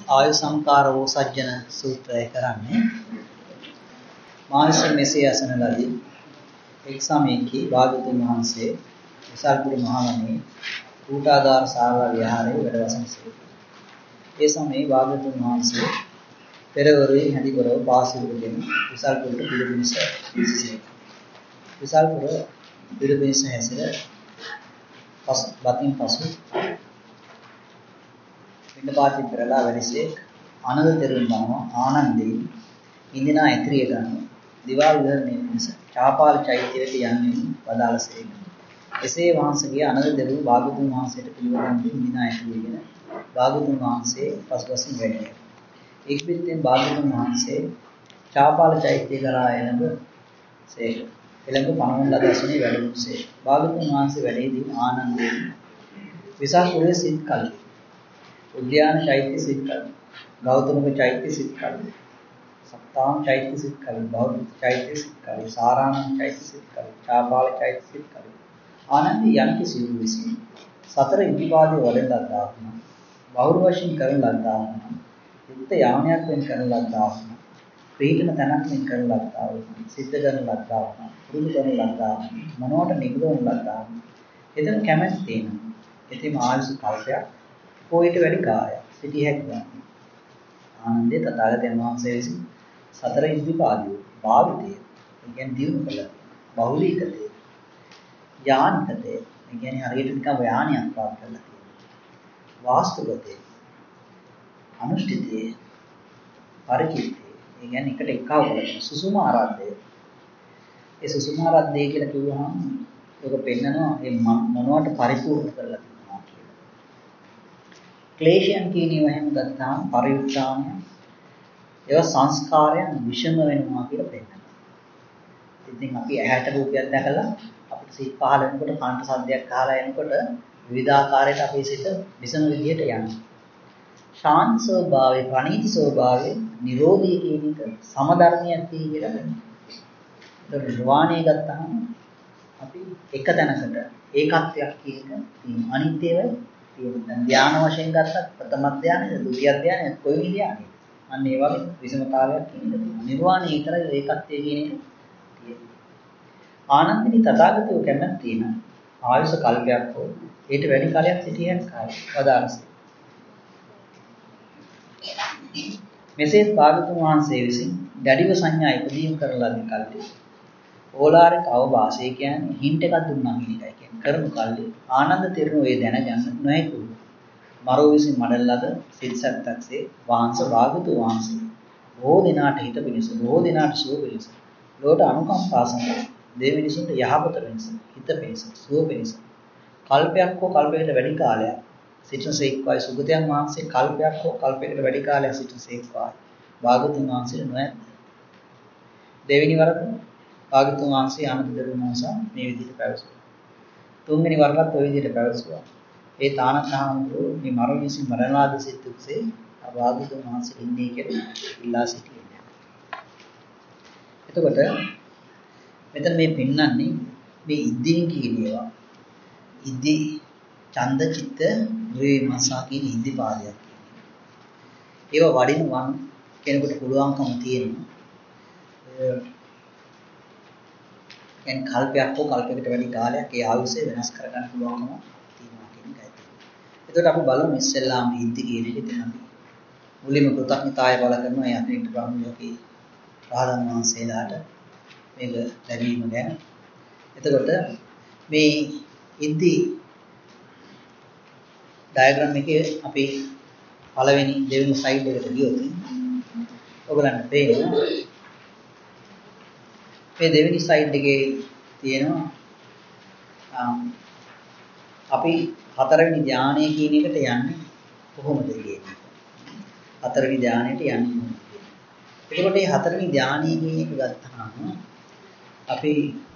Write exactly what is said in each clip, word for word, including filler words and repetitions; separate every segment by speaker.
Speaker 1: ආයු සංකාර වෝසජ්ජන සූත්‍රය කරන්නේ මානසික මෙසේ අසන ලදී එක් සමයකී භාග්‍යවතුන් වහන්සේ විසල්පුර මහවණේ කූටාගාර ශාලා විහාරයේ වැඩ වසන සිටි. ඒ සමයේ භාග්‍යවතුන් වහන්සේ පෙරවරුවේ හැදිපොරව පාසිරුගෙන විසල්පුරට පිළිපිනිස විසිසේ. විසල්පුර පිළිපිනිස හැසිර පස් බතින් පසු පිටපාති පෙරලා වැඩිසේ ආනන්ද තෙරුන් බණව ආනන්දේ ඉන්දිනා ඇත්‍රිය ගන්න දිවා විහරණය පිණිස චාපාල චෛත්‍යයට යන්නේ වදාළසේ. එසේ වහන්සේගේ ආනන්ද තෙරුන් භාග්‍යවතුන් වහන්සේට පිළිවරන් දී ඉන්දිනා ඇත්‍රියගෙන භාග්‍යවතුන් වහන්සේ පසුපසින් වැඩියා. එක් පිටින් භාග්‍යවතුන් වහන්සේ චාපාල චෛත්‍ය කරා එළඹ සේක. එළඹ පණවන ලද අසුනේ වැඩමුසේ. භාග්‍යවතුන් වහන්සේ වැඩේදී ආනන්දේ විසල්පුරේ සිත් කල උද්‍යාන චෛත්‍ය සිත් කල ගෞතමක චෛත්‍ය සිත් කල සත්තාම් චෛත්‍ය සිත් කල බෞද්ධ චෛත්‍ය සිත් කල සාරාණං චෛත්‍ය සිත් කල චාපාල චෛත්‍ය සිත් කල ආනන්ද යන කිසිදු විසින් සතර ඉදිපාදයේ වඩන ලද්දාහම බහුර වශයෙන් කරන ලද්දාහම යුක්ත යාමනයක් වෙන් කරන ලද්දාහම ප්‍රීතන තනක් වෙන් කරන ලද්දාහම සිද්ධ කරන ලද්දාහම පුරුදු කරන ලද්දාහම මනෝට නිග්‍රහන ලද්දාහම එතන කැමැති තියෙනවා. ඉතින් ආයුෂ කල්පයක් කොයිට වැඩි කාලයක් සිටි හැකියි. ආනන්දේ තථාගතයන් වහන්සේ විසින් සතර ඉද්ධිපාදිය භාවිතය කියන්නේ දියුණු කළ බහුලීකතේ යානිකතේ කියන්නේ හරියට නිකන් ව්‍යානියක් පාත් කරලා තියෙනවා. වාස්තුගතේ අනුෂ්ඨිතේ පරිචිතේ කියන්නේ එකට එකව කරන සුසුම ආරාධ්‍යය. ඒ සුසුම ආරාධ්‍යය කියලා කිව්වහම ඒක පෙන්නනවා මේ මොනවට පරිපූර්ණ කරලා තියෙනවා කියලා. ක්ලේශයන් කියනව එහෙම ගත්තාම පරිඋත්සාහය ඒවා සංස්කාරයන් විෂම වෙනවා කියලා පෙන්නනවා. ඉතින් අපි ඇහැට රූපයක් දැකලා අපිට සිත් පහළ වෙනකොට කාන්ත සද්දයක් අහලා එනකොට විවිධාකාරයට අපේ සිත විෂම විදියට යනවා. ශාන්ත ස්වභාවයේ ප්‍රණීත ස්වභාවයේ නිරෝධී කියන එක සමධර්මියක් කියලා වෙනවා. ඒක නිර්වාණය ගත්තාම අපි එක තැනකට ඒකත්වයක් කියන තියෙනවා. අනිත්‍යවයි තියෙනවා. ධානය වශයෙන් ගත්තත් ප්‍රථම ධානය, ဒုတိ ය ධානය කොයි විදියන්නේ? අන්න ඒ වගේ විෂමතාවයක් තියෙනවා. නිර්වාණය විතරයි ඒකත්වය කියන එක තියෙනවා. ආනන්දිනි තථාගතෝ කැමැත් තියෙන ආයුෂ කල්පයක් හෝ ඊට වැඩි කාලයක් සිටියන් කාලය වදාළසේ. මෙසේ භාගතුන් වහන්සේ විසින් දැඩිව සංඥා ඉදීම් කරලා දෙන කල්ලි ඕලාරික අවවාසය කියන්නේ හින්ට් එකක් දුන්නා කියන එකයි කියන්නේ. කරමු කල්ලි ආනන්ද තෙරුණ ඔය දැනගන්න නොහැකුව. මරෝ විසින් මඩල්ලද සිත්සත්ත්සේ වහන්සේ භාගතුන් වහන්සේ බොහෝ දිනාට හිත පිණිස බොහෝ දිනාට සුව පිණිස ලෝට අනුකම්පා සඳහා දෙවිනිසුන්ට යහපත පිණිස හිත පිණිස සුව පිණිස කල්පයක් හෝ කල්පයකට වැඩි කාලයක් සිටිනසේක්වයි සුගතයන් වහන්සේ කල්පයක් හෝ කල්පයකට වැඩි කාලයක් සිටිනසේක්වයි භාගතුන් වහන්සේ නොඇත. දෙවෙනි වරට භාගතුන් වහන්සේ ආනන්ද තෙරුන් වහන්සේ මේ විදිහට පැවසුවා. තුන්වෙනි වරටත් ওই විදිහට පැවසුවා. ඒ තානත්හාමුදුරුවෝ මේ මරණ විසින් මරණාද සිටුසේ භාගතුන් වහන්සේ ඉන්නේ කියලා ඉල්ලා සිටියේ. එතකොට මෙතන මේ පින්නන්නේ මේ ඉද්දීන් කියන ඒවා ඉද්දි ඡන්ද චිත්ත විමසා කියන ඉද්දි පාදයක් කියන්නේ. ඒවා වඩින වන් කෙනෙකුට පුළුවන්කම තියෙනවා. එන් කල්පයක් හෝ කල්පයකට වැඩි කාලයක් ඒ ආයුෂය වෙනස් කරගන්න පුළුවන්කම තියෙනවා කියන එකයි. එතකොට අපි බලමු ඉස්සෙල්ලාම ඉද්දි කියන එක ඉතින් අපි මුලින්ම කෘතඥතාවය බල කරනවා ඒ අතරින් බ්‍රහ්ම ලෝකේ රහතන් වහන්සේලාට මේක ලැබීම ගැන. එතකොට මේ ඉද්දි ඩයග්‍රෑම් එකේ අපි පළවෙනි දෙවෙනි ස්ලයිඩ් එකට ගියොත් ඔයගලන්ට පේනවා මේ දෙවෙනි ස්ලයිඩ් එකේ තියෙනවා අපි හතරවෙනි ධානය කියන එකට යන්නේ කොහොමද කියන්නේ. හතරවෙනි ධානයට යන්නේ. එතකොට මේ හතරවෙනි ධානය කියන එක ගත්තාම අපි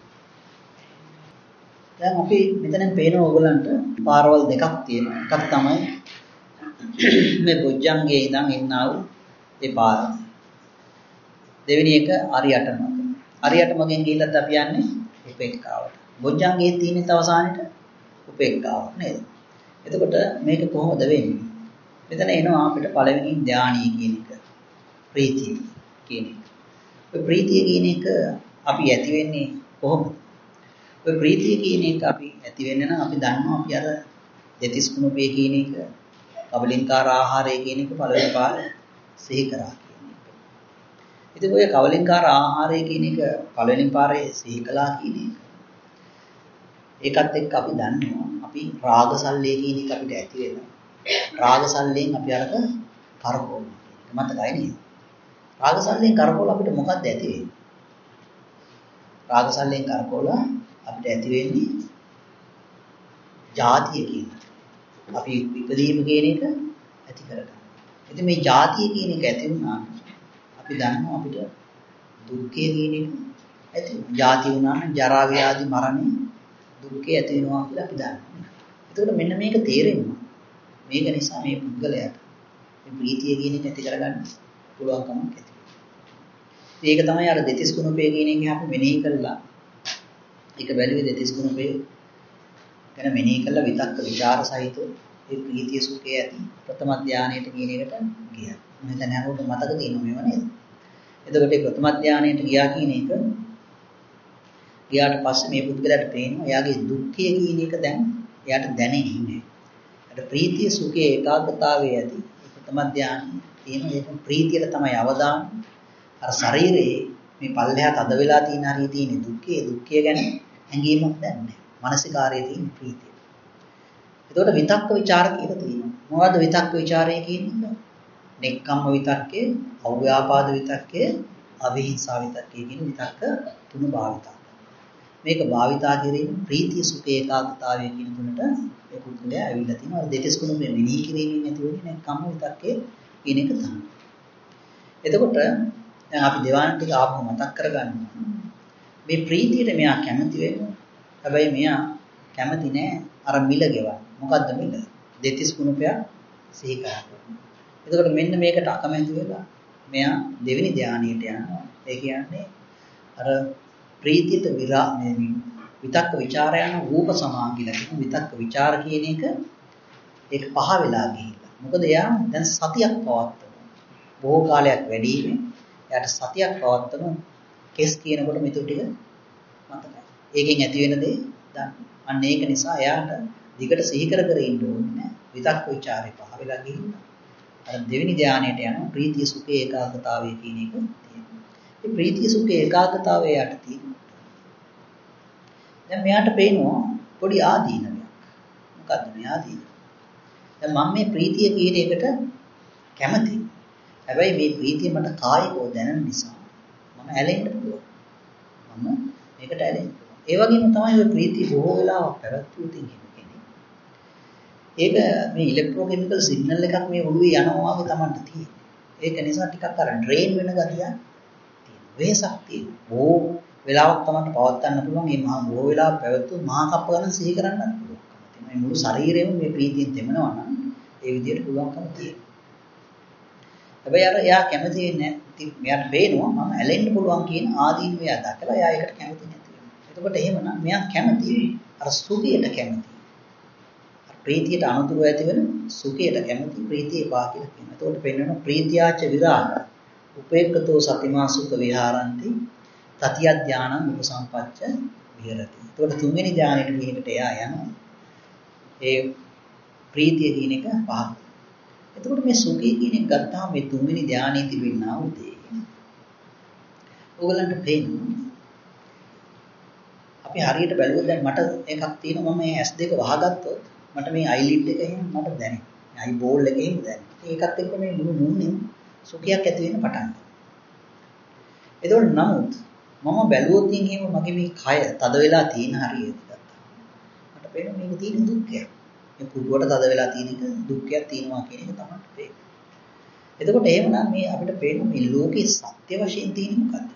Speaker 1: දැන් අපි මෙතනින් පේන ඕගලන්ට පාරවල් දෙකක් තියෙනවා. එකක් තමයි මේ බොජ්ජංගයේ ඉඳන් එන්නා වූ ඒ පාර. දෙවෙනි එක අරියටම. අරියටමගෙන් ගිහිල්ලාත් අපි යන්නේ උපේක්ඛාවට. බොජ්ජංගයේ තියෙන අවසානෙට උපේක්ඛාව නේද? එතකොට මේක කොහොමද වෙන්නේ? මෙතන එනවා අපිට පළවෙනි ධානීය කියන එක. ප්‍රීතිය කියන එක. ඔය ප්‍රීතිය කියන එක අපි ඇති වෙන්නේ කොහොමද? ඔය ප්‍රීතිය කියන එක අපි ඇති වෙන්නේ නම් අපි දන්නවා අපි අර දෙතිස් කුණපේ කියන එක, කබලින්කාර ආහාරය කියන එක පළවෙනි පාර සිහි කරා කියන එක. ඉතින් ඔය කබලින්කාර ආහාරය කියන එක පළවෙනි පාරේ සිහි කළා කියන එක. ඒකත් එක්ක අපි දන්නවා අපි රාගසල්ලේ කියන එක අපිට ඇති වෙනවා. රාගසල්ලෙන් අපි අරක කරකවන. මතකයි නේද? රාගසල්ලෙන් කරකවල අපිට මොකක්ද ඇති වෙන්නේ? රාගසල්ලෙන් කරකවල අපිට ඇති වෙන්නේ ජාතිය කියන එක. අපි ඉපදීම කියන එක ඇති කරගන්න. ඉතින් මේ ජාතිය කියන එක ඇති වුණා අපි දන්නවා අපිට දුක්ඛය කියන එක ඇති වෙනවා. ජාති වුණා නම් ජරා ව්‍යාධි මරණය දුක්ඛය ඇති වෙනවා කියලා අපි දන්නවා. එතකොට මෙන්න මේක තේරෙනවා. මේක නිසා මේ පුද්ගලයාට මේ ප්‍රීතිය කියන එක ඇති කරගන්න පුළුවන්කමක් ඇති වෙනවා. ඒක තමයි අර දෙතිස් කුණපේ කියන එක අපි මෙනෙහි කළා. ඒක බැලුවේ දෙතිස් කුණපේ ගැන මෙනෙහි කළා විතක්ක ਵਿਚාර සහිත ඒ ප්‍රීතිය සුඛය ඇති ප්‍රථම ධානයට කියන එකට ගියා. මම හිතන්නේ අරකට මතක තියෙනවා මේව නේද? එතකොට ඒ ප්‍රථම ධානයට ගියා කියන එක ගියාට පස්සේ මේ පුද්ගලයාට පේනවා එයාගේ දුක්ඛය කියන එක දැන් එයාට දැනෙන්නේ නැහැ. අර ප්‍රීතිය සුඛය ඒකාග්‍රතාවයේ ඇති ප්‍රථම ධානය කියන ඒක ප්‍රීතියට තමයි අවදාන අර ශරීරයේ මේ පල්ලෙහා තද වෙලා තියෙන හරිය තියෙන දුක්ඛය දුක්ඛය ගැන හැඟීමක් දැන් නැහැ. මානසිකාරයේ තියෙන ප්‍රීතිය. එතකොට විතක්ක ਵਿਚාර කියලා තියෙනවා. මොනවද විතක්ක ਵਿਚාරය කියන්නේ? නෙක්ඛම්ම විතක්කේ, අව්‍යාපාද විතක්කේ, අවිහිංසා විතක්කේ කියන විතක්ක තුන භාවිතා. මේක භාවිතා කිරීම ප්‍රීතිය සුඛ ඒකාග්‍රතාවය කියන තුනට ඒ පුද්ගලයා ඇවිල්ලා තිනවා. අර දෙතිස් කුණ මේ මෙනෙහි කිරීමෙන් ඇති වෙන්නේ නෙක්ඛම්ම විතක්කේ කියන එක තමයි. එතකොට දැන් අපි දේවාන ටික ආපහු මතක් කරගන්නවා. මේ ප්‍රීතියට මෙයා කැමති වෙනවා. හැබැයි මෙයා කැමති නෑ අර මිල ගෙවන්න. මොකද්ද මිල? දෙතිස් කුණපයක් සිහි කරගන්න. එතකොට මෙන්න මේකට අකමැති වෙලා මෙයා දෙවෙනි ධානයට යනවා. ඒ කියන්නේ අර ප්‍රීතියට විරා මේ විතක්ක ਵਿਚාර යන රූප සමාගිලා කියන විතක්ක ਵਿਚාර කියන එක ඒක පහ වෙලා ගිහිල්ලා. මොකද එයා දැන් සතියක් පවත්වනවා. බොහෝ කාලයක් වැඩිීමේ එයාට සතියක් පවත්වන කෙස් කියනකොට මෙතු ටික මතකයි. ඒකෙන් ඇති වෙන දේ දන්න. අන්න ඒක නිසා එයාට දිගට සිහි කර කර ඉන්න ඕනේ. විතක්ක ਵਿਚාරේ පහ වෙලා ගිහිල්ලා. අර දෙවෙනි ධානයට යනවා ප්‍රීතිය සුඛ ඒකාග්‍රතාවය කියන එක තියෙනවා. මේ ප්‍රීතිය සුඛ ඒකාග්‍රතාවය යට තියෙනවා. දැන් මෙයාට පේනවා පොඩි ආදීනයක්. මොකද්ද මේ ආදීන? දැන් මම මේ ප්‍රීතිය කියන එකට කැමතියි. හැබැයි මේ ප්‍රීතිය මට කායිකව දැනෙන නිසා මම ඇලෙන්න පුළුවන්. මම මේකට ඇලෙන්න පුළුවන්. ඒ වගේම තමයි ඔය ප්‍රීතිය බොහෝ වෙලාවක් පැවැත්වුවු තියෙන කෙනෙක්. ඒක මේ ඉලෙක්ට්‍රෝකෙමිකල් සිග්නල් එකක් මේ ඔළුවේ යනවා වගේ තමයි තියෙන්නේ. ඒක නිසා ටිකක් අර ඩ්‍රේන් වෙන ගතියක් තියෙනවා. වෙහසක් තියෙනවා. බොහෝ වෙලාවක් තමයි පවත් ගන්න පුළුවන්. මේ මහා බොහෝ වෙලාවක් පැවැත්වුවොත් මහා කප්ප ගන්න සිහි කරන්නත් පුළුවන්. මේ මුළු ශරීරෙම මේ ප්‍රීතියෙන් තෙමනවා නම් ඒ විදිහට පුළුවන්කම තියෙනවා. හැබැයි අර එයා කැමති වෙන්නේ නැහැ. ඉතින් මෙයාට පේනවා මම ඇලෙන්න පුළුවන් කියන ආදීන මෙයා දැකලා එයා ඒකට කැමති නැති වෙනවා. එතකොට එහෙමනම් මෙයා කැමති අර සුඛයට කැමති. අර ප්‍රීතියට අනුතුරු ඇති වෙන සුඛයට කැමති ප්‍රීතිය පා කියලා කියනවා. එතකොට පෙන්වනවා ප්‍රීතියාච විරාග උපේක්ඛතෝ සතිමා සුඛ විහාරಂತಿ තතිය ඥානං උපසම්පච්ච විහෙරති. එතකොට තුන්වෙනි ඥානෙට මේකට එයා යනවා. ඒ ප්‍රීතිය කියන එක පහ. එතකොට මේ සුඛය කියන එක ගත්තාම මේ තුන්වෙනි ධානයේ තිබෙනා උදේ. ඕගලන්ට පේන්නේ අපි හරියට බැලුවොත් දැන් මට එකක් තියෙනවා මම මේ ඇස් දෙක වහගත්තොත් මට මේ අයිලිඩ් එක එහෙම මට දැනෙනවා. අයි බෝල් එකේ දැනෙනවා. ඒකත් එක්ක මේ මුළු මුන්නේම සුඛයක් ඇති වෙන්න පටන් ගන්නවා. එතකොට නමුත් මම බැලුවොත් එහෙම මගේ මේ කය තද වෙලා තියෙන හරියට ගත්තා. මට පේනවා මේක තියෙන දුක්ඛයක්. මේ පුඩුවට තද වෙලා තියෙන එක දුක්ඛයක් තියෙනවා කියන එක තමයි පේන්නේ. එතකොට එහෙමනම් මේ අපිට පේන මේ ලෝකේ සත්‍ය වශයෙන් තියෙන මොකද්ද?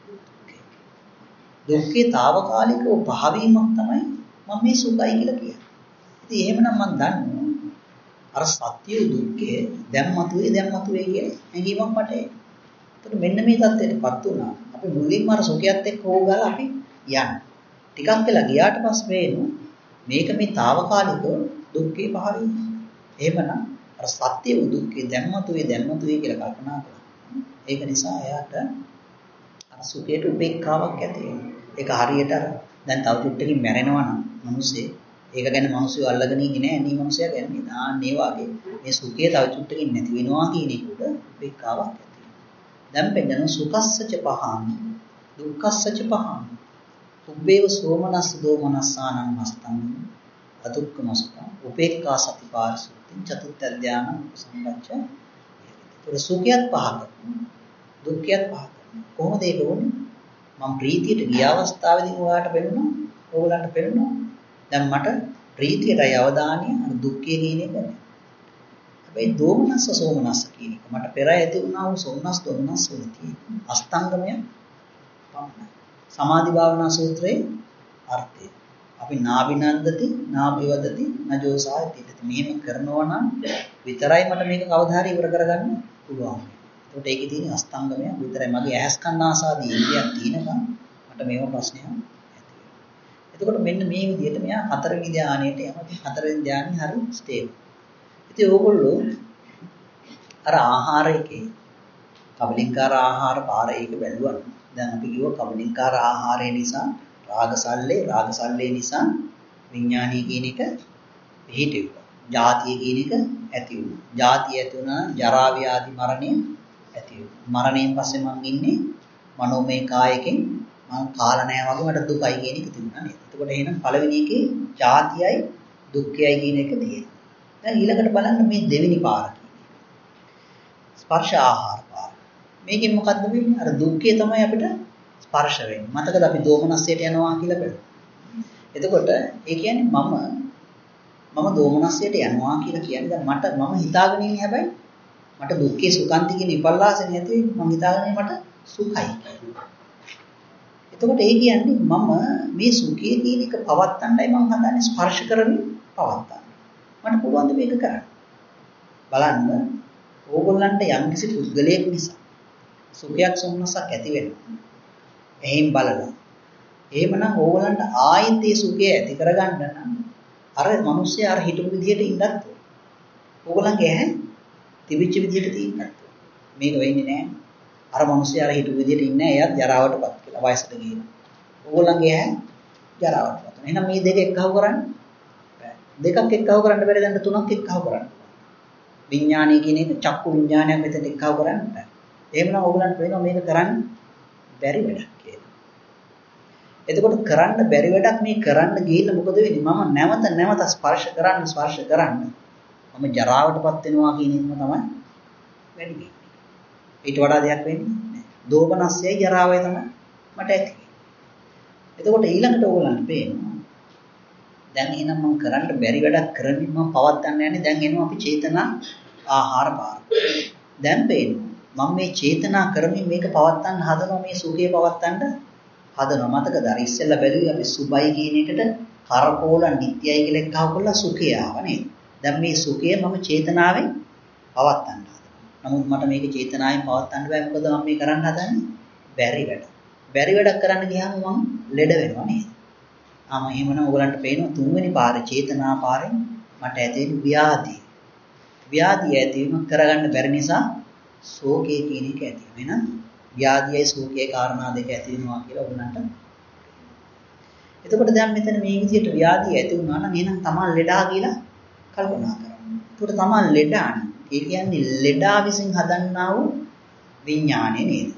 Speaker 1: දුක්ඛේ తాවකාලිකව පහවීමක් තමයි මම මේ සුඛයි කියලා කියන්නේ. ඉතින් එහෙමනම් මම දන්නවා අර සත්‍ය දුක්ඛේ දැන් මතුවේ දැන් මතුවේ කියන හැඟීමක් මට එනවා. එතකොට මෙන්න මේ தත්ත්වයටපත් වුණා. අපි මුලින්ම අර සුඛයත් එක්ක හොගලා අපි යන්න. ටිකක් වෙලා ගියාට පස්සේ මේක මේ తాවකාලිකව දුක්ඛේ පහවීම. එහෙමනම් අර සත්‍ය දුක්ඛේ දැම්මතුවේ දැම්මතුවේ කියලා කල්පනා කරනවා. ඒක නිසා එයාට අර සුඛයට උපේක්ඛාවක් ඇති වෙනවා. ඒක හරියට අර දැන් තව චුට්ටකින් මැරෙනවා නම් මිනිස්සේ ඒක ගැන මිනිස්සු අල්ලගෙන ඉන්නේ නැහැ නේ මිනිස්සයා ගැන. ආන්නේ වාගේ මේ සුඛය තව චුට්ටකින් නැති වෙනවා කියන එකට උපේක්ඛාවක් ඇති වෙනවා. දැන් පෙන්නන සුඛස්සච පහාමි දුක්ඛස්සච පහාමි උබ්බේව සෝමනස්ස දෝමනස්සානං මස්තං අදුක්ඛමස්තං උපේක්ඛා සති පාරිසුද්ධින් චතුත්ථ ධානං සම්පච්ච. ඒක සුඛයත් පහක දුක්ඛයත් පහක. කොහොමද ඒක වුනේ? මම ප්‍රීතියට ගිය අවස්ථාවේදී ඔයාලට පෙනුණා ඕගලන්ට පෙනුණා දැන් මට ප්‍රීතියටයි අවධානය අර දුක්ඛය කියන එක නෑ. හැබැයි දෝමනස්ස සෝමනස්ස කියන එක මට පෙර ඇති වුණා වූ සෝමනස් දෝමනස් වලදී අෂ්ටාංගමය පමණයි. සමාධි භාවනා සූත්‍රයේ අර්ථය. අපි නාබිනන්දති නාබිවදති නජෝසායති. මෙහෙම කරනවා නම් විතරයි මට මේක කවදා හරි ඉවර කරගන්න පුළුවන්. ඒකට ඒකේ තියෙන අෂ්ටාංගමය විතරයි. මගේ ඇස් කන් ආසාදී ඉන්දියක් තියෙනකම් මට මේව ප්‍රශ්නයක් ඇති වෙනවා. එතකොට මෙන්න මේ විදිහට මෙයා හතරවෙනි ධානයට යනවා. හතරවෙනි ධානය හරි ස්ටේබල්. ඉතින් ඕගොල්ලෝ අර ආහාරයේ කබලින්කාර ආහාර පාරයක බැලුවා. දැන් අපි කිව්ව කබලින්කාර ආහාරය නිසා රාගසල්ලේ රාගසල්ලේ නිසා විඥානීය කියන එක පිහිටුවා. ජාතිය කියන එක ඇති වුණා. ජාතිය ඇති වුණා ජරා ව්‍යාධි මරණය ඇති වුණා. මරණයෙන් පස්සේ මං ඉන්නේ මනෝමය කායයෙන් මං කාලා නැහැ වගේ මට දුකයි කියන එක තිබුණා නේද? එතකොට එහෙනම් පළවෙනි එකේ ජාතියයි දුක්ඛයයි කියන එක තියෙනවා. දැන් ඊළඟට බලන්න මේ දෙවෙනි පාර කියන්නේ. ස්පර්ශ ආහාර පාර. මේකෙන් මොකද්ද වෙන්නේ? අර දුක්ඛය තමයි අපිට ස්පර්ශ වෙන්නේ. මතකද අපි දෝමනස්සයට යනවා කියලා බලමු. එතකොට ඒ කියන්නේ මම මම දෝමනස්සයට යනවා කියලා කියන්නේ දැන් මට මම හිතාගෙන ඉන්නේ හැබැයි මට දුක්ඛේ සුඛාන්ති කියන විපල්ලාසෙ නැති මම හිතාගෙන මට සුඛයි කියලා. එතකොට ඒ කියන්නේ මම මේ සුඛයේ තියෙන එක පවත්තන්නයි මම හදන්නේ ස්පර්ශ කරමින් පවත්තන්න. මට පුළුවන් මේක කරන්න. බලන්න ඕගොල්ලන්ට යම්කිසි පුද්ගලයෙක් නිසා සුඛයක් සොම්නසක් ඇති වෙනවා. එහෙන් බලලා. එහෙමනම් ඕගොල්ලන්ට ආයෙත් ඒ සුඛය ඇති කරගන්න නම් අර මිනිස්සයා අර හිතපු විදිහට ඉන්නත් ඕන. ඕගොල්ලන්ගේ ඇහැ තිබිච්ච විදිහට තියෙන්නත් ඕන. මේක වෙන්නේ නැහැ. අර මිනිස්සයා අර හිතපු විදිහට ඉන්නේ එයාත් ජරාවටපත් කියලා වයසට ගිහින්. ඕගොල්ලන්ගේ ඇහැ ජරාවටපත් වෙනවා. එහෙනම් මේ දෙක එක්කව කරන්න බෑ. දෙකක් එක්කව කරන්න බැරි දැන් තුනක් එක්කව කරන්න. විඥානය කියන එක චක්කු විඥානයක් මෙතන එක්කව කරන්න බෑ. එහෙමනම් ඕගොල්ලන්ට වෙනවා මේක කරන්න බැරි වැඩක් කියලා. එතකොට කරන්න බැරි වැඩක් මේ කරන්න ගිහිල්ලා මොකද වෙන්නේ? මම නැවත නැවත ස්පර්ශ කරන්න ස්පර්ශ කරන්න මම ජරාවටපත් වෙනවා කියන එකම තමයි වැඩි වෙන්නේ. ඊට වඩා දෙයක් වෙන්නේ නැහැ. දෝමනස්සයයි ජරාවයි තමයි මට ඇති. එතකොට ඊළඟට ඕගොල්ලන්ට පේනවා දැන් එහෙනම් මම කරන්න බැරි වැඩක් කරමින් මම පවත්වන්න යන්නේ දැන් එනවා අපි චේතනා ආහාර පාර. දැන් පේනවා මම මේ චේතනා කරමින් මේක පවත්වන්න හදනවා මේ සුඛය පවත්වන්න හදනවා. මතකද අර ඉස්සෙල්ලා බැලුවේ අපි සුභයි කියන එකට කරකෝල නිට්ටයයි කියලා එකව කළා සුඛය ආව නේද? දැන් මේ සුඛය මම චේතනාවෙන් පවත්වන්න හදනවා. නමුත් මට මේක චේතනාවෙන් පවත්වන්න බෑ. මොකද මම මේ කරන්න හදන්නේ බැරි වැඩ. බැරි වැඩක් කරන්න ගියාම මම ලෙඩ වෙනවා නේද? ආම එහෙමනම් ඔයගලන්ට පේනවා තුන්වෙනි පාරේ චේතනා පාරෙන් මට ඇති වෙන ව්‍යාධිය. ව්‍යාධිය ඇතිවීම කරගන්න බැරි නිසා ශෝකය කියන එක ඇති වෙන ව්‍යාධියයි ශෝකයේ කාරණා දෙක ඇති වෙනවා කියලා ඔයගලන්ට. එතකොට දැන් මෙතන මේ විදිහට ව්‍යාධිය ඇති වුණා නම් එහෙනම් තමන් ලෙඩා කියලා කල්පනා කරන්න. ඒකට තමන් ලෙඩානේ. ඒ කියන්නේ ලෙඩා විසින් හදන්නා වූ විඥානය නේද?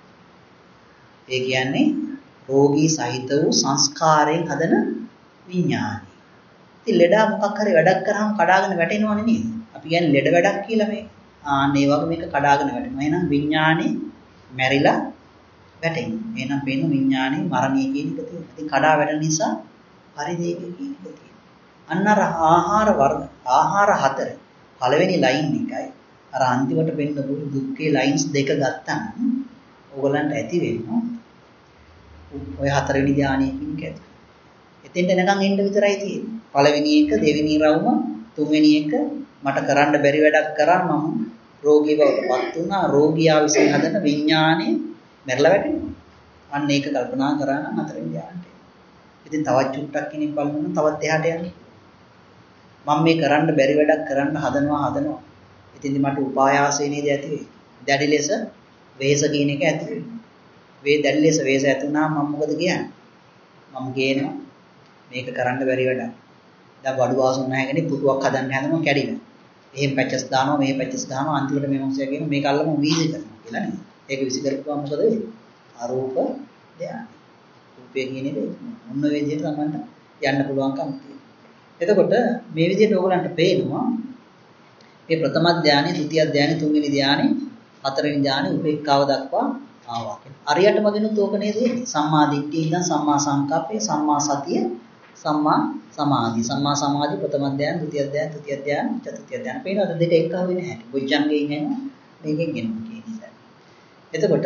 Speaker 1: ඒ කියන්නේ රෝගී සහිත වූ සංස්කාරයෙන් හදන විඥානය. ඉතින් ලෙඩා මොකක් හරි වැඩක් කරාම කඩාගෙන වැටෙනවනේ නේද? අපි කියන්නේ ලෙඩ වැඩක් කියලා මේ. ආන්න ඒ වගේ මේක කඩාගෙන වැටෙනවා. එහෙනම් විඥානේ මැරිලා වැටෙනවා. එහෙනම් පේන විඥානේ මරණීය කියන එක තියෙනවා. ඉතින් කඩා වැටෙන නිසා පරිදේක කියන එක තියෙනවා. අන්න අර ආහාර වර්ග ආහාර හතර පළවෙනි ලයින් එකයි අර අන්තිමට වෙන්න පුළු දුක්ඛේ ලයින්ස් දෙක ගත්තා නම් ඕගලන්ට ඇති වෙනවා ඔය හතරවෙනි ධානයේ කියන එක ඇති. එතෙන්ට එනකන් එන්න විතරයි තියෙන්නේ. පළවෙනි එක, දෙවෙනි රවුම, තුන්වෙනි එක මට කරන්න බැරි වැඩක් කරා මම රෝගී බවටපත් වුණා. රෝගියා විසින් හදන විඥානේ මැරලා වැටෙනවා. අන්න ඒක කල්පනා කරා නම් හතරවෙනි ධානයට. ඉතින් තවත් චුට්ටක් කෙනෙක් බලන්න තවත් එහාට යන්න. මම මේ කරන්න බැරි වැඩක් කරන්න හදනවා හදනවා. ඉතින්දි මට උපායාසය නේද ඇති වෙන්නේ. දැඩි ලෙස වේස කියන එක ඇති වෙනවා. වේ දැඩි ලෙස වේස ඇති වුණාම මම මොකද කියන්නේ? මම කියනවා මේක කරන්න බැරි වැඩක්. දැන් වඩු වාසුන් නැහැගෙන පුටුවක් හදන්න හදනවා කැඩිලා. එහෙම පැචස් දානවා මේ පැචස් දානවා අන්තිමට මේ මොහොතේ කියන මේක අල්ලම වීසි කරනවා කියලා නේද? ඒක විසි කරපුවාම මොකද වෙන්නේ? අරූප ධානය. රූපය කියන එක මොන විදිහට තමන්ට යන්න පුළුවන්කම තියෙනවා. එතකොට මේ විදිහට ඕගලන්ට පේනවා මේ ප්‍රථම ධානය, ද්විතිය ධානය, තුන්වෙනි ධානය, හතරවෙනි ධානය උපේක්ඛාව දක්වා ආවා. අරියට මගිනුත් ඕක නේද වෙන්නේ? සම්මා දිට්ඨිය ඉඳන් සම්මා සංකප්පය, සම්මා සතිය, සම්මා සමාධි, සම්මා සමාධි ප්‍රථම ධානය, ද්විතිය ධානය, තෘතිය ධානය, චතුර්ථ ධානය. පේනවද දෙක එකව වෙන්නේ නැහැ. බොජ්ජංගයෙන් එන මේකෙන් ගෙනුම් කියන නිසා. එතකොට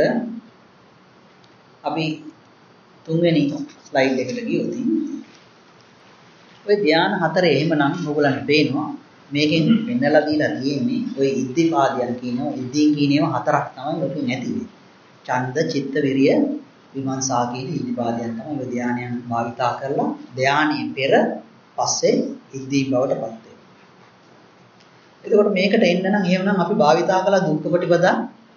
Speaker 1: අපි තුන්වෙනි ස්ලයිඩ් එකට ගියොත් ඔය ධානය හතරේ එහෙමනම් ඕගලන්ට පේනවා මේකෙන් පෙන්නලා දීලා තියෙන්නේ ඔය ඉද්ධිපාදයන් කියනවා ඉද්ධීන් කියන ඒවා හතරක් තමයි ලෝකෙ නැති වෙන්නේ. ඡන්ද, චිත්ත, විරිය, විමර්ශා කියන ඉද්ධිපාදයන් තමයි ඔය ධානයන් භාවිතා කරලා ධානයේ පෙර පස්සේ ඉද්ධී බවට පත් වෙනවා. එතකොට මේකට එන්න නම් එහෙමනම් අපි භාවිතා කළ දුක්ඛ ප්‍රතිපදා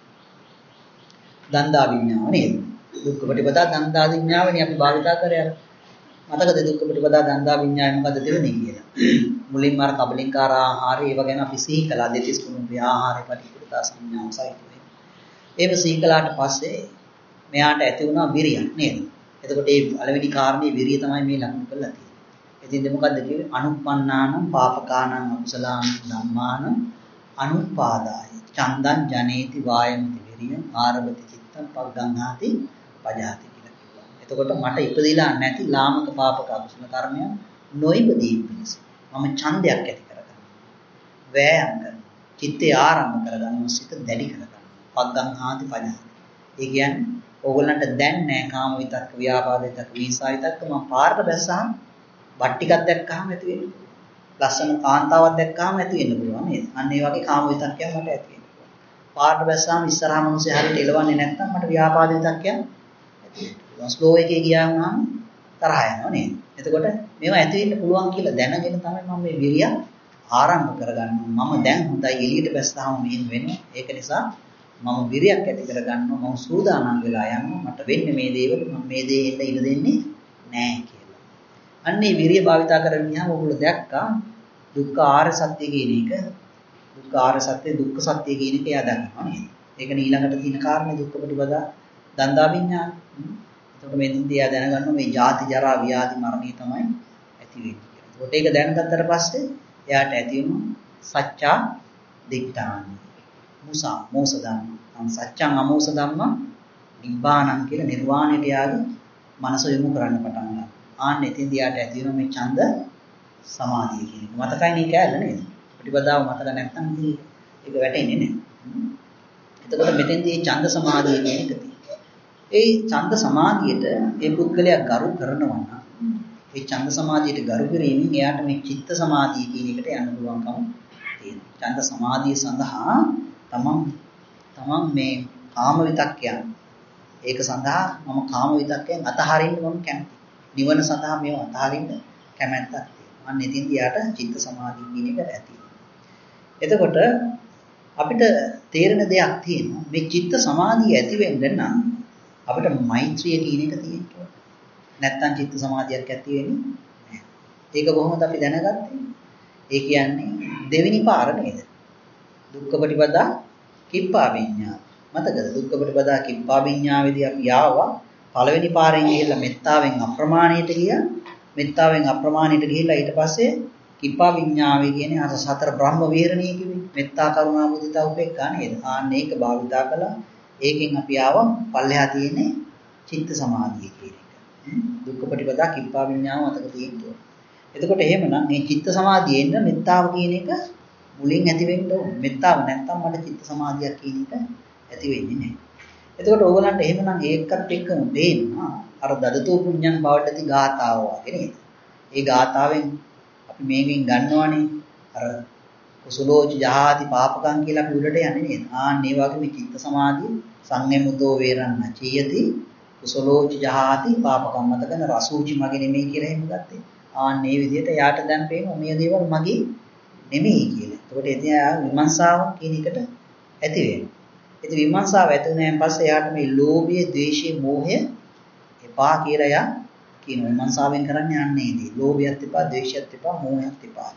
Speaker 1: දන්දා විඥාව නේද? දුක්ඛ ප්‍රතිපදා දන්දා විඥාවනේ අපි භාවිතා කරේ අර මතකද දුක්ඛ ප්‍රතිපදා දන්දා විඥාය මොකද දෙවෙනි කියලා. මුලින්ම අර කබලින්කාර ආහාරය ඒව ගැන අපි සිහි කළා දෙතිස් කුණුපේ ආහාරය පටිච්චසමුප්පාද සංඥාව සහිතව. ඒක සිහි කළාට පස්සේ මෙයාට ඇති වුණා විරියක් නේද? එතකොට මේ පළවෙනි කාරණේ විරිය තමයි මේ ලකුණු කරලා තියෙන්නේ. ඉතින් මොකද්ද කිව්වේ? අනුප්පන්නානම් පාපකානම් අකුසලාන ධම්මාන අනුපාදාය. චන්දං ජනේති වායමති විරියං ආරභති චිත්තං පග්ගංහාති පජාති කියලා කිව්වා. එතකොට මට ඉපදිලා නැති ලාමක පාපක අකුසල කර්මයන් නොයිපදී පිණිස මම ඡන්දයක් ඇති කරගන්නවා. වෑයම් කරනවා. චිත්තය ආරම්භ කරගන්නවා. සිත දැඩි කරගන්නවා. පග්ගංහාති පජාති. ඒ කියන්නේ ඕගොල්ලන්ට දැන් නෑ කාම විතක්ක, ව්‍යාපාද විතක්ක, විහිංසා විතක්ක. මම පාරට බැස්සහම වත් ටිකක් දැක්කහම ඇති වෙන්නේ. ලස්සන කාන්තාවක් දැක්කහම ඇති වෙන්න පුළුවන් නේද? අන්න ඒ වගේ කාම විතක්කයක් මට ඇති වෙන්න පුළුවන්. පාරට බැස්සහම ඉස්සරහා මිනිස්සු හරියට එලවන්නේ නැත්නම් මට ව්‍යාපාද විතක්කයක් ඇති වෙන්න පුළුවන්. ස්ලෝ එකේ ගියාම නම් තරහ යනවා නේද? එතකොට මේවා ඇති වෙන්න පුළුවන් කියලා දැනගෙන තමයි මම මේ විරිය ආරම්භ කරගන්නවා. මම දැන් හොඳයි එළියට බැස්සහම මෙහෙම වෙනවා. ඒක නිසා මම විරියක් ඇති කරගන්නවා. මම සූදානම් වෙලා යනවා. මට වෙන්නේ මේ දේවල් මම මේ දේ එන්න ඉඩ දෙන්නේ නැහැ කියලා. අන්නේ විරිය භාවිතා කරගෙන ගියාම ඔයගොල්ලෝ දැක්කා දුක්ඛ ආර්ය සත්‍ය කියන එක. දුක්ඛ ආර්ය සත්‍ය දුක්ඛ සත්‍ය කියන එක එයා දන්නවා නේද? ඒක ඊළඟට තියෙන කාරණේ දුක්ඛ ප්‍රතිපදා දන්දා විඥාන. එතකොට මෙතනදී එයා දැනගන්නවා මේ ජාති ජරා ව්‍යාධි මරණය තමයි ඇති වෙන්නේ කියලා. එතකොට ඒක දැනගත්තට පස්සේ එයාට ඇති වෙනවා සත්‍යා දිට්ඨාන. මුසා මෝස ධම්ම. අන් සත්‍යං අමෝස ධම්ම නිබ්බාණං කියලා නිර්වාණයට යාගේ මනස යොමු කරන්න පටන් ගන්නවා. ආන්න එතෙන්දී යාට ඇති වෙනවා මේ ඡන්ද සමාධිය කියන එක. මතකයි නේ කෑල්ල නේද? ප්‍රතිපදාව මතක නැත්නම් ඒක වැටෙන්නේ නැහැ. එතකොට මෙතෙන්දී ඡන්ද සමාධිය කියන එක තියෙනවා. ඒ ඡන්ද සමාධියට ඒ පුද්ගලයා ගරු කරනවා නම් ඒ ඡන්ද සමාධියට ගරු කිරීමෙන් එයාට මේ චිත්ත සමාධිය කියන එකට යන්න පුළුවන්කම තියෙනවා. ඡන්ද සමාධිය සඳහා තමන් තමන් මේ කාම විතක්කයන් ඒක සඳහා මම කාම විතක්කයන් අතහරින්න මම කැමතියි. නිවන සඳහා මේව අතහරින්න කැමැත්තක් තියෙනවා. අන්න එතින්දී යාට චිත්ත සමාධිය කියන එක ඇති වෙනවා. එතකොට අපිට තේරෙන දෙයක් තියෙනවා. මේ චිත්ත සමාධිය ඇති වෙන්න නම් අපිට මෛත්‍රිය කියන එක තියෙන්න ඕනේ. නැත්තම් චිත්ත සමාධියක් ඇති වෙන්නේ නැහැ. ඒක කොහොමද අපි දැනගත්තේ? ඒ කියන්නේ දෙවෙනි පාර නේද? දුක්ඛ ප්‍රතිපදා කිප්පා විඤ්ඤා. මතකද? දුක්ඛ ප්‍රතිපදා කිප්පා විඤ්ඤාවේදී අපි ආවා පළවෙනි පාරෙන් ගිහිල්ලා මෙත්තාවෙන් අප්‍රමාණයට ගියා. මෙත්තාවෙන් අප්‍රමාණයට ගිහිල්ලා ඊට පස්සේ කිප්පා විඤ්ඤාවේ කියන්නේ අර සතර බ්‍රහ්ම විහරණිය කිව්වේ. මෙත්තා කරුණා මුදිතා උපේක්ඛා නේද? ආන්න ඒක භාවිතා කළා. ඒකෙන් අපි ආවා පල්ලෙහා තියෙන්නේ චිත්ත සමාධිය කියන එක. දුක්ඛ ප්‍රතිපදා කිප්පා විඤ්ඤාව මතක තියෙන්න. එතකොට එහෙමනම් මේ චිත්ත සමාධියෙන් මෙත්තාව කියන එක මුලින් ඇති වෙන්න ඕනේ. මෙත්තාව නැත්තම් මට චිත්ත සමාධියක් කියන එක ඇති වෙන්නේ නැහැ. එතකොට ඕගලන්ට එහෙමනම් ඒකත් එක්කම දෙන්නා අර දදතෝ පුඤ්ඤං බවටදී ගාතාව වගේ නේද? ඒ ගාතාවෙන් අපි මේකෙන් ගන්නවනේ අර කුසලෝච ජහාති පාපකම් කියලා අපි උඩට යන්නේ නේද? ආන්න ඒ වගේ මේ චිත්ත සමාධිය සංයමුතෝ වේරන්න චියති කුසලෝච ජහාති පාපකම් මතකන රසූචි මගේ නෙමෙයි කියලා එහෙම ගත්තේ. ආන්න මේ විදිහට යාට දැන් පේනවා මේ දේවල් මගේ නෙමෙයි කියලා. එතකොට එතන විමර්ශාව කියන එකට ඇති වෙනවා. ඉතින් විමර්ශාව ඇති වුණාන් පස්සේ එයාට මේ ලෝභය, ද්වේෂය, මෝහය එපා කියලා එයා කියන විමර්ශාවෙන් කරන්නේ යන්නේ ඉතින්. ලෝභයත් එපා, ද්වේෂයත් එපා, මෝහයත් එපා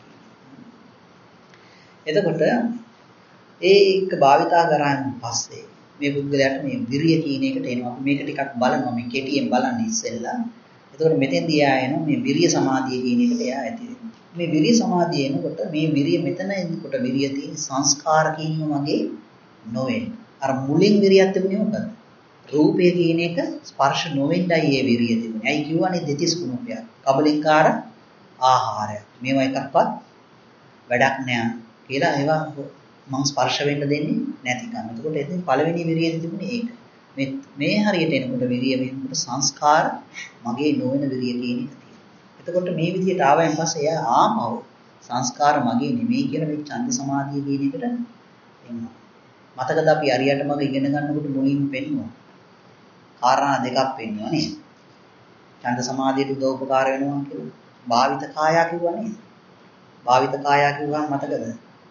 Speaker 1: කියන. එතකොට ඒ එක භාවිතා කරාන් පස්සේ මේ පුද්ගලයාට මේ විරිය කියන එකට එනවා. අපි මේක ටිකක් බලනවා. මේ කෙටියෙන් බලන්න ඉස්සෙල්ලා. එතකොට මෙතෙන්දී ආ එනවා මේ විරිය සමාධිය කියන එකට එයා ඇති වෙනවා. මේ විරිය සමාධිය එනකොට මේ විරිය මෙතන එනකොට විරිය තියෙන සංස්කාර කියනම වගේ නොවේ. අර මුලින් විරියක් තිබුණේ මොකද? රූපය කියන එක ස්පර්ශ නොවෙන්නයි ඒ විරිය තිබුණේ. ඇයි කියවනේ දෙතිස් කුණුපයක්. කබලින්කාර ආහාරය. මේවා එකක්වත් වැඩක් නෑ කියලා ඒවා මම ස්පර්ශ වෙන්න දෙන්නේ නැතිකම. එතකොට එතෙන් පළවෙනි විරිය තිබුණේ ඒක. මේ මේ හරියට එනකොට විරිය වෙනකොට සංස්කාර මගේ නොවන විරිය කියන එක තියෙනවා. එතකොට මේ විදියට ආවයින් පස්සේ එයා ආපහු සංස්කාර මගේ නෙමෙයි කියලා මේ ඡන්ද සමාධිය කියන එකට එනවා. මතකද අපි හරියට මග ඉගෙන ගන්නකොට මුලින්ම පෙන්නුවා. කාරණා දෙකක් පෙන්නුවා නේද? ඡන්ද සමාධියට උදව්පකාර වෙනවා කියලා. භාවිත කායා කිව්වා නේද? භාවිත කායා කිව්වම මතකද?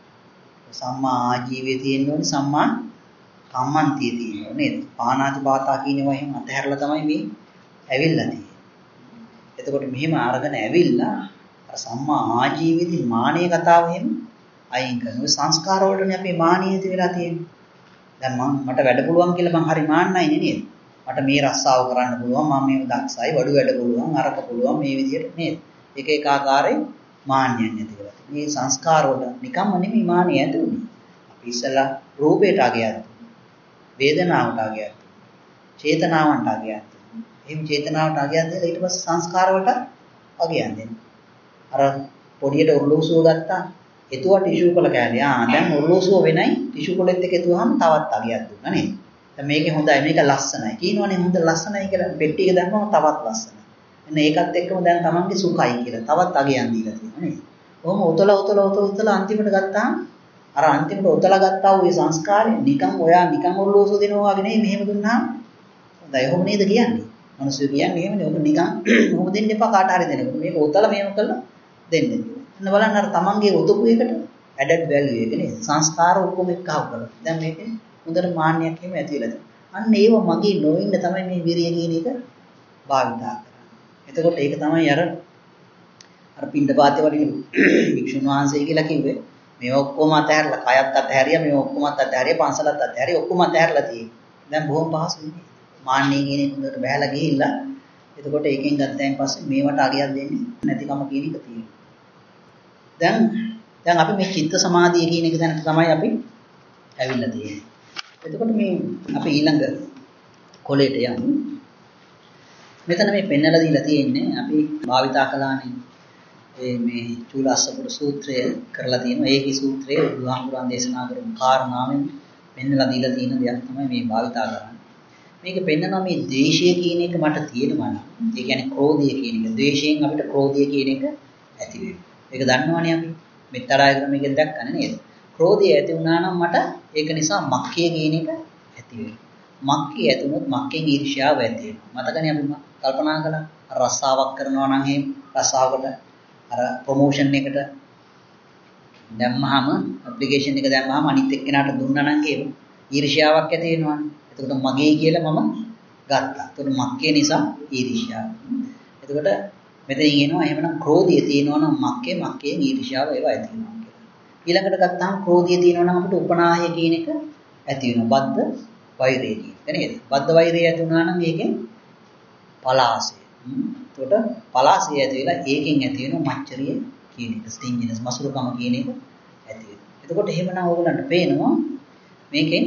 Speaker 1: සම්මා ආජීවයේ තියෙන්න ඕනේ සම්මා කම්මන්තිය තියෙන්න ඕනේ නේද? පාණාති පාතා කියනවා එහෙම අතහැරලා තමයි මේ ඇවිල්ලා තියෙන්නේ. එතකොට මෙහෙම අරගෙන ඇවිල්ලා අර සම්මා ආජීවයේදී මානිය කතාව එහෙම අයින් කරනවා. සංස්කාර වලටනේ අපේ මානිය ඇති වෙලා තියෙන්නේ. දැන් මම මට වැඩ පුළුවන් කියලා මං හරි මාන්නයි නේද? මට මේ රස්සාව කරන්න පුළුවන්, මම මේක දක්ෂයි, වඩු වැඩ පුළුවන්, අරක පුළුවන් මේ විදිහට නේද? එක එක ආකාරයේ මාන්නයන් ඇති වෙලා. මේ සංස්කාර වල නිකම්ම නෙමෙයි මානිය ඇති උනේ. අපි ඉස්සලා රූපයට අගයත්, වේදනාවට අගයත්, චේතනාවන්ට අගයත්. එහෙම චේතනාවට අගයත් දෙලා ඊට පස්සේ සංස්කාර වලට අගයන් දෙනවා. අර පොඩියට ඔරලෝසුව ගත්තා. එතුවා ටිෂු කොල කෑලි. ආ දැන් ඔරලෝසුව වෙනයි ටිෂු කොලෙත් එක එතුවාම තවත් අගයක් දුන්නා නේද? දැන් මේකේ හොඳයි මේක ලස්සනයි. කියනවනේ හොඳ ලස්සනයි කියලා පෙට්ටි එක දැම්මම තවත් ලස්සනයි. එන්න ඒකත් එක්කම දැන් Tamange සුඛයි කියලා තවත් අගයන් දීලා තියෙනවා නේද? කොහොම උතල උතල උතල උතල අන්තිමට ගත්තාම අර අන්තිමට උතලා ගත්තා වූ ඒ සංස්කාරය නිකන් ඔයා නිකන් ඔරලෝසුව දෙනවා වගේ නෙමෙයි මෙහෙම දුන්නාම හොඳයි. ඔහොම නේද කියන්නේ? මිනිස්සු කියන්නේ එහෙමනේ. ඔක නිකන් ඔහොම දෙන්න එපා කාට හරි දෙනකොට. මේක උතලා මේව කළා දෙන්න කියලා. එන්න බලන්න අර Tamange උදපු එකට added value එක නේද? සංස්කාර ඔක්කොම එක්කව කරලා. දැන් මේකේ හොඳට මාන්නයක් එහෙම ඇති වෙලා තියෙනවා. අන්න ඒව මගේ නොඉන්න තමයි මේ විරිය කියන එක භාවිතා කරන්නේ. එතකොට ඒක තමයි අර අර පින්ඩපාතේ වලින් වික්ෂුන් වහන්සේ කියලා කිව්වේ මේවා ඔක්කොම අතහැරලා කයත් අතහැරියා මේවා ඔක්කොම අතහැරියා පන්සලත් අතහැරියා ඔක්කොම අතහැරලා තියෙන්නේ. දැන් බොහොම පහසුයි. මාන්නේ කියන එක හොඳට බහැලා ගිහිල්ලා එතකොට ඒකෙන් ගත්තයින් පස්සේ මේවට අගයක් දෙන්නේ නැතිකම කියන එක තියෙනවා. දැන් දැන් අපි මේ චිත්ත සමාධිය කියන එක දැනට තමයි අපි ඇවිල්ලා තියෙන්නේ. එතකොට මේ අපි ඊළඟ කොලේට යමු. මෙතන මේ පෙන්නලා දීලා තියෙන්නේ අපි භාවිතා කළානේ ඒ මේ චූලාස්සපුර සූත්‍රය කරලා තියෙනවා. ඒකේ සූත්‍රයේ බුදුහාමුදුරන් දේශනා කරපු කාරණාවෙන් පෙන්නලා දීලා තියෙන දෙයක් තමයි මේ භාවිතා කරන්නේ. මේක පෙන්නනවා මේ ද්වේෂය කියන එක මට තියෙනවා නම් ඒ කියන්නේ ක්‍රෝධය කියන එක. ද්වේෂයෙන් අපිට ක්‍රෝධය කියන එක ඇති වෙනවා. ඒක දන්නවනේ අපි මෙතරාය ක්‍රමයකින් දැක්කනේ නේද? ක්‍රෝධය ඇති වුණා නම් මට ඒක නිසා මක්ඛිය කියන එක ඇති වෙනවා. මක්ඛිය ඇති වුණොත් මක්ඛෙන් ඊර්ෂ්‍යාව ඇති වෙනවා. මතකනේ අපි කල්පනා කළා රස්සාවක් කරනවා නම් එහෙම රස්සාවකට අර ප්‍රොමෝෂන් එකට දැම්මහම ඇප්ලිකේෂන් එක දැම්මහම අනිත් එක්කෙනාට දුන්නා නම් ඒක ඊර්ෂ්‍යාවක් ඇති වෙනවානේ. එතකොට මගේ කියලා මම ගත්තා. එතකොට මක්ඛේ නිසා ඊර්ෂ්‍යාව. එතකොට මෙතන කියනවා එහෙමනම් ක්‍රෝධය තියෙනවා නම් මක්ඛේ මක්ඛේ ඊර්ෂ්‍යාව ඒවා ඇති වෙනවා කියලා. ඊළඟට ගත්තාම ක්‍රෝධය තියෙනවා නම් අපිට උපනාහය කියන එක ඇති වෙනවා. බද්ධ වෛරය කියන එක නේද? බද්ධ වෛරය ඇති වුණා නම් ඒකෙන් පලාසය. එතකොට පලාසය ඇති වෙලා ඒකෙන් ඇති වෙනවා මච්චරිය කියන එක. ස්ටින්ජිනස් මසුරුකම කියන එක ඇති වෙනවා. එතකොට එහෙමනම් ඕගොල්ලන්ට පේනවා මේකෙන්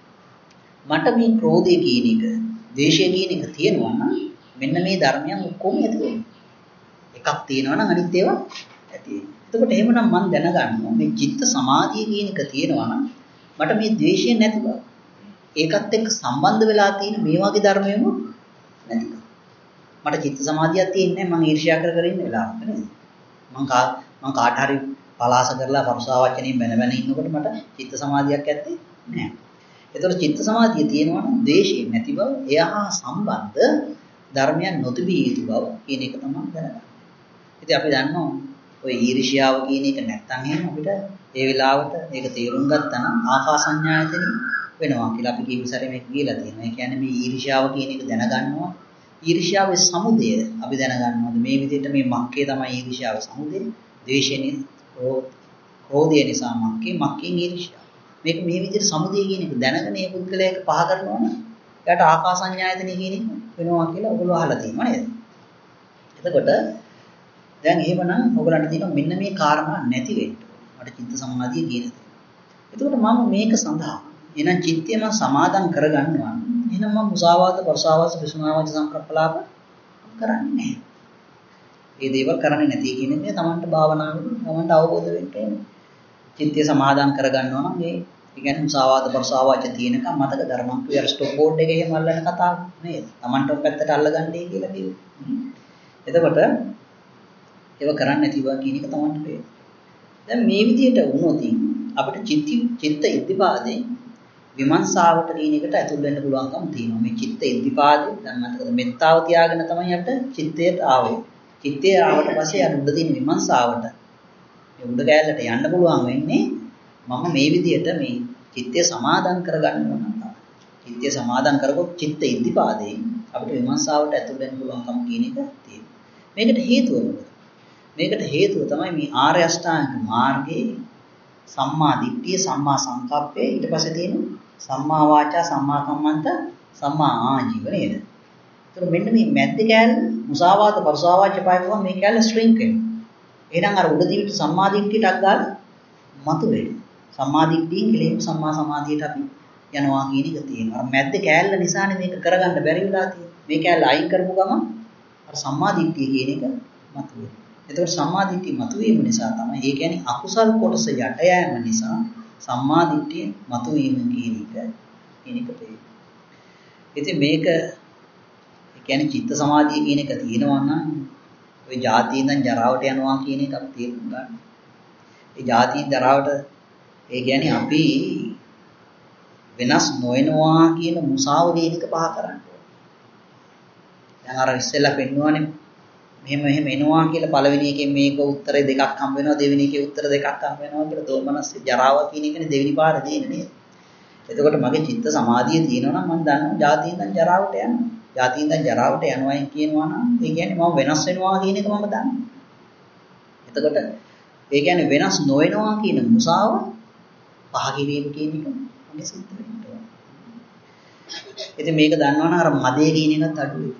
Speaker 1: මට මේ ක්‍රෝධය කියන එක, ද්වේෂය කියන එක තියෙනවා නම් මෙන්න මේ ධර්මයන් ඔක්කොම ඇති වෙනවා. එකක් තියෙනවා නම් අනිත් ඒවා ඇති වෙනවා. එතකොට එහෙමනම් මම දැනගන්නවා මේ චිත්ත සමාධිය කියන එක තියෙනවා නම් මට මේ ද්වේෂය නැති බව. ඒකත් එක්ක සම්බන්ධ වෙලා තියෙන මේ වගේ ධර්මයම නැති බව. මට චිත්ත සමාධියක් තියෙන්නේ නැහැ මම ඊර්ෂ්‍යා කර කර ඉන්න වෙලාවක නේද? මම කා මම කාට හරි පලාස කරලා පරුසා වචනින් බැන බැන ඉන්නකොට මට චිත්ත සමාධියක් ඇත්තේ නැහැ. ඒතකොට චිත්ත සමාධිය තියෙනවා නම් ද්වේෂය නැති බව, එයා සම්බන්ධ ධර්මයන් නොතිබිය යුතු බව කියන එක තමයි දැනගන්න. ඉතින් අපි දන්නවා ඔය ඊර්ෂ්‍යාව කියන එක නැත්තම් එහෙම අපිට ඒ වෙලාවට ඒක තේරුම් ගත්තා නම් ආකාසඤ්ඤායතනෙ වෙනවා කියලා අපි කීප සැරේ මේක කියලා තියෙනවා. ඒ කියන්නේ මේ ඊර්ෂ්‍යාව කියන එක දැනගන්නවා. ඊර්ෂ්‍යාවේ සමුදය අපි දැනගන්නවාද මේ විදිහට මේ මක්කේ තමයි ඊර්ෂ්‍යාවේ සමුදය. ද්වේෂෙනේ ක්‍රෝධය නිසා මක්කේ මක්කෙන් ඊර්ෂ්‍යාව. මේක මේ විදිහට සමුදය කියන එක දැනගෙන මේ පුද්ගලයාක පහ කරනවා නම් එයාට ආකාසඤ්ඤායතනෙ කියන එක වෙනවා කියලා ඔයගොල්ලෝ අහලා තියෙනවා නේද? එතකොට දැන් එහෙමනම් ඔයගලන්ට තියෙනවා මෙන්න මේ කාරණා නැති වෙන්න. මට චිත්ත සමාධිය කියන දේ. එතකොට මම මේක සඳහා එහෙනම් චිත්තය මම සමාදන් කරගන්නවා. එහෙනම් මම මුසාවාද, පරසාවාද, විසුනාවාද සංකප්පලාප කරන්නේ නැහැ. මේ දේවල් කරන්නේ නැති කියන එක තමන්ට භාවනාවෙන් තමන්ට අවබෝධ වෙන්න ඕනේ. චිත්තය සමාදන් කරගන්නවා නම් මේ ඒ කියන්නේ මුසාවාද, පරසාවාද තියෙනකම් මතක ධර්මං කියන ස්ටොප් බෝඩ් එකේ එහෙම අල්ලන කතාව නේද? තමන්ට පැත්තට අල්ලගන්නේ කියලා කිව්වේ. එතකොට ඒව කරන්නේ නැතිව කියන එක තමන්ට පේනවා. දැන් මේ විදිහට වුණොත් අපිට චිත්ත චිත්ත ඉද්ධිපාදේ විමර්ශාවට කියන එකට ඇතුල් වෙන්න පුළුවන්කම තියෙනවා. මේ චිත්ත ඉද්ධිපාදේ දැන් මතකද මෙත්තාව තියාගෙන තමයි අපිට චිත්තයට ආවේ. චිත්තය ආවට පස්සේ අර උඩ තියෙන විමර්ශාවට මේ උඩ කැලලට යන්න පුළුවන් වෙන්නේ මම මේ විදිහට මේ චිත්තය සමාදන් කරගන්න ඕන නම්. චිත්තය සමාදන් කරගොත් චිත්ත ඉද්ධිපාදේ අපිට විමර්ශාවට ඇතුල් වෙන්න පුළුවන්කම කියන එක තියෙනවා. මේකට හේතුව මොකද? මේකට හේතුව තමයි මේ ආර්ය අෂ්ටාංග මාර්ගයේ සම්මා දිට්ඨිය, සම්මා සංකප්පය, ඊට පස්සේ තියෙන සම්මා වාචා, සම්මා කම්මන්ත, සම්මා ආජීව නේද? ඒතර මෙන්න මේ මැද්ද කැලේ මුසාවාද, පරසාවාච පායපුවා මේ කැලේ ස්ට්‍රින්ක් වෙනවා. එහෙනම් අර උඩ දිවිට සම්මා දිට්ඨියටක් ගාලා මතුවෙයි. සම්මා දිට්ඨියෙන් කෙලෙම සම්මා සමාධියට අපි යනවා කියන එක තියෙනවා. අර මැද්ද කැලේ නිසානේ මේක කරගන්න බැරි වෙලා තියෙන්නේ. මේ කැලේ අයින් කරපු ගමන් අර සම්මා දිට්ඨිය කියන එක මතුවෙයි. එතකොට සම්මා දිට්ඨිය මතුවීම නිසා තමයි ඒ කියන්නේ අකුසල් කොටස යට යෑම නිසා සම්මා දිට්ඨිය මතුවීම කියන එක කියන එක තේරෙනවා. ඉතින් මේක ඒ කියන්නේ චිත්ත සමාධිය කියන එක තියෙනවා නම් ඔය ජාතියෙන් ඉඳන් ජරාවට යනවා කියන එක අපි තේරුම් ගන්න. ඒ ජාතියෙන් ජරාවට ඒ කියන්නේ අපි වෙනස් නොවෙනවා කියන මුසාව කියන එක පහ කරන්න ඕනේ. දැන් අර ඉස්සෙල්ලා පෙන්නුවානේ මෙහෙම මෙහෙම එනවා කියලා පළවෙනි එකෙන් මේක උත්තරේ දෙකක් හම්බ වෙනවා දෙවෙනි එකේ උත්තර දෙකක් හම්බ වෙනවා කියලා දෝමනස්සේ ජරාව කියන එකනේ දෙවෙනි පාර දෙන්නේ නේද? එතකොට මගේ චිත්ත සමාධිය තියෙනවා නම් මම දන්නවා ජාතියෙන් ඉඳන් ජරාවට යනවා. ජාතියෙන් ඉඳන් ජරාවට යනවා කියනවා නම් ඒ කියන්නේ මම වෙනස් වෙනවා කියන එක මම දන්නවා. එතකොට ඒ කියන්නේ වෙනස් නොවෙනවා කියන මුසාව පහ කිරීම කියන එක මගේ සිද්ධ වෙනවා. ඉතින් මේක දන්නවනම් අර මදේ කියන එකත් අඩුයි.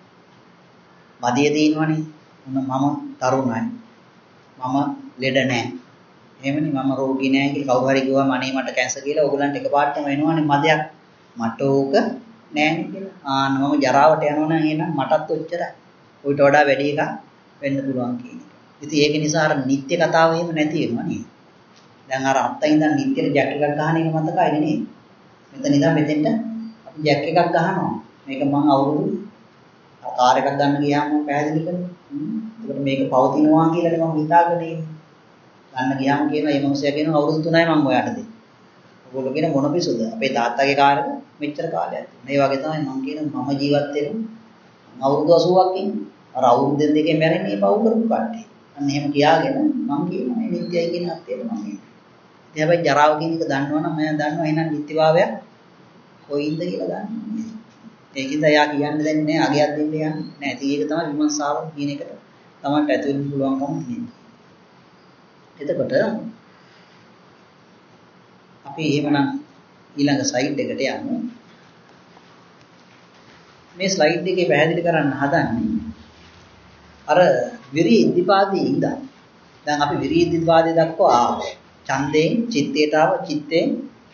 Speaker 1: මදිය දිනවනේ මම තරුණයි මම ලෙඩ නැහැ එහෙමනේ මම රෝගී නැහැ කියලා කවුරු හරි කිව්වම අනේ මට කැන්සර් කියලා ඕගලන්ට එකපාරටම එනවනේ මදයක් මට ඕක නැහැ කියලා ආන්න මම ජරාවට යනවා නම් එහෙනම් මටත් ඔච්චරයි ඌට වඩා වැඩි එකක් වෙන්න පුළුවන් කියන එක. ඉතින් ඒක නිසා අර නිත්‍ය කතාව එහෙම නැති වෙනවා නේද? දැන් අර අත්තෙන් ඉඳන් නිත්‍යෙට ජැක් එකක් ගන්න එක මතකයිනේ නේද? මෙතන ඉඳන් මෙතෙන්ට අපි ජැක් එකක් ගහනවා. මේක මම අවුරුදු කාර් එකක් ගන්න ගියාම මම පැහැදිලි කරනවා. ඒකට මේක පවතිනවා කියලානේ මම හිතාගෙන ඉන්නේ. ගන්න ගියාම කියනවා මේ මිනිස්සයා කියනවා අවුරුදු තුනයි මම ඔයාට දෙන්නේ. ඔයගොල්ලෝ කියන මොන පිසුද? අපේ තාත්තාගේ කාර් එක මෙච්චර කාලයක් තිබුණා. ඒ වගේ තමයි මම කියනවා මම ජීවත් වෙන්නේ. මම අවුරුදු අසූවක් ඉන්නේ. අර අවුරුදු දෙකෙන් මැරෙන්නේ පව් කරපු කට්ටිය. අන්න එහෙම කියාගෙන මම කියනවා මේ නිත්‍යයි කියන අර්ථයට මම ඉන්නේ. ඉතින් හැබැයි ජරාව කියන එක දන්නවනම් මම දන්නවා එහෙනම් නිත්‍යභාවය කොයින්ද කියලා දන්නවා. ඒකින්ද එයා කියන්නේ දැන් නෑ අගයක් දෙන්න යන්නේ නෑ. ඉතින් ඒක තමයි විමර්ශාව කියන එකට තමයි ඇතුල් වෙන්න පුළුවන්කම තියෙන්නේ. එතකොට අපි එහෙමනම් ඊළඟ ස්ලයිඩ් එකට යමු. මේ ස්ලයිඩ් එකේ පැහැදිලි කරන්න හදන්නේ අර විරිය ඉද්ධිපාදයේ ඉඳන් දැන් අපි විරිය ඉද්ධිපාදයේ දක්වා ආවා. ඡන්දයෙන් චිත්තයට ආව චිත්තයෙන්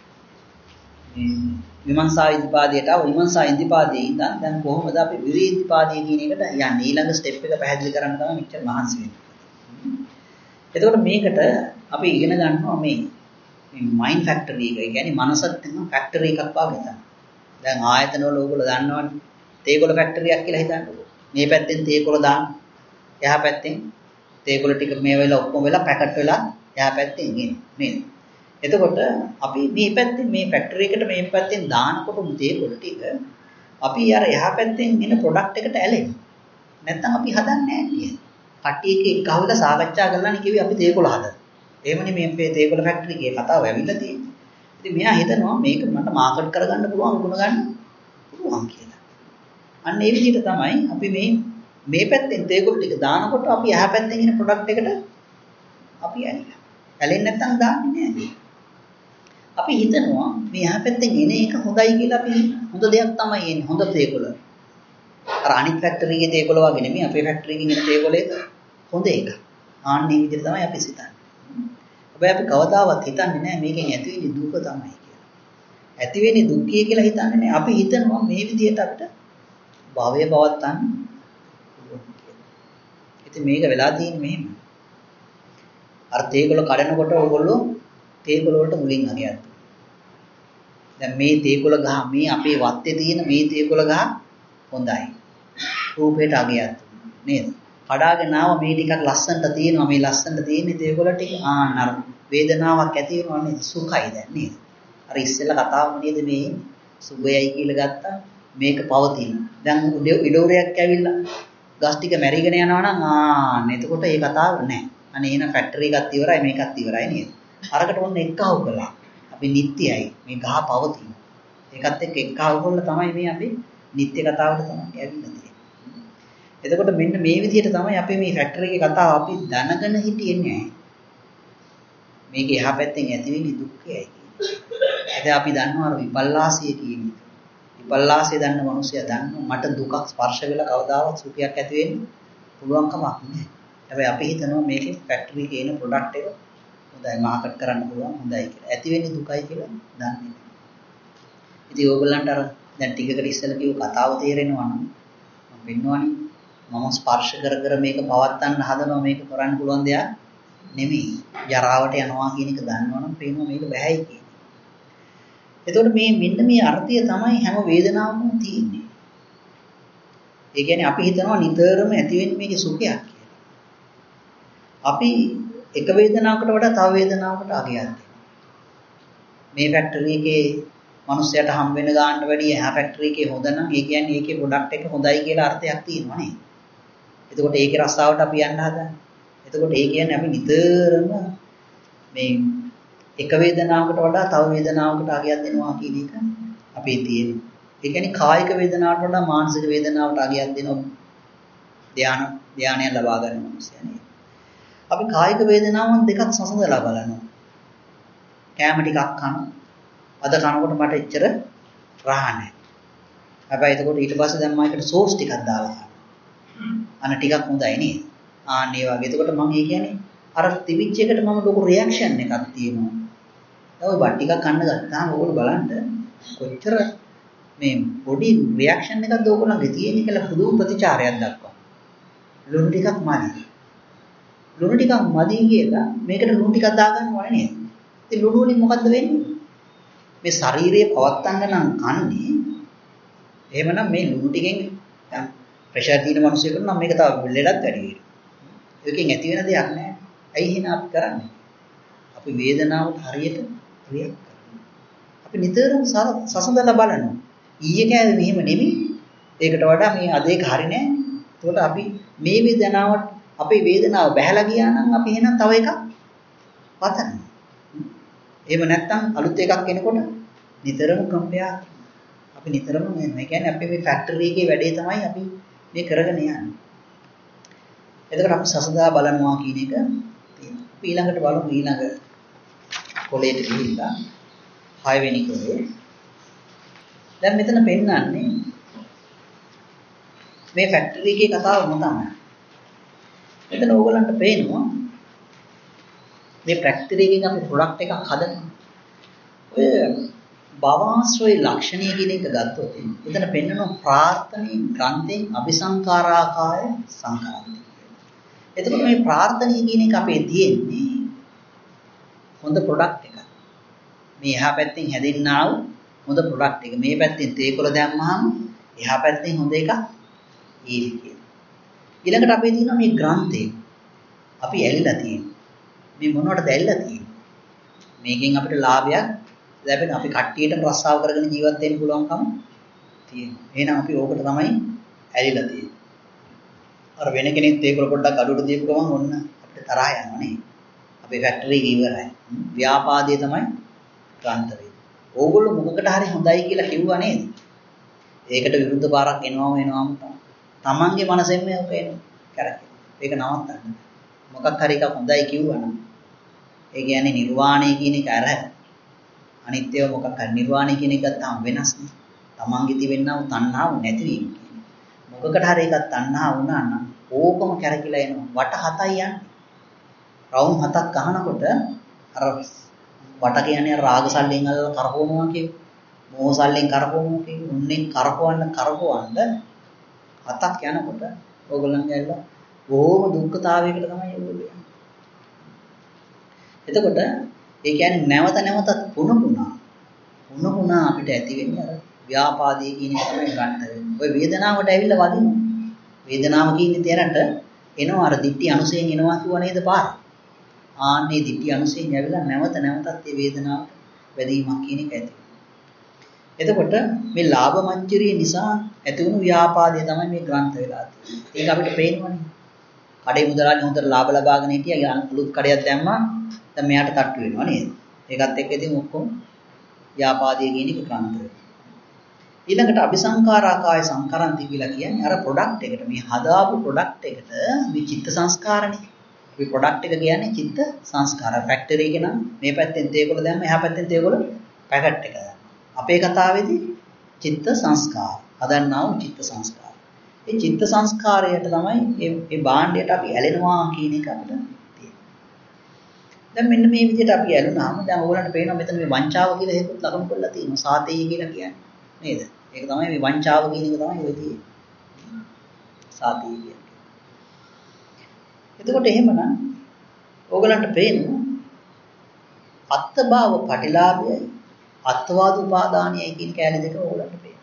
Speaker 1: විමර්ශා ඉද්ධිපාදයට ආව විමර්ශා ඉද්ධිපාදයේ ඉඳන් දැන් කොහොමද අපි විරිය ඉද්ධිපාදයේ කියන එකට යන්නේ ඊළඟ ස්ටෙප් එක පැහැදිලි කරන්න තමයි මෙච්චර මහන්සි වෙන්නේ. එතකොට මේකට අපි ඉගෙන ගන්නවා මේ මේ මයින්ඩ් ෆැක්ටරි එක. ඒ කියන්නේ මනසත් එක්ක ෆැක්ටරි එකක් වගේ තමයි. දැන් ආයතන වල ඕගොල්ලෝ දන්නවනේ තේකොළ ෆැක්ටරියක් කියලා හිතන්නකෝ. මේ පැත්තෙන් තේකොළ දාන්න. එහා පැත්තෙන් තේකොළ ටික මේ වෙලාව ඔක්කොම වෙලා පැකට් වෙලා එහා පැත්තෙන් එන්නේ නේද? එතකොට අපි මේ පැත්තෙන් මේ ෆැක්ටරි එකට මේ පැත්තෙන් දානකොට තේකොළ ටික අපි අර එහා පැත්තෙන් එන ප්‍රොඩක්ට් එකට ඇලෙනවා. නැත්තම් අපි හදන්නේ නැහැ නේද? කට්ටිය එක එක ගහවිලා සාකච්ඡා කරලානේ කිව්වේ අපි තේකොළ හදන්න. එහෙමනේ මේ තේකොළ ෆැක්ටරි එකේ කතාව ඇවිල්ලා තියෙන්නේ. ඉතින් මෙයා හිතනවා මේක මට මාකට් කරගන්න පුළුවන් ගුණ ගන්න පුළුවන් කියලා. අන්න ඒ විදිහට තමයි අපි මේ මේ පැත්තෙන් තේකොළ ටික දානකොට අපි එහා පැත්තෙන් එන ප්‍රොඩක්ට් එකට අපි ඇලිලා. ඇලෙන්නේ නැත්නම් දාන්නේ නැහැ. අපි හිතනවා මේ එහා පැත්තෙන් එන එක හොඳයි කියලා අපි හොඳ දෙයක් තමයි එන්නේ හොඳ තේකොළ. අර අනිත් ෆැක්ටරි එකේ තේකොළ වගේ නෙමෙයි අපේ ෆැක්ටරි එකකින් එන තේකොළ එක හොඳ එක. ආන්නේ විදිහට තමයි අපි හිතන්නේ. හැබැයි අපි කවදාවත් හිතන්නේ නැහැ මේකෙන් ඇති වෙන්නේ දුක තමයි කියලා. ඇති වෙන්නේ දුක්ඛය කියලා හිතන්නේ නැහැ. අපි හිතනවා මේ විදිහට අපිට භවය පවත්තන්න පුළුවන් කියලා. ඉතින් මේක වෙලා තියෙන්නේ මෙහෙම. අර තේකොළ කඩනකොට ඕගොල්ලෝ තේකොළ වලට මුලින් අගයක්. දැන් මේ තේකොළ ගහ මේ අපේ වත්තේ තියෙන මේ තේකොළ ගහ හොඳයි. රූපේට අගයක් නේද? කඩාගෙන ආව මේ ටිකක් ලස්සනට තියෙනවා මේ ලස්සනට තියෙන තේකොළ ටික ආ නර වේදනාවක් ඇති වෙනවා නේද? සුඛයි දැන් නේද? අර ඉස්සෙල්ලා කතාව නේද මේ සුභයයි කියලා ගත්තා මේක පවතින. දැන් ඉඩෝරයක් ඇවිල්ලා ගස් ටික මැරිගෙන යනවා නම් ආ එතකොට ඒ කතාව නැහැ. අනේ එන ෆැක්ටරි එකත් ඉවරයි මේකත් ඉවරයි නේද? අරකට ඔන්න එක්කව කළා. අපි නිට්ටයයි මේ ගහ පවතින. ඒකත් එක්ක එක්කව කළා තමයි මේ අපි නිට්ටය කතාවට තමයි ඇවිල්ලා තියෙන්නේ. එතකොට මෙන්න මේ විදිහට තමයි අපි මේ ෆැක්ටරි එකේ කතාව අපි දැනගෙන හිටියේ නෑ. මේක එහා පැත්තෙන් ඇති වෙන්නේ දුක්ඛයයි කියන්නේ. එතන අපි දන්නවා අර විපල්ලාසය කියන එක. විපල්ලාසය දන්න මිනිස්සයා දන්නවා මට දුකක් ස්පර්ශ වෙලා කවදාවත් සුඛයක් ඇති වෙන්න පුළුවන් කමක් නෑ. හැබැයි අපි හිතනවා මේකේ ෆැක්ටරි එකේ එන ප්‍රොඩක්ට් එක හොඳයි මාකට් කරන්න පුළුවන් හොඳයි කියලා. ඇති වෙන්නේ දුකයි කියලා දන්නේ නෑ. ඉතින් ඕගොල්ලන්ට අර දැන් ටිකකට ඉස්සෙල්ලා කිව්ව කතාව තේරෙනවා නම් මම පෙන්වන්නේ මම ස්පර්ශ කර කර මේක පවත්තන්න හදනවා මේක කරන්න පුළුවන් දෙයක් නෙමෙයි. ජරාවට යනවා කියන එක දන්නවනම් පේනවා මේක බෑයි කියන්නේ. එතකොට මේ මෙන්න මේ අර්ථය තමයි හැම වේදනාවකම තියෙන්නේ. ඒ කියන්නේ අපි හිතනවා නිතරම ඇති වෙන්නේ මේකේ සුඛයක් කියලා. අපි එක වේදනාවකට වඩා තව වේදනාවකට අගයක් දෙනවා. මේ ෆැක්ටරි එකේ මිනිස්සයාට හම් වෙන ගානට වැඩිය එහා ෆැක්ටරි එකේ හොඳ නම් ඒ කියන්නේ ඒකේ ප්‍රොඩක්ට් එක හොඳයි කියලා අර්ථයක් තියෙනවා නේද? එතකොට ඒකේ රස්සාවට අපි යන්න හදන්නේ. එතකොට ඒ කියන්නේ අපි නිතරම මේ එක වේදනාවකට වඩා තව වේදනාවකට අගයක් දෙනවා කියන එක අපේ තියෙන්නේ. ඒ කියන්නේ කායික වේදනාවට වඩා මානසික වේදනාවට අගයක් දෙනවා. ධාන ධානය ලබා ගන්න මිනිස්සයා නේද? අපි කායික වේදනාවන් දෙකක් සසඳලා බලනවා. කැම ටිකක් කන. අද කනකොට මට එච්චර රහ නැහැ. හැබැයි එතකොට ඊට පස්සේ දැන් මම ඒකට සෝස් ටිකක් දාලා කනවා. අන ටිකක් හොඳයි නේද? ආන්න ඒ වගේ. එතකොට මම ඒ කියන්නේ අර තිබිච්ච එකට මම ලොකු රියැක්ෂන් එකක් තියෙනවා. ඔය බත් ටිකක් කන්න ගත්තාම ඕගොල්ලෝ බලන්න කොච්චර මේ පොඩි රියැක්ෂන් එකක්ද ඕගොල්ලන්ගේ තියෙන කියලා පුදුම ප්‍රතිචාරයක් දක්වනවා. ලුණු ටිකක් මදි. ලුණු ටිකක් මදි කියලා මේකට ලුණු ටිකක් දාගන්නවා නේද? ඉතින් ලුණු වලින් මොකද්ද වෙන්නේ? මේ ශරීරයේ පවත්තන්න නම් කන්නේ එහෙමනම් මේ ලුණු ටිකෙන් ප්‍රෙෂර් තියෙන මිනිස්සුන්ට නම් මේක තව ලෙඩක් වැඩි වෙනවා. ඒකෙන් ඇති වෙන දෙයක් නෑ. ඇයි එහෙනම් අපි කරන්නේ? අපි වේදනාවට හරියට ක්‍රියා කරනවා. අපි නිතරම සසඳලා බලනවා. ඊයේ කෑවේ මෙහෙම නෙමෙයි. ඒකට වඩා මේ අද එක හරි නෑ. ඒකට අපි මේ වේදනාවට අපේ වේදනාව බැහැලා ගියා නම් අපි එහෙනම් තව එකක් පතනවා. එහෙම නැත්නම් අලුත් එකක් එනකොට නිතරම කම්පයා අපි නිතරම මේ කියන්නේ අපි මේ ෆැක්ටරි එකේ වැඩේ තමයි අපි මේ කරගෙන යන්නේ. එතකොට අපි සසඳා බලනවා කියන එක තියෙනවා. අපි ඊළඟට බලමු ඊළඟ කොලේට ගිහිල්ලා හය වෙනි කොලේ. දැන් මෙතන පෙන්නන්නේ මේ ෆැක්ටරි එකේ කතාව මොකක්ද? මෙතන ඕගලන්ට පේනවා මේ ෆැක්ටරි එකකින් අපි ප්‍රොඩක්ට් එකක් හදනවා. ඔය භවආශ්‍රය ලක්ෂණය කියන එක ගත්තොත් එතන පෙන්නනවා ප්‍රාර්ථනීය ග්‍රන්ථෙන් අபிසංකාරාකාය සංකාරය. එතකොට මේ ප්‍රාර්ථනීය කියන එක අපේ තියෙන්නේ හොඳ ප්‍රොඩක්ට් එකක්. මේ එහා පැත්තෙන් හැදෙන්නා වූ හොඳ ප්‍රොඩක්ට් එක. මේ පැත්තෙන් තේකොළ දැම්මහම එහා පැත්තෙන් හොඳ එකක් ඊළි කියන. ඊළඟට අපේ තියෙනවා මේ ග්‍රන්ථය. අපි ඇලිලා තියෙනවා. මේ මොනවටද ඇලිලා තියෙන්නේ? මේකෙන් අපිට ලාභයක් ලැබෙන අපි කට්ටියට රස්සාව කරගෙන ජීවත් වෙන්න පුළුවන්කම තියෙනවා. එහෙනම් අපි ඕකට තමයි ඇලිලා තියෙන්නේ. අර වෙන කෙනෙක් ඒකල පොඩ්ඩක් අඩුවට දීපු ගමන් ඔන්න අපිට තරහ යනවා නේ. අපේ ෆැක්ටරි එක ඉවරයි. ව්‍යාපාදයේ තමයි ක්ලාන්තරේ. ඕගොල්ලෝ මොකකට හරි හොඳයි කියලා කිව්වා නේද? ඒකට විරුද්ධ පාරක් එනවාම එනවාම තමයි. Tamange මනසෙන් මේක එන්නේ. කරකේ. ඒක නවත්තන්න. මොකක් හරි එකක් හොඳයි කිව්වනම් ඒ කියන්නේ නිර්වාණය කියන එක අර අනිත්‍යව මොකක් හරි නිර්වාණය කියන එක තාම වෙනස් නේ. Tamange තිබෙනා වූ තණ්හාව නැති වීම කියන්නේ. මොකකට හරි එකක් තණ්හා වුණා නම් ඕකම කරකිලා එනවා. වට හතයි යන්නේ. රවුම් හතක් අහනකොට අර වට කියන්නේ රාග සල්ලෙන් අල්ලලා කරකවනවා කියන්නේ. මෝහ සල්ලෙන් කරකවනවා කියන්නේ. උන්නේ කරකවන්න කරකවන්න හතක් යනකොට ඕගොල්ලන්ගේ ඇල්ල බොහොම දුක්ඛතාවයකට තමයි යන්නේ. එතකොට ඒ කියන්නේ නැවත නැවතත් පුන පුනා පුන පුනා අපිට ඇති වෙන්නේ අර ව්‍යාපාදයේ කියන එක තමයි ගන්න වෙන්නේ. ඔය වේදනාවට ඇවිල්ලා වදිනවා. වේදනාව කියන්නේ තැනට එනවා අර දිට්ටි අනුසයෙන් එනවා කියව නේද පාර. ආන්නේ දිට්ටි අනුසයෙන් ඇවිල්ලා නැවත නැවතත් මේ වේදනාවට වැදීමක් කියන එක ඇති. එතකොට මේ ලාභ මංජරිය නිසා ඇති වුණු ව්‍යාපාදය තමයි මේ ග්‍රන්ථ වෙලා තියෙන්නේ. ඒක අපිට පේනවනේ. කඩේ මුදලාලි හොඳට ලාභ ලබාගෙන හිටියා. අලුත් කඩයක් දැම්මා. දැන් මෙයාට තට්ටු වෙනවා නේද? ඒකත් එක්ක ඉතින් ඔක්කොම ව්‍යාපාදයේ කියන එක ග්‍රන්ථය. ඊළඟට අபிසංකාරාකාය සංකරන්ති කියලා කියන්නේ අර ප්‍රොඩක්ට් එකට මේ හදාපු ප්‍රොඩක්ට් එකට මේ චිත්ත සංස්කාරනේ. අපි ප්‍රොඩක්ට් එක කියන්නේ චිත්ත සංස්කාර. ෆැක්ටරි එක නම් මේ පැත්තෙන් තේකොළ දැම්ම එහා පැත්තෙන් තේකොළ පැකට් එක. අපේ කතාවේදී චිත්ත සංස්කාර. හදන්නා වූ චිත්ත සංස්කාර. ඒ චිත්ත සංස්කාරයට තමයි මේ මේ භාණ්ඩයට අපි ඇලෙනවා කියන එක අපිට තියෙනවා. දැන් මෙන්න මේ විදිහට අපි ඇලුනාම දැන් ඕගොල්ලන්ට පේනවා මෙතන මේ වංචාව කියලා හේතුත් ලකුණු කරලා තියෙනවා. සාතේය කියලා කියන්නේ. නේද? ඒක තමයි මේ වංචාව කියන එක තමයි ඔය තියෙන්නේ. සාතේය කියන්නේ. එතකොට එහෙමනම් ඕගලන්ට පේනවා අත්භාව පටිලාභයයි අත්වාද උපාදානයයි කියන කැලේ දෙක ඕගලන්ට පේනවා.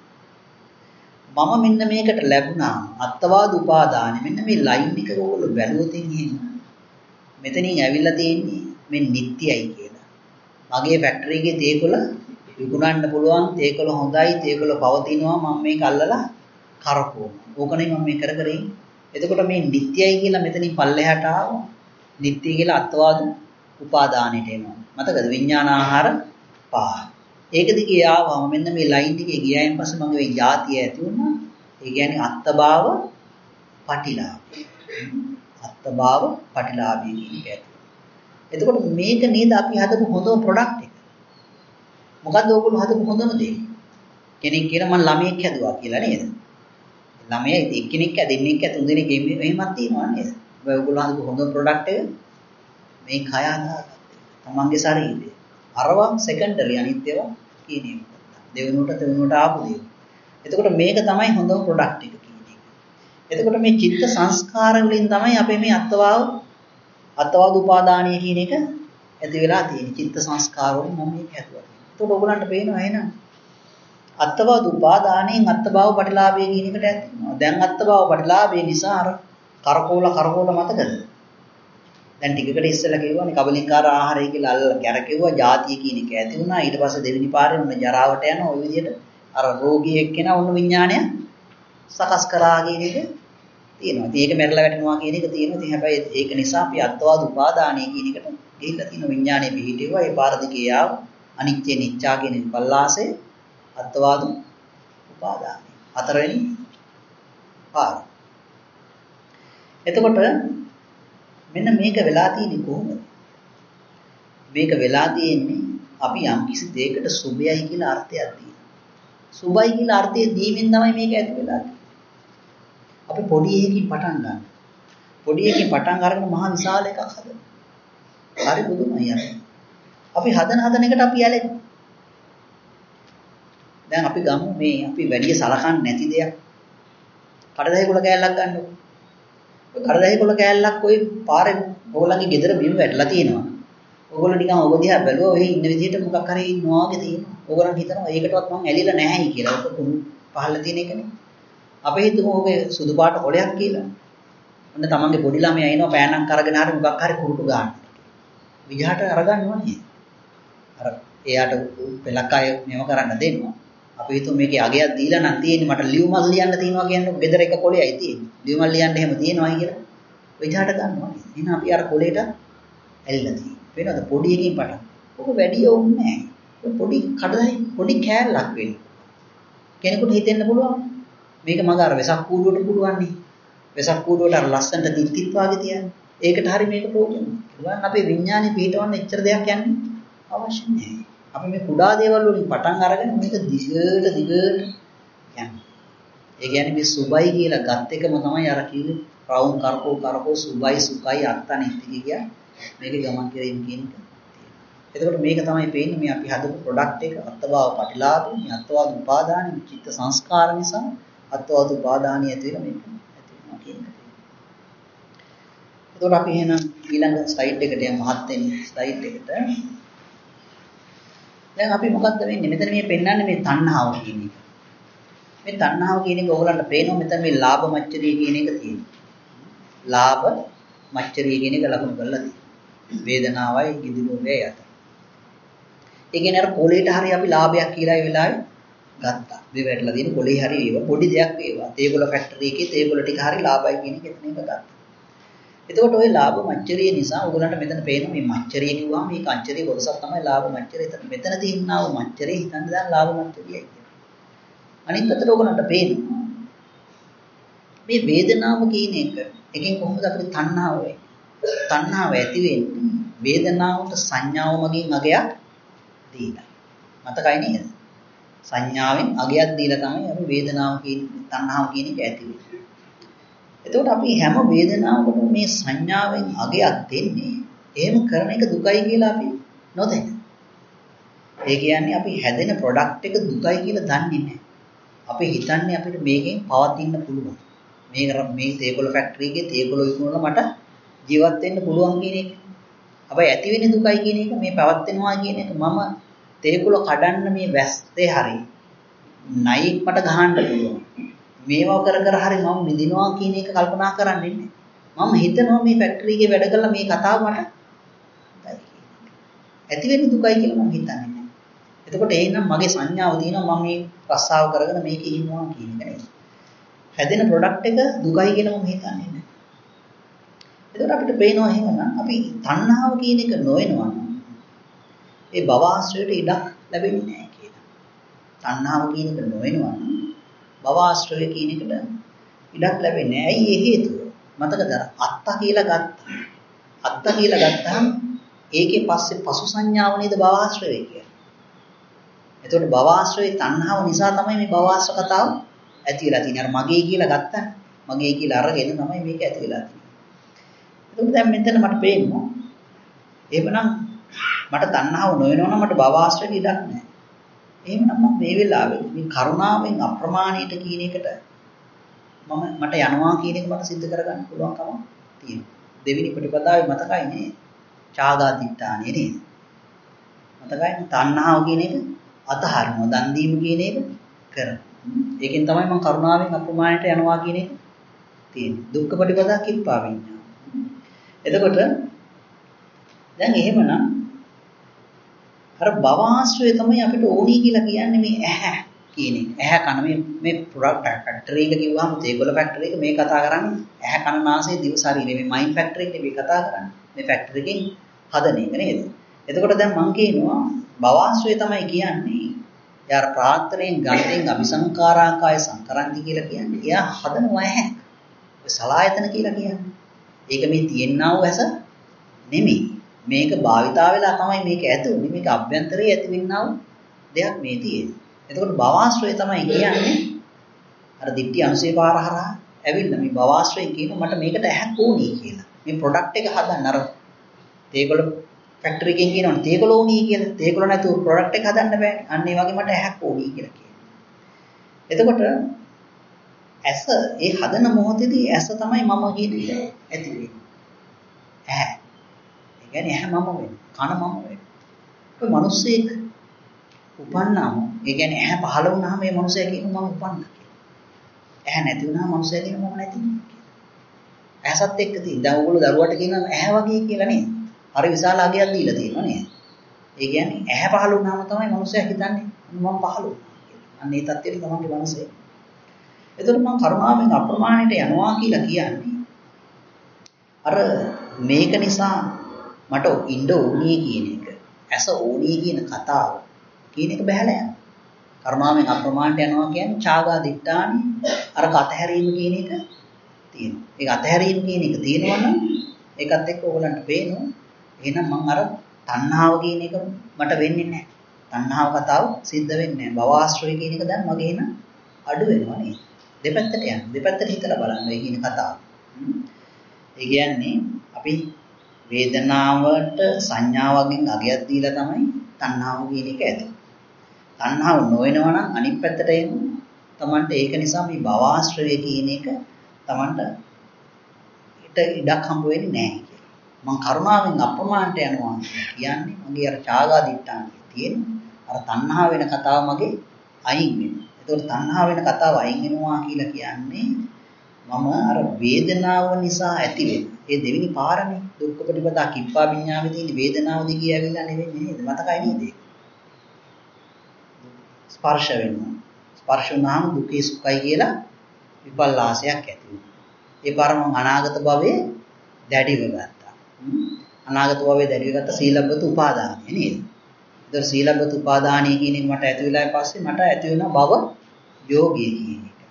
Speaker 1: මම මෙන්න මේකට ලැබුණා අත්වාද උපාදානෙ මෙන්න මේ ලයින් එක ඕගොල්ලෝ බැලුවොත් එහෙම මෙතනින් ඇවිල්ලා තියෙන්නේ මේ නිට්ටයයි කියලා. මගේ ෆැක්ටරි එකේ තේකොළ විකුණන්න පුළුවන් තේකොළ හොඳයි තේකොළ පවතිනවා මම මේක අල්ලලා කරකවනවා. ඕකනේ මම මේ කර කර ඉන්නේ. එතකොට මේ නිට්ටයයි කියලා මෙතනින් පල්ලෙහාට ආවා. නිට්ටය කියලා අත්වාද උපාදානෙට එනවා. මතකද විඥානාහාර පහ. ඒක දිගේ ආවම මෙන්න මේ ලයින් එකේ ගියායින් පස්සේ මගේ මේ જાතිය ඇති වුණා. ඒ කියන්නේ අත්භාව පටිලාභය. අත්භාව පටිලාභය කියන එක ඇති. එතකොට මේක නේද අපි හදපු හොඳම ප්‍රොඩක්ට් එක. මොකද්ද ඕගොල්ලෝ හදපු හොඳම දේ? කෙනෙක් කියන මම ළමයෙක් හැදුවා කියලා නේද? ළමයා එක්කෙනෙක් දෙන්නෙක් තුන් දෙනෙක් එහෙමත් තියෙනවා නේද? ඔය ඔයගොල්ලෝ හදපු හොඳ ප්‍රොඩක්ට් එක මේ කය ආදාගත්තා. තමන්ගේ ශරීරය. අරවා සෙකන්ඩරි අනිත් ඒවා කියන එක. දෙවෙනුවට දෙවෙනුවට ආපු දේ. එතකොට මේක තමයි හොඳම ප්‍රොඩක්ට් එක කියන එක. එතකොට මේ චිත්ත සංස්කාර වලින් තමයි අපේ මේ අත්වාව අත්වාද උපාදානීය කියන එක ඇති වෙලා තියෙන්නේ. චිත්ත සංස්කාර වලින් මම මේක හැදුවා. එතකොට ඔයගොල්ලන්ට පේනවා එහෙනම් අත්වාද උපාදානයෙන් අත්භාව පටිලාභය කියන එකට ඇතිවෙනවා. දැන් අත්භාව පටිලාභය නිසා අර කරකෝල කරකෝල මතකද? දැන් ටිකකට ඉස්සෙල්ලා කිව්වනේ කබලින්කාර ආහාරය කියලා අල්ලලා ගැරකෙව්වා ಜಾතිය කියන එක ඇති වුණා. ඊට පස්සේ දෙවෙනි පාරේ උන්න ජරාවට යන ওই විදිහට අර රෝගී එක්කෙනා උන්න විඥාණය සකස් කරා කියන එක තියෙනවා. ඉතින් ඒක මැරලා වැටෙනවා කියන එක තියෙනවා. ඉතින් හැබැයි ඒක නිසා අපි අත්වාද උපාදානය කියන එකට ගිහිල්ලා තියෙන විඥාණය පිහිටෙව්වා. ඒ පාර දිගේ ආව අනිත්‍ය නිච්චා කියන පල්ලාසේ අත්වාද උපාදානයි. හතරවෙනි පාර. එතකොට මෙන්න මේක වෙලා තියෙන්නේ කොහොමද? මේක වෙලා තියෙන්නේ අපි යම් කිසි දෙයකට සුභයයි කියලා අර්ථයක් දීලා. සුභයි කියලා අර්ථය දීමින් තමයි මේක ඇති වෙලා තියෙන්නේ. අපි පොඩි එකකින් පටන් ගන්න. පොඩි එකකින් පටන් අරගෙන මහා විශාල එකක් හදනවා. හරි බුදුමයි අර. අපි හදන හදන එකට අපි යැලෙනවා. දැන් අපි ගමු මේ අපි වැඩි සලකන්නේ නැති දෙයක්. කඩදාහි කුල කෑල්ලක් ගන්නකො. ඔය කඩදාහි කුල කෑල්ලක් ওই පාරේ ඕගොල්ලන්ගේ ගෙදර බිම වැටලා තියෙනවා. ඕගොල්ලෝ නිකන් ඔබ දිහා බැලුවා ඔහේ ඉන්න විදිහට මොකක් හරි ඉන්නවා වගේ තියෙනවා. ඕගොල්ලන් හිතනවා ඒකටවත් මං ඇලිලා නැහැයි කියලා. ඒක කුණු පහළ තියෙන එකනේ. අපි හිතමු ඔගේ සුදු පාට කොලයක් කියලා. ඔන්න තමන්ගේ පොඩි ළමයා එනවා පෑනක් අරගෙන හරි මොකක් හරි කුරුටු ගන්න. විජහට අරගන්න ඕනේ. අර එයාට පෙලක් අය මෙව කරන්න දෙන්නවා. අපි හිතුව මේකේ අගයක් දීලා නම් තියෙන්නේ මට ලියුමක් ලියන්න තියෙනවා කියන්නේ ගෙදර එක කොලෙයි තියෙන්නේ. ලියුමක් ලියන්න එහෙම තියෙනවායි කියලා. විජාට ගන්නවා. එහෙනම් අපි අර කොලේට ඇල්ලලා තියෙනවා. වෙනවද පොඩි එකකින් පටන්. ඔක වැඩි ඕනේ නැහැ. ඔය පොඩි කඩදායි පොඩි කෑල්ලක් වෙන්නේ. කෙනෙකුට හිතෙන්න පුළුවන් මේක මග අර වෙසක් කූඩුවට පුළුවන් නේ. වෙසක් කූඩුවට අර ලස්සනට තිත්තිත් වාගේ තියන්නේ. ඒකට හරි මේක ප්‍රයෝජන. ඒගොල්ලන් අපේ විඥානේ පිටවන්න එච්චර දෙයක් යන්නේ අවශ්‍ය නැහැ. අපි මේ කුඩා දේවල් වලින් පටන් අරගෙන මේක දිගට දිගට යන්නේ. ඒ කියන්නේ මේ සුබයි කියලා ගත් එකම තමයි අර කිව්වේ රවුම් කරකෝ කරකෝ සුබයි සුඛයි අත්තනිත්ති කිය මේක ගමන් කිරීම කියන එක. එතකොට මේක තමයි පේන්නේ මේ අපි හදපු ප්‍රොඩක්ට් එක අත්වාව ප්‍රතිලාභය, මේ අත්වාව උපාදාන, චිත්ත සංස්කාර නිසා අත්වාව උපාදානිය ඇති වෙන මේක ඇති වෙනවා කියන එක. එතකොට අපි එහෙනම් ඊළඟ ස්ලයිඩ් එකට යමු මහත් වෙන ස්ලයිඩ් එකට. දැන් අපි මොකද්ද වෙන්නේ? මෙතන මේ පෙන්වන්නේ මේ තණ්හාව කියන එක. මේ තණ්හාව කියන එක ඕගොල්ලන්ට පේනවා මෙතන මේ ලාභ මච්චරිය කියන එක තියෙනවා. ලාභ මච්චරිය කියන එක ලකුණු කරලා තියෙනවා. වේදනාවයි ගිදිමෝගේ යට. ඒ කියන්නේ අර කොලේට හරි අපි ලාභයක් කියලා ඒ වෙලාවේ ගත්තා. මේ වැටලා තියෙන කොලේ හරි ඒවා පොඩි දෙයක් වේවා. තේගොල්ල ෆැක්ටරි එකේ තේගොල්ල ටික හරි ලාභයි කියන එක එතන එක ගත්තා. එතකොට ওই ලාභ මච්චරිය නිසා ඔයගලන්ට මෙතන පේන මේ මච්චරිය කිව්වම මේ කංචරිය කොටසක් තමයි ලාභ මච්චරිය. එතන මෙතන තියෙනා වූ මච්චරිය හිතන්න දැන් ලාභ මච්චරියයි කියන්නේ. අනිත් අතට ඔයගලන්ට පේනවා මේ වේදනාව කියන එක එකෙන් කොහොමද අපිට තණ්හාව වෙන්නේ? තණ්හාව ඇති වෙන්නේ වේදනාවට සංඥාව මගින් අගයක් දීලා. මතකයි නේද? සංඥාවෙන් අගයක් දීලා තමයි අපි වේදනාව කියන තණ්හාව කියන එක ඇති වෙන්නේ. එතකොට අපි හැම වේදනාවකටම මේ සංඥාවෙන් අගයක් දෙන්නේ. එහෙම කරන එක දුකයි කියලා අපි නොදැන. ඒ කියන්නේ අපි හැදෙන ප්‍රොඩක්ට් එක දුකයි කියලා දන්නේ නැහැ. අපි හිතන්නේ අපිට මේකෙන් පවතින්න පුළුවන්. මේක මේ තේකොළ ෆැක්ටරි එකේ තේකොළ විකුණලා මට ජීවත් වෙන්න පුළුවන් කියන එක. අපයි ඇති වෙන්නේ දුකයි කියන එක මේ පවත්වනවා කියන එක මම තේකොළ කඩන්න මේ වැස්තේ හරි නයික් මට ගහන්න පුළුවන්. මේවා කර කර හරි මම මිදිනවා කියන එක කල්පනා කරන්නේ නැහැ. මම හිතනවා මේ ෆැක්ටරි එකේ වැඩ කරලා මේ කතාව මට ඇති වෙන්නේ දුකයි කියලා මම හිතන්නේ නැහැ. එතකොට එහෙනම් මගේ සංඥාව තියෙනවා මම මේ රස්සාව කරගෙන මේක ඉන්නවා කියන එක නේද? හැදෙන ප්‍රොඩක්ට් එක දුකයි කියලා මම හිතන්නේ නැහැ. එතකොට අපිට පේනවා එහෙමනම් අපි තණ්හාව කියන එක නොවෙනවා නම් ඒ භව ආශ්‍රයයට ඉඩක් ලැබෙන්නේ නැහැ කියලා. තණ්හාව කියන එක නොවෙනවා නම් භව ආශ්‍රය කියන එකට ඉඩක් ලැබෙන්නේ නැහැ. ඇයි ඒ හේතුව? මතකද අත්ත කියලා ගත්තා. අත්ත කියලා ගත්තාම ඒකේ පස්සේ පසු සංඥාව නේද භව ආශ්‍රය කියන්නේ. එතකොට භව ආශ්‍රයේ තණ්හාව නිසා තමයි මේ භව ආශ්‍රය කතාව ඇති වෙලා තියෙන්නේ. අර මගේ කියලා ගත්තා. මගේ කියලා අරගෙන තමයි මේක ඇති වෙලා තියෙන්නේ. එතකොට දැන් මෙතන මට පේනවා එහෙමනම් මට තණ්හාව නොවෙනවා නම් මට භව ආශ්‍රයට ඉඩක් නැහැ. එහෙමනම් මම මේ වෙලාවේ මේ කරුණාවෙන් අප්‍රමාණයට කියන එකට මම මට යනවා කියන එක මට सिद्ध කරගන්න පුළුවන්කම තියෙනවා. දෙවෙනි ප්‍රතිපදාවේ මතකයි නේ. ඡාගාදිට්ඨානේ නේද? මතකයි තණ්හාව කියන එක අතහරිනවා. දන් දීම කියන එක කරනවා. ඒකෙන් තමයි මම කරුණාවෙන් අප්‍රමාණයට යනවා කියන එක තියෙන්නේ. දුක්ඛ ප්‍රතිපදා කිප්පා විඤ්ඤාණ. එතකොට දැන් එහෙමනම් අර භව ආශ්‍රය තමයි අපිට ඕනි කියලා කියන්නේ මේ ඇහැ කියන එක. ඇහැ කන මේ මේ ප්‍රොඩක්ට් ෆැක්ටරි එක කිව්වම තේකොළ ෆැක්ටරි එක මේ කතා කරන්නේ ඇහැ කන නාසය දිව ශරීරය මේ මයින්ඩ් ෆැක්ටරි එක නෙවෙයි කතා කරන්නේ. මේ ෆැක්ටරි එකෙන් හදන එක නේද? එතකොට දැන් මම කියනවා භව ආශ්‍රය තමයි කියන්නේ. යාර ප්‍රාර්ථනෙන් ගණයෙන් අபிසංකාරාකාය සංකරන්ති කියලා කියන්නේ. එයා හදනවා ඇහැ. ඔය සලායතන කියලා කියන්නේ. ඒක මේ තියෙනා වූ ඇස නෙමෙයි. මේක භාවිතා වෙලා තමයි මේක ඇතුනේ. මේක අභ්‍යන්තරයේ ඇතිවෙනා වූ දෙයක් මේ තියෙන්නේ. එතකොට භවආශ්‍රය තමයි කියන්නේ අර දිට්ඨි අනුසේ පාර හරහා ඇවිල්ලා මේ භවආශ්‍රයෙන් කියන මට මේකට ඇහක් ඕනි කියලා. මේ ප්‍රොඩක්ට් එක හදන්න අර තේකොළ ෆැක්ටරි එකෙන් කියනවනේ තේකොළ ඕනි කියලා. තේකොළ නැතුව ප්‍රොඩක්ට් එක හදන්න බෑනේ. අන්න ඒ වගේ මට ඇහක් ඕනි කියලා කියනවා. එතකොට ඇස ඒ හදන මොහොතේදී ඇස තමයි මම කියන එක ඇති වෙන්නේ. ඇහැ. ඒ කියන්නේ ඇහැ මම වෙන්නේ. කන මම වෙන්නේ. ඔය මිනිස්සෙක් උපන්නාම ඒ කියන්නේ ඇහැ පහළ වුණාම මේ මිනිසයා කියනවා මම උපන්නා කියලා. ඇහැ නැති වුණාම මිනිසයා කියනවා මම නැති වුණා කියලා. ඇහසත් එක්ක තියෙන. දැන් ඕගොල්ලෝ දරුවට කියනවා ඇහැ වගේ කියලා නේද? හරි විශාල අගයක් දීලා තියෙනවා නේද? ඒ කියන්නේ ඇහැ පහළ වුණාම තමයි මිනිසයා හිතන්නේ මම පහළ වුණා කියලා. අන්නේ තත්ත්වෙට තමන්ගේ මනසේ. එතකොට මම කරුණාවෙන් අප්‍රමාණයට යනවා කියලා කියන්නේ අර මේක නිසා මට ඉන්න ඕනේ කියන එක. ඇස ඕනේ කියන කතාව කියන එක බහැලා යනවා. කරුණාවෙන් අප්‍රමාණයට යනවා කියන්නේ ඡාගා දිට්ඨානි අර කතහැරීම කියන එක තියෙනවා. ඒක අතහැරීම කියන එක තියෙනවනම් ඒකත් එක්ක ඕගලන්ට පේනවා. එහෙනම් මම අර තණ්හාව කියන එක මට වෙන්නේ නැහැ. තණ්හාව කතාව සිද්ධ වෙන්නේ නැහැ. භවආශ්‍රය කියන එක දැන් මගේ එන අඩු වෙනවා නේද? දෙපැත්තට යන. දෙපැත්තට හිතලා බලන්න මේ කියන කතාව. ඒ කියන්නේ අපි වේදනාවට සංඥාවකින් අගයක් දීලා තමයි තණ්හාව කියන එක ඇති. තණ්හාව නොවනවා නම් අනිත් පැත්තට එන්න තමන්ට ඒක නිසා මේ භවආශ්‍රය කියන එක තමන්ට ඊට ඉඩක් හම්බ වෙන්නේ නැහැ කියලා. මම කරුණාවෙන් අප්‍රමාණයට යනවා කියන්නේ මගේ අර ඡාගා දිට්ඨානිය තියෙන අර තණ්හා වෙන කතාව මගේ අයින් වෙනවා. ඒතකොට තණ්හා වෙන කතාව අයින් වෙනවා කියලා කියන්නේ මම අර වේදනාව නිසා ඇති වෙන ඒ දෙවෙනි පාරනේ දුක්ඛ ප්‍රතිපදා කිප්පා විඤ්ඤාණය තියෙන වේදනාව දිගේ ඇවිල්ලා නෙවෙයි නේද? මතකයි නේද? ස්පර්ශ වෙනවා. ස්පර්ශ වුණාම දුකේ සුඛයි කියලා විපල්ලාසයක් ඇති වෙනවා. ඒ පාර මම අනාගත භවයේ දැඩිව ගත්තා. අනාගත භවයේ දැඩිව ගත්ත සීලබ්බත උපාදානය නේද? ඒතර සීලබ්බත උපාදානය කියන එක මට ඇති වෙලායි පස්සේ මට ඇති වෙන භව යෝගී කියන එක.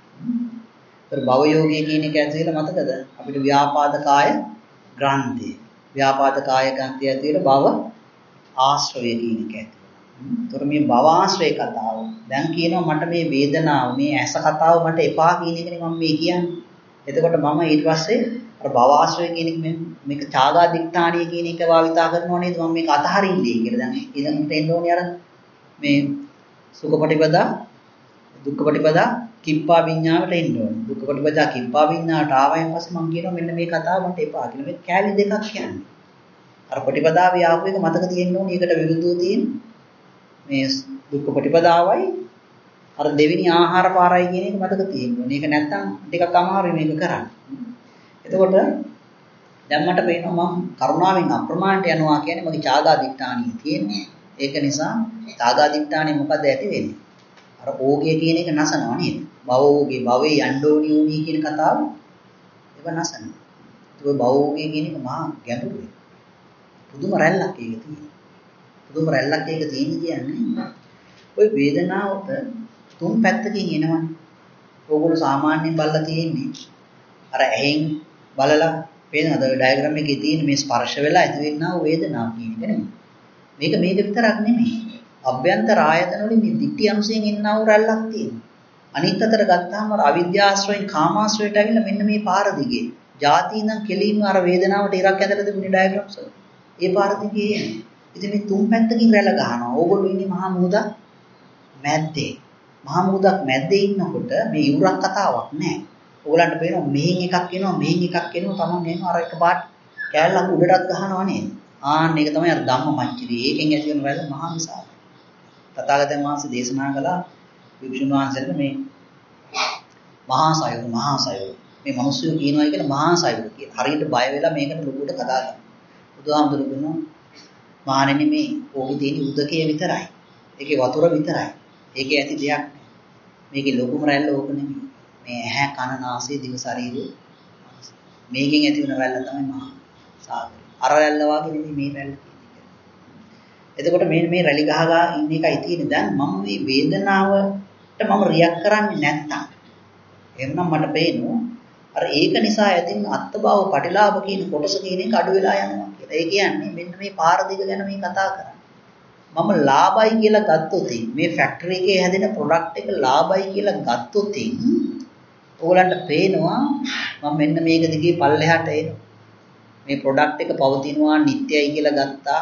Speaker 1: ඒතර භව යෝගී කියන එක ඇති වෙලා මතකද? අපිට ව්‍යාපාද කාය ග්‍රන්ථය. ව්‍යාපාද කාය ග්‍රන්ථය ඇති වෙලා භව ආශ්‍රය කියන එක ඇති. ඒතර මේ භව ආශ්‍රය කතාව දැන් කියනවා මට මේ වේදනාව මේ ඇස කතාව මට එපා කියන එකනේ මම මේ කියන්නේ. එතකොට මම ඊට පස්සේ අර භව ආශ්‍රය කියන එක මේක ඡාගා දික්ඨානිය කියන එක භාවිතා කරනවා නේද? මම මේක අතහරින්නේ කියලා දැන් ඊළඟට එන්න ඕනේ අර මේ සුඛපටිපදා දුක්ඛපටිපදා කිප්පා විඤ්ඤාණයට එන්න ඕනේ. දුක්ඛපටිපදා කිප්පා විඤ්ඤාණයට ආවයින් පස්සේ මම කියනවා මෙන්න මේ කතාව මට එපා කියලා. මේ කැලි දෙකක් කියන්නේ. අර පටිපදාවේ ආපු එක මතක තියෙන්න ඕනේ. ඒකට විරුද්ධව තියෙන මේ දුක්ඛ ප්‍රතිපදාවයි අර දෙවෙනි ආහාර පාරයි කියන එක මතක තියෙන්න ඕනේ. ඒක නැත්තම් ටිකක් අමාරුයි මේක කරන්න. එතකොට දැන් මට පේනවා මම කරුණාවෙන් අප්‍රමාණයට යනවා කියන්නේ මගේ ඡාගා දිට්ඨානිය තියෙන්නේ. ඒක නිසා ඡාගා දිට්ඨානිය මොකද ඇති වෙන්නේ? අර ඕගය කියන එක නසනවා නේද? භවෝගේ භවේ යණ්ඩෝනි ඕනි කියන කතාව ඒක නසනවා. ඒක භවෝගේ කියන එක මහා ගැඹුරුයි. පුදුම රැල්ලක් ඒක තියෙනවා. පුදුම රැල්ලක් ඒක තියෙන කියන්නේ ওই වේදනාවට තුන් පැත්තකින් එනවනේ. ඕගොල්ලෝ සාමාන්‍යයෙන් බලලා තියෙන්නේ අර ඇහෙන් බලලා පේනවද ඔය ඩයග්‍රෑම් එකේ තියෙන මේ ස්පර්ශ වෙලා ඇති වෙනා වේදනාව කියන එක නෙමෙයි. මේක මේක විතරක් නෙමෙයි. අභ්‍යන්තර ආයතන වලින් මේ දිට්ඨි අංශයෙන් එන්නා වූ රැල්ලක් තියෙනවා. අනිත් අතට ගත්තාම අර අවිද්‍යාශ්‍රයෙන් කාමාශ්‍රයට ඇවිල්ලා මෙන්න මේ පාර දිගේ. ಜಾති ඉඳන් කෙලින්ම අර වේදනාවට ඉරක් ඇදලා තිබුණේ ඩයග්‍රෑම්ස් වල. ඒ පාර දිගේ එන්නේ. ඉතින් මේ තුන් පැත්තකින් රැළ ගහනවා. ඕගොල්ලෝ ඉන්නේ මහා මුහුදක් මැද්දේ. මහා මුහුදක් මැද්දේ ඉන්නකොට මේ ඉවුරක් කතාවක් නැහැ. ඕගලන්ට පේනවා මෙහෙන් එකක් එනවා මෙහෙන් එකක් එනවා තමන් එනවා අර එකපාරට කෑල්ලක් උඩටත් ගහනවා නේද? ආන්න ඒක තමයි අර ධම්මමච්චරිය. ඒකෙන් ඇති වෙන රැළ මහා විශාලයි. තථාගතයන් වහන්සේ දේශනා කළා වික්ෂුන් වහන්සේට මේ මහා සයුර මහා සයුර. මේ මිනිස්සු කියනවා කියලා මහා සයුර කියලා. හරියට බය වෙලා මේකට ලොකුට කතා කරනවා. බුදුහාමුදුරුවෝ කියනවා මහණෙනි මේ ඕකේ තියෙන උදකය විතරයි. ඒකේ වතුර විතරයි. ඒකේ ඇති දෙයක් නෑ. මේකේ ලොකුම රැල්ල ඕක නෙමෙයි. මේ ඇහැ කන නාසය දිව ශරීරය මේකෙන් ඇති වෙන රැල්ල තමයි මහා සාගරය. අර රැල්ල වගේ නෙමෙයි මේ රැල්ල කියන්නේ. එතකොට මේ මේ රැලි ගහ ගහ ඉන්න එකයි තියෙන්නේ. දැන් මම මේ වේදනාවට මම රියැක්ට් කරන්නේ නැත්තම් එහෙනම් මට පේනවා අර ඒක නිසා ඇතින් අත්බව පටිලාභ කියන කොටස කියන එක අඩු වෙලා යනවා කියලා. ඒ කියන්නේ මෙන්න මේ පාර දිග ගැන මේ කතා කරන්නේ. මම ලාභයි කියලා ගත්තොත් මේ ෆැක්ටරි එකේ හැදෙන ප්‍රොඩක්ට් එක ලාභයි කියලා ගත්තොත් ඕගලන්ට පේනවා මම මෙන්න මේක දිගේ පල්ලෙහාට එනවා. මේ ප්‍රොඩක්ට් එක පවතිනවා නිට්ටයයි කියලා ගත්තා.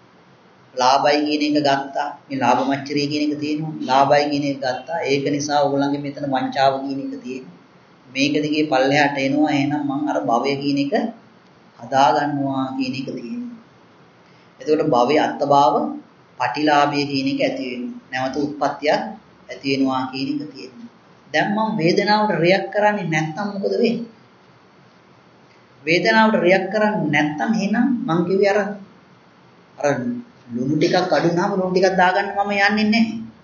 Speaker 1: ලාභයි කියන එක ගත්තා. මේ ලාභ මච්චරිය කියන එක තියෙනවා. ලාභයි කියන එක ගත්තා. ඒක නිසා ඕගලන්ගේ මෙතන වංචාව කියන එක තියෙනවා. මේක දිගේ පල්ලෙහාට එනවා. එහෙනම් මම අර භවය කියන එක හදා ගන්නවා කියන එක තියෙනවා. එතකොට භවයේ අත්භාව පටිලාභය කියන එක ඇති වෙනවා. නැවත උත්පත්තියක් ඇති වෙනවා කියන එක තියෙනවා. දැන් මම වේදනාවට රියැක්ට් කරන්නේ නැත්නම් මොකද වෙන්නේ? වේදනාවට රියැක්ට් කරන්නේ නැත්නම් එහෙනම් මං කිව්වේ අර අර ලුණු ටිකක් අඩු වුණාම ලුණු ටිකක් දාගන්න මම යන්නේ නැහැ.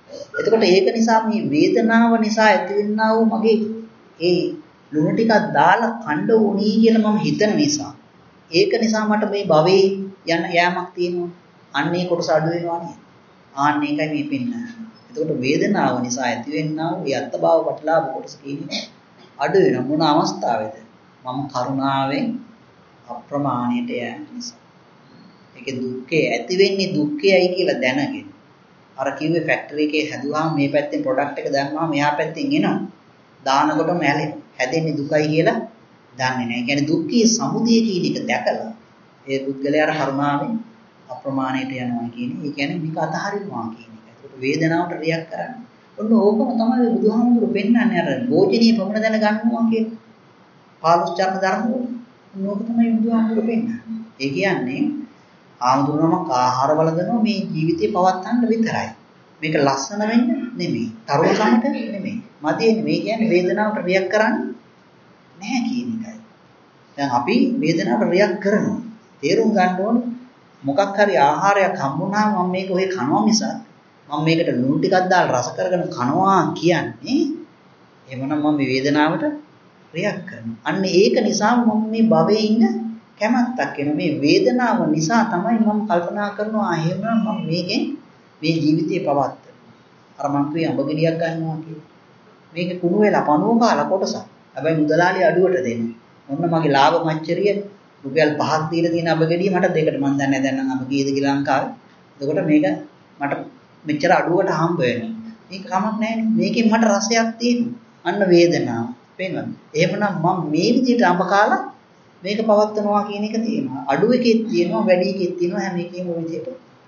Speaker 1: එතකොට ඒක නිසා මේ වේදනාව නිසා ඇතිවෙනා වූ මගේ ඒ ලුණු ටිකක් දාලා කණ්ඩ වුණී කියලා මම හිතන නිසා ඒක නිසා මට මේ භවයේ යන යෑමක් තියෙනවා. අන්න ඒ කොටස අඩු වෙනවා නේද? ආන්න ඒකයි මේ පෙන්නන්නේ. එතකොට වේදනාව නිසා ඇතිවෙනා වූ යත්තභාව පටලාව කොටස කියන්නේ අඩු වෙන මොන අවස්ථාවේද? මම කරුණාවෙන් අප්‍රමාණයට යෑම නිසා. ඒකේ දුක්ඛය ඇති වෙන්නේ දුක්ඛයයි කියලා දැනගෙන. අර කිව්වේ ෆැක්ටරි එකේ හැදුවාම මේ පැත්තෙන් ප්‍රොඩක්ට් එක දැම්මම මෙහා පැත්තෙන් එනවා. දානකොටම හැලෙනවා. හැදෙන්නේ දුකයි කියලා දන්නේ නැහැ. ඒ කියන්නේ දුක්ඛයේ සමුදය කියන එක දැකලා ඒ පුද්ගලයාට කරුණාවෙන් අප්‍රමාණයට යනවා කියන්නේ. ඒ කියන්නේ මේක අතහරිනවා කියන එක. ඒකට වේදනාවට රියැක්ට් කරන්නේ. ඔන්න ඕකම තමයි බුදුහාමුදුරු පෙන්නන්නේ අර භෝජනීය ප්‍රමණ දැන ගන්නවා කියන්නේ. පාලොස් චර්ම ධර්ම වල. ඕක තමයි බුදුහාමුදුරු පෙන්නන්නේ. ඒ කියන්නේ ආමුදුනමක් ආහාර බලදනවා මේ ජීවිතේ පවත්තන්න විතරයි. මේක ලස්සන වෙන්න නෙමෙයි. තරුණකමට නෙමෙයි. මදීනේ මේ කියන්නේ වේදනාවට රියැක්ට් කරන්නේ නැහැ කියන එකයි. දැන් අපි වේදනාවට රියැක්ට් කරනවා. තේරුම් ගන්න ඕනේ මොකක් හරි ආහාරයක් හම්බුනහම මම මේක ඔය කනවා මිසක් මම මේකට ලුණු ටිකක් දාලා රස කරගෙන කනවා කියන්නේ එහෙමනම් මම මේ වේදනාවට රියැක්ට් කරනවා. අන්න ඒක නිසා මම මේ භවයේ ඉන්න කැමැත්තක් එනවා. මේ වේදනාව නිසා තමයි මම කල්පනා කරනවා එහෙමනම් මම මේකෙන් මේ ජීවිතේ පවත්ත. අර මං කිය අඹගෙඩියක් ගන්නවා කියලා. මේක කුණු වෙලා පණුව කාලා කොටසක්. හැබැයි මුදලාලි අඩුවට දෙනවා. ඔන්න මගේ ලාභ මච්චරිය රුපියල් පහක් දීලා තියෙන අඹගෙඩිය මට දෙකට මන් දන්නේ නැහැ දැන් නම් අඹ කීයද කියලා ලංකාවේ. එතකොට මේක මට මෙච්චර අඩුවට හම්බ වෙනවා. මේක කමක් නැහැ. මේකෙන් මට රසයක් තියෙනවා. අන්න වේදනාව. පේනවද? එහෙමනම් මම මේ විදිහට අඹ කාලා මේක පවත්නවා කියන එක තියෙනවා. අඩු එකෙත් තියෙනවා, වැඩි එකෙත් තියෙනවා. හැම එකේම ඔය විදිහට.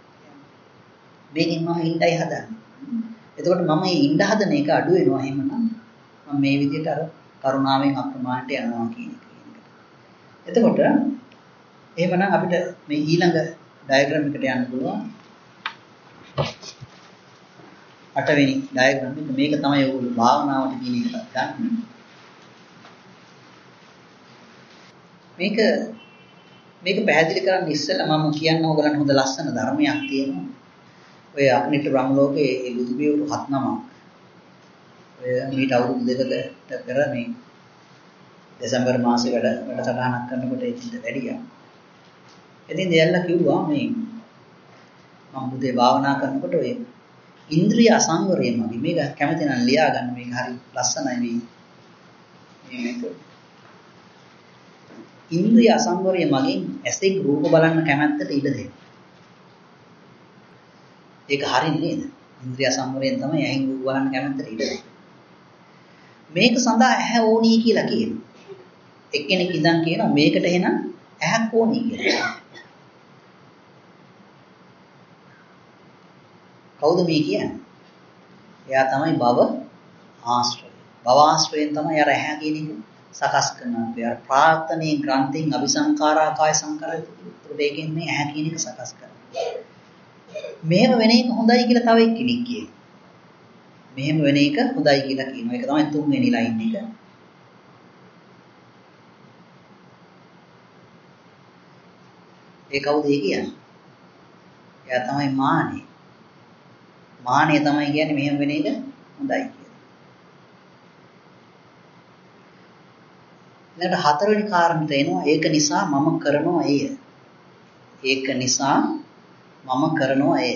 Speaker 1: මේකෙන් මම ඉන්නයි හදන්නේ. එතකොට මම මේ ඉන්න හදන එක අඩු වෙනවා එහෙමනම් මම මේ විදිහට අර කරුණාවෙන් අප්‍රමාණයට යනවා කියන එක. එතකොට එහෙමනම් අපිට මේ ඊළඟ ඩයග්‍රෑම් එකට යන්න පුළුවන්. අටවෙනි ඩයග්‍රෑම් එක මේක තමයි ඔයගොල්ලෝ භාවනාවට කියන එක ගන්න. මේක මේක පැහැදිලි කරන්න ඉස්සෙල්ලා මම කියන්න ඕගලන්ට හොඳ ලස්සන ධර්මයක් තියෙනවා. ඔය අග්නිට බ්‍රහ්මලෝකයේ ඒ බුදු පියවරු හත් නමක්. ඔය මීට අවුරුදු දෙකකට පෙර මේ දෙසැම්බර් මාසේ වැඩ වැඩසටහනක් කරනකොට ඒ චින්ත වැඩියා. ඉතින් දෙයල්ලා කිව්වා මේ මම බුදේ භාවනා කරනකොට ඔය ඉන්ද්‍රිය අසංවරය මගේ මේක කැමති නම් ලියා ගන්න මේක හරි ලස්සනයි මේ මේක ඉන්ද්‍රිය අසංවරය මගින් ඇසෙන් රූප බලන්න කැමැත්තට ඉඩ දෙන්න. ඒක හරින්නේ නේද? ඉන්ද්‍රිය අසංවරයෙන් තමයි ඇහෙන් රූප බලන්න කැමැත්තට ඉඩ දෙන්නේ. මේක සඳහා ඇහැ ඕනී කියලා කියනවා. එක්කෙනෙක් ඉඳන් කියනවා මේකට එහෙනම් ඇහක් ඕනී කියලා. කවුද මේ කියන්නේ? එයා තමයි භව ආශ්‍රය. භව ආශ්‍රයෙන් තමයි අර ඇහැ කියන එක සකස් කරනවා. අර ප්‍රාර්ථනීය ග්‍රන්ථින් අபிසංකාරා කාය සංකාරය. ඒකට ඒකෙන් මේ ඇහැ කියන එක සකස් කරනවා. මෙහෙම වෙන එක හොඳයි කියලා තව එක්කෙනෙක් කියනවා. මෙහෙම වෙන එක හොඳයි කියලා කියනවා. ඒක තමයි තුන්වෙනි ලයින් එක. ඒ කවුද ඒ කියන්නේ? එයා තමයි මානෙ. මානෙ තමයි කියන්නේ මෙහෙම වෙන එක හොඳයි කියලා. ඊළඟ හතරවෙනි කාරණේට එනවා ඒක නිසා මම කරනවා එය. ඒක නිසා මම කරනවා එය.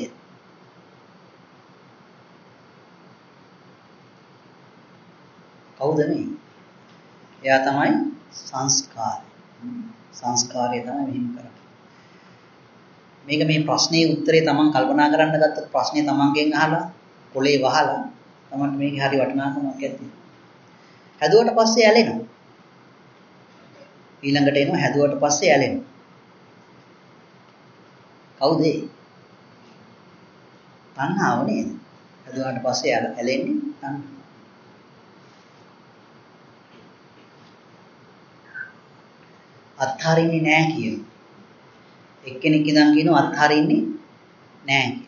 Speaker 1: කවුද මේ? එයා තමයි සංස්කාරය. සංස්කාරය තමයි මෙහෙම කරන්නේ. මේක මේ ප්‍රශ්නේ උත්තරේ තමන් කල්පනා කරන්න ගත්තොත් ප්‍රශ්නේ තමන්ගෙන් අහලා කොලේ වහලා තමන්ට මේකේ හරි වටිනාකමක් ඇති. හැදුවට පස්සේ ඇලෙනවා. ඊළඟට එනවා හැදුවට පස්සේ ඇලෙනවා. කවුද ඒ? තණ්හාව නේද? හැදුවාට පස්සේ ඇලෙන්නේ තණ්හාව. අත්හරින්නේ නැහැ කියන. එක්කෙනෙක් ඉඳන් කියනවා අත්හරින්නේ නැහැ කියලා.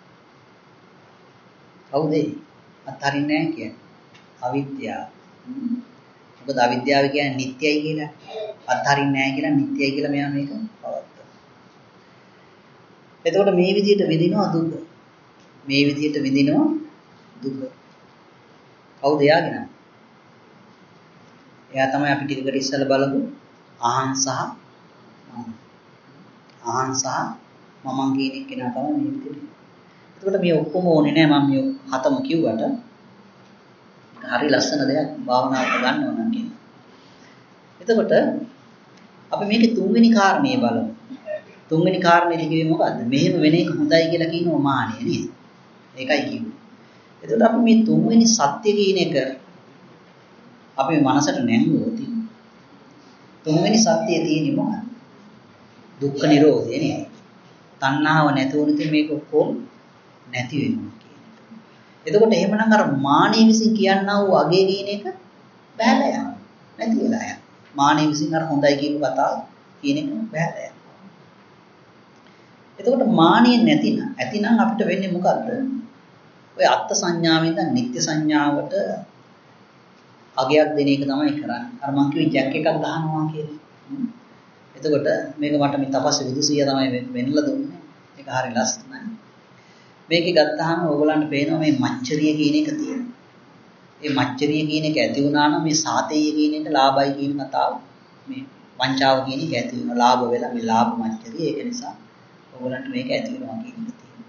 Speaker 1: කවුද ඒ? අත්හරින්නේ නැහැ කියන්නේ. අවිද්‍යාව. මොකද අවිද්‍යාව කියන්නේ නිට්ටයයි කියලා. අත්හරින්නේ නැහැ කියලා නිට්ටයයි කියලා මෙයා මේක පවත්වනවා. එතකොට මේ විදිහට විඳිනවා දුක. මේ විදිහට විඳිනවා දුක. කවුද එයාගේ නම? එයා තමයි අපි ටිකකට ඉස්සෙල්ලා බලමු අහං සහ මම. අහං සහ මමන් කියන කෙනා තමයි මේ විදිහට. එතකොට මේ ඔක්කොම ඕනේ නෑ මම මේ හතම කිව්වට. හරි ලස්සන දෙයක් භාවනාවට ගන්න ඕන නම් කියන. එතකොට අපි මේකේ තුන්වෙනි කාරණේ බලමු. තුන්වෙනි කාරණේ කිව්වේ මොකද්ද? මෙහෙම වෙන එක හොඳයි කියලා කියනවා මානෙ නේද? ඒකයි කිව්වේ. එතකොට අපි මේ තුන්වෙනි සත්‍ය කියන එක අපි මනසට නැංගුවොත් තුන්වෙනි සත්‍යයේ තියෙන්නේ මොකක්ද? දුක්ඛ නිරෝධය නේද? තණ්හාව නැතුවොත් මේක කොහොම නැති වෙනවා කියන එක. එතකොට එහෙමනම් අර මානෙ විසින් කියන්නා වූ අගේ කියන එක බෑලා යනවා. නැති වෙලා යනවා. මානෙ විසින් අර හොඳයි කියන කතාව කියන එක බෑලා යනවා. එතකොට මානෙ නැතිනම් ඇතිනම් අපිට වෙන්නේ මොකද්ද? ඔය අත්ත් සංඥාවෙන් දැන් නිත්‍ය සංඥාවට අගයක් දෙන එක තමයි කරන්නේ. අර මං කිව්වේ ජැක් එකක් ගහනවා කියලා. එතකොට මේක මට මේ තපස් විදුසිය තමයි වෙන්නලා දුන්නේ. ඒක හරි ලස්සනයි. මේකේ ගත්තාම ඕගලන්ට පේනවා මේ මච්චරිය කියන එක තියෙනවා. මේ මච්චරිය කියන එක ඇති වුණා නම් මේ සාතේය කියන එක ලාභයි කියන කතාව මේ වංචාව කියන එක ඇති වෙනවා. ලාභ වෙලා මේ ලාභ මච්චරිය ඒක නිසා ඕගලන්ට මේක ඇති වෙනවා කියන එක තියෙනවා.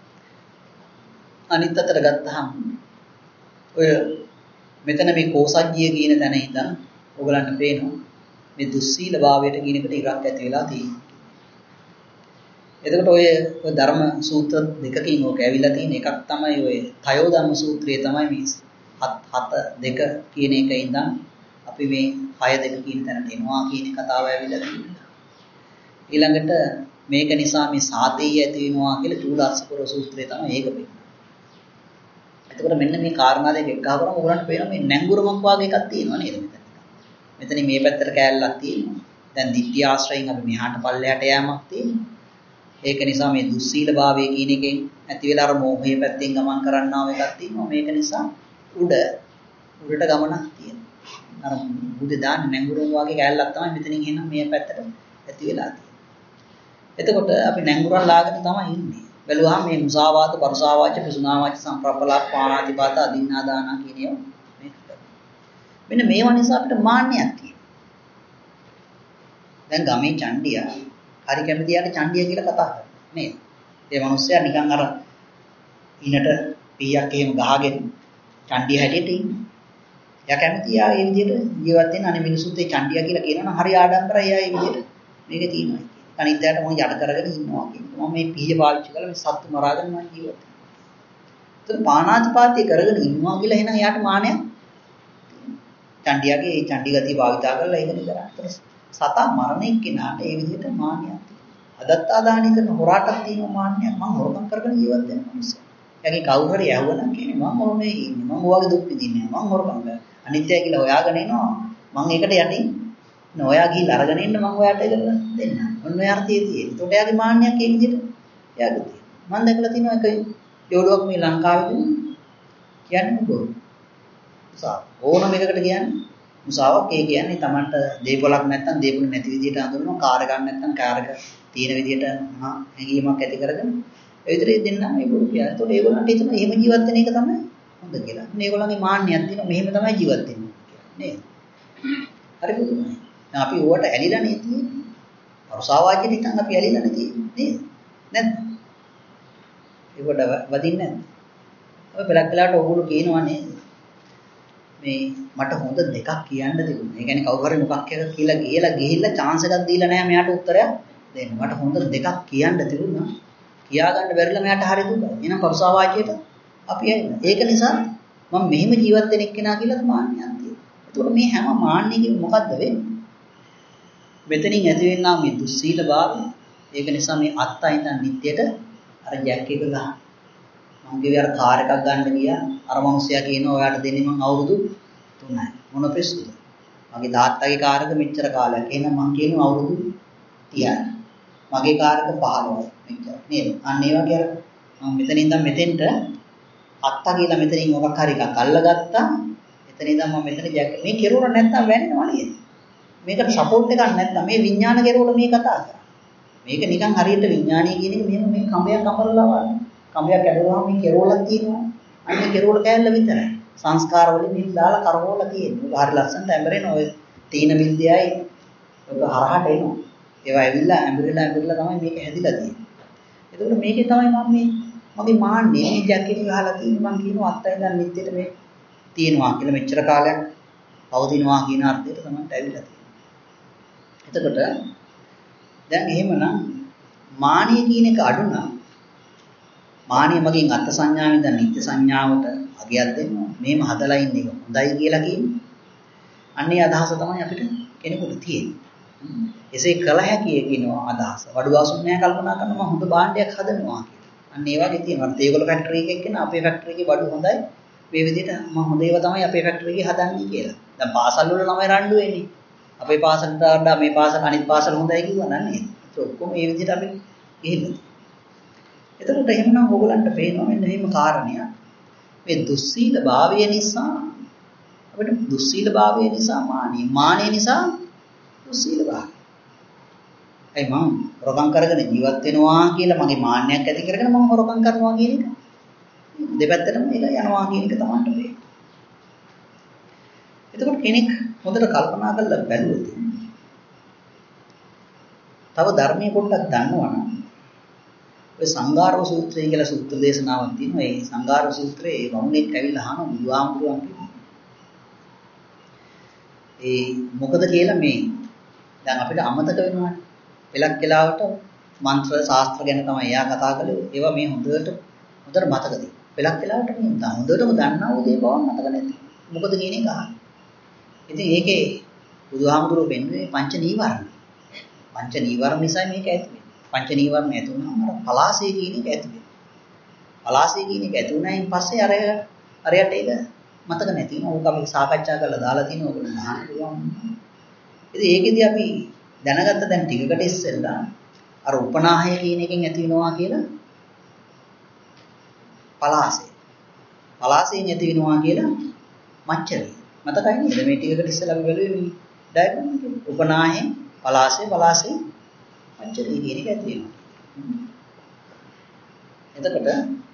Speaker 1: අනිත් අතට ගත්තාම ඔය මෙතන මේ කෝසජ්ජිය කියන තැන ඉඳන් ඕගලන්ට පේනවා මේ දුස්සීල භාවයට කියන එකට ඉරක් ඇති වෙලා තියෙනවා. එතකොට ඔය ඔය ධර්ම සූත්‍ර දෙකකින් ඕක ඇවිල්ලා තියෙන එකක් තමයි ඔය තයෝ ධම්ම සූත්‍රයේ තමයි මේ හත් හත දෙක කියන එක ඉඳන් අපි මේ හය දෙක කියන තැනට එනවා කියන කතාව ඇවිල්ලා තියෙනවා. ඊළඟට මේක නිසා මේ සාතේය ඇති වෙනවා කියලා චූලාස්සපුර සූත්‍රයේ තමයි ඒක වෙන්නේ. එතකොට මෙන්න මේ කාරණා දෙක එක්කහම උගලන්ට පේනවා මේ නැංගුරමක් වාගේ එකක් තියෙනවා නේද මෙතන. මෙතන මේ පැත්තට කෑල්ලක් තියෙනවා. දැන් දිට්ඨි ආශ්‍රයෙන් අපි මෙහාට පල්ලයට යෑමක් තියෙනවා. ඒක නිසා මේ දුස්සීල භාවය කියන එකෙන් ඇති වෙලා අර මෝහයේ පැත්තෙන් ගමන් කරන්නා වූ එකක් තියෙනවා. මේක නිසා උඩ උඩට ගමනක් තියෙනවා. අර බුදේ දාන්න නැංගුරම වාගේ කෑල්ලක් තමයි මෙතනින් එන මේ පැත්තට ඇති වෙලා තියෙන්නේ. එතකොට අපි නැංගුරන් ලාගෙන තමයි ඉන්නේ. බැලුවාම මේ මුසාවාද, පරුසාවාච, පිසුනාවාච, සම්ප්‍රප්පලාප, පාණාතිපාත, අදින්නාදාන කියන ඒවා මේක. මෙන්න මේවා නිසා අපිට මාන්නයක් තියෙනවා. දැන් ගමේ චණ්ඩියා හරි කැමතියට චණ්ඩිය කියලා කතා කරනවා නේද? ඒ මිනිස්සයා නිකන් අර ඉනට පීයක් එහෙම ගහගෙන චණ්ඩිය හැටියට ඉන්නේ. එයා කැමතියා ඒ විදිහට ජීවත් වෙන්න අනේ මිනිස්සුත් ඒ චණ්ඩිය කියලා කියනවනම් හරි ආඩම්බරයි එයා ඒ විදිහට මේක තියෙනවා. අනිත්‍යයට මම යට කරගෙන ඉන්නවා කියනවා. මම මේ පීය පාවිච්චි කරලා මේ සත්තු මරාගෙන මම ජීවත් වෙනවා. ඒත් පාණාතිපාතය කරගෙන ඉන්නවා කියලා එහෙනම් එයාට මානයක් චණ්ඩියාගේ ඒ චණ්ඩි ගතිය භාවිතා කරලා ඒක නිකරා. සතා මරණ එක්කෙනාට ඒ විදිහට මාන්නයක් තියෙනවා. අදත්තාදානය කරන හොරාටක් තියෙන මාන්නයක් මම හොරකම් කරගෙන ජීවත් වෙන මිනිස්සු. එයාගේ කවුරු හරි ඇහුවනම් කියන්නේ මම මොනේ ඉන්නේ. මම ඔයාගේ දුක් විඳින්නේ නැහැ. මම හොරකම් කරා. අනිත්‍යයි කියලා හොයාගෙන එනවා. මම ඒකට යටින් නොයා ගිහින් අරගෙන ඉන්න මම ඔයාට ඒක දෙන්න. ඔන්න ඔය අර්ථය තියෙන්නේ. ඒකට එයාගේ මාන්නයක් ඒ විදිහට එයාගේ තියෙනවා. මම දැකලා තියෙනවා එක යෝඩුවක් මේ ලංකාවේදී කියන්නේ මොකද? මුසාව. ඕනම එකකට කියන්නේ මුසාවක්. ඒ කියන්නේ Tamanට දේපොලක් නැත්තම් දේපොල නැති විදිහට අඳුරනවා. කාර් එකක් නැත්තම් කාර් එක තියෙන විදිහට මහා හැඟීමක් ඇති කරගෙන ඒ විතරේ දෙන්නා මේ බොරු කියන. ඒකට ඒගොල්ලන්ට හිතෙනවා එහෙම ජීවත් වෙන එක තමයි හොඳ කියලා. මේගොල්ලන්ගේ මාන්නයක් තියෙනවා මෙහෙම තමයි ජීවත් වෙන්නේ කියලා නේද? හරි පුදුමයි. දැන් අපි ඕවට ඇලිලා නේ තියෙන්නේ. පරුසාවාචිත ඉතින් අපි ඇලිලා නේ තියෙන්නේ නේද? නැද්ද? ඒකට වදින්නේ නැද්ද? ඔය බලක් වෙලාවට ඕගොල්ලෝ කියනවා නේද? මේ මට හොඳ දෙකක් කියන්න තිබුණා. ඒ කියන්නේ කවුරු හරි මොකක් එක කියලා ගිහලා ගිහිල්ලා chance එකක් දීලා නැහැ මෙයාට උත්තරයක් දෙන්න. මට හොඳ දෙකක් කියන්න තිබුණා. කියා ගන්න බැරිලා මෙයාට හරි දුකයි. එහෙනම් පරුසාවාචියට අපි ඇලිලා. ඒක නිසා මම මෙහෙම ජීවත් වෙන එක්කෙනා කියලා මාන්නයක් තියෙනවා. ඒතකොට මේ හැම මාන්නයකින් මොකද්ද වෙන්නේ? මෙතනින් ඇති වෙනා මේ දුස්සීල භාවය. ඒක නිසා මේ අත්තයි ඉඳන් නිට්ටයට අර ජැක් එක ගන්න. මම කිව්වේ අර කාර් එකක් ගන්න ගියා. අර මිනිස්සයා කියනවා ඔයාට දෙන්නේ මං අවුරුදු තුනයි. මොන ප්‍රශ්නද? මගේ තාත්තගේ කාර් එක මෙච්චර කාලයක්. එහෙනම් මං කියනවා අවුරුදු තිහයි. මගේ කාර් එක පහළොවයි. මෙච්චර. නේද? අන්න ඒ වගේ අර මම මෙතනින් ඉඳන් මෙතෙන්ට අත්තා කියලා මෙතනින් මොකක් හරි එකක් අල්ලගත්තා. එතන ඉඳන් මම මෙතන ජැක් මේ කෙරුවා නැත්තම් වැන්නේම නේද? මේකට සපෝට් එකක් නැත්නම් මේ විඥාන කෙරුවට මේ කතා කරා. මේක නිකන් හරියට විඥානීය කියන එක මෙහෙම මේ කඹයක් අමරලා වань. කඹයක් ඇදුවාම මේ කෙරවලක් තියෙනවා. අන්නේ කෙරුවල කෑල්ල විතරයි. සංස්කාර වලින් මෙහෙම දාලා කරවලා තියෙනවා. හරි ලස්සනට ඇඹරෙන ඔය තීන විද්‍යයි ඔක හරහට එනවා. ඒවා ඇවිල්ලා ඇඹරිලා ඇඹරිලා තමයි මේක හැදිලා තියෙන්නේ. එතකොට මේකේ තමයි මම මේ මගේ මාන්නේ මේ ජැකට් එක ගහලා තියෙන්නේ මම කියනවා අත්තෙන් නිද්දෙට මේ තියෙනවා කියලා මෙච්චර කාලයක් පවතිනවා කියන අර්ථයට තමයි ඇවිල්ලා තියෙන්නේ. එතකොට දැන් එහෙමනම් මානිය කියන එක අඩු නම් මානිය මගෙන් අත්ත් සංඥාවෙන් දැන් නිත්‍ය සංඥාවට අගයක් දෙනවා. මේම හදලා ඉන්න එක හොඳයි කියලා කියන්නේ. අන්නේ අදහස තමයි අපිට කෙනෙකුට තියෙන්නේ. එසේ කළ හැකිය කියනවා අදහස. වඩුවාසුන් නෑ කල්පනා කරනවා මම හොඳ භාණ්ඩයක් හදනවා කියලා. අන්න ඒ වගේ තියෙනවා. ඒගොල්ලෝ ෆැක්ටරි එකක් කියන අපේ ෆැක්ටරි එකේ බඩු හොඳයි. මේ විදිහට මම හොඳ ඒවා තමයි අපේ ෆැක්ටරි එකේ හදන්නේ කියලා. දැන් පාසල් වල ළමයි රණ්ඩු වෙන්නේ. අපේ පාසලට වඩා මේ පාසල අනිත් පාසල හොඳයි කිව්වා නන්නේ. ඒක ඔක්කොම මේ විදිහට අපි ගිහිල්ලා. එතකොට එහෙමනම් ඕගොල්ලන්ට පේනවා මෙන්න මෙහෙම කාරණයක්. මේ දුස්සීල භාවය නිසා අපිට දුස්සීල භාවය නිසා මානිය. මානිය නිසා දුස්සීල භාවය. අයි මම හොරකම් කරගෙන ජීවත් වෙනවා කියලා මගේ මාන්නයක් ඇති කරගෙන මම හොරකම් කරනවා කියන එක. දෙපැත්තටම මේක යනවා කියන එක තමයි වෙන්නේ. එතකොට කෙනෙක් හොඳට කල්පනා කරලා බැලුවොත් තව ධර්මයේ පොඩ්ඩක් දන්නවනම් ඔය සංඝාරව සූත්‍රය කියලා සූත්‍ර දේශනාවක් තියෙනවා. ඒ සංඝාරව සූත්‍රයේ ඒ වමුණෙක් ඇවිල්ලා අහන බුදුහාමුදුරුවන් කියනවා. ඒ මොකද කියලා මේ දැන් අපිට අමතක වෙනවානේ. එලක් වෙලාවට මන්ත්‍ර ශාස්ත්‍ර ගැන තමයි එයා කතා කළේ. ඒවා මේ හොඳට හොඳට මතකදී. එලක් වෙලාවට මේ හොඳටම දන්නා වූ දේ බව මතක නැති. මොකද කියන එක අහන්න. ඉතින් ඒකේ බුදුහාමුදුරුවෝ වෙන්නේ පංච නීවරණ. පංච නීවරණ නිසා මේක ඇති වෙන්නේ. පංච නීවරණ ඇති වුණාම අර පලාසය කියන එක ඇති වෙනවා. පලාසය කියන එක ඇති වුණායින් පස්සේ අර අරයට ඒක මතක නැති වෙනවා. ඕක අපි සාකච්ඡා කරලා දාලා තිනවා ඔයගොල්ලෝ අහන්න පුළුවන්. ඉතින් ඒකෙදි අපි දැනගත්ත දැන් ටිකකට ඉස්සෙල්ලා අර උපනාහය කියන එකෙන් ඇති වෙනවා කියලා පලාසය. පලාසයෙන් ඇති වෙනවා කියලා මච්චරිය. මතකයි නේද මේ ටිකකට ඉස්සෙල්ලා අපි බැලුවේ මේ ඩයග්‍රෑම් එකේ. උපනාහයෙන් පලාසය පලාසයෙන් මච්චරිය කියන එක ඇති වෙනවා. එතකොට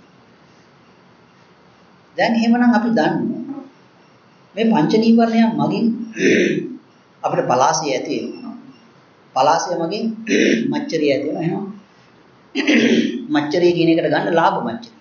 Speaker 1: දැන් එහෙමනම් අපි දන්නවා මේ පංච නීවරණයන් මගින් අපිට පලාසය ඇති වෙනවා. පලාසය මගින් මච්චරිය ඇති වෙනවා. එහෙනම් මච්චරිය කියන එකට ගන්න ලාභ මච්චරිය.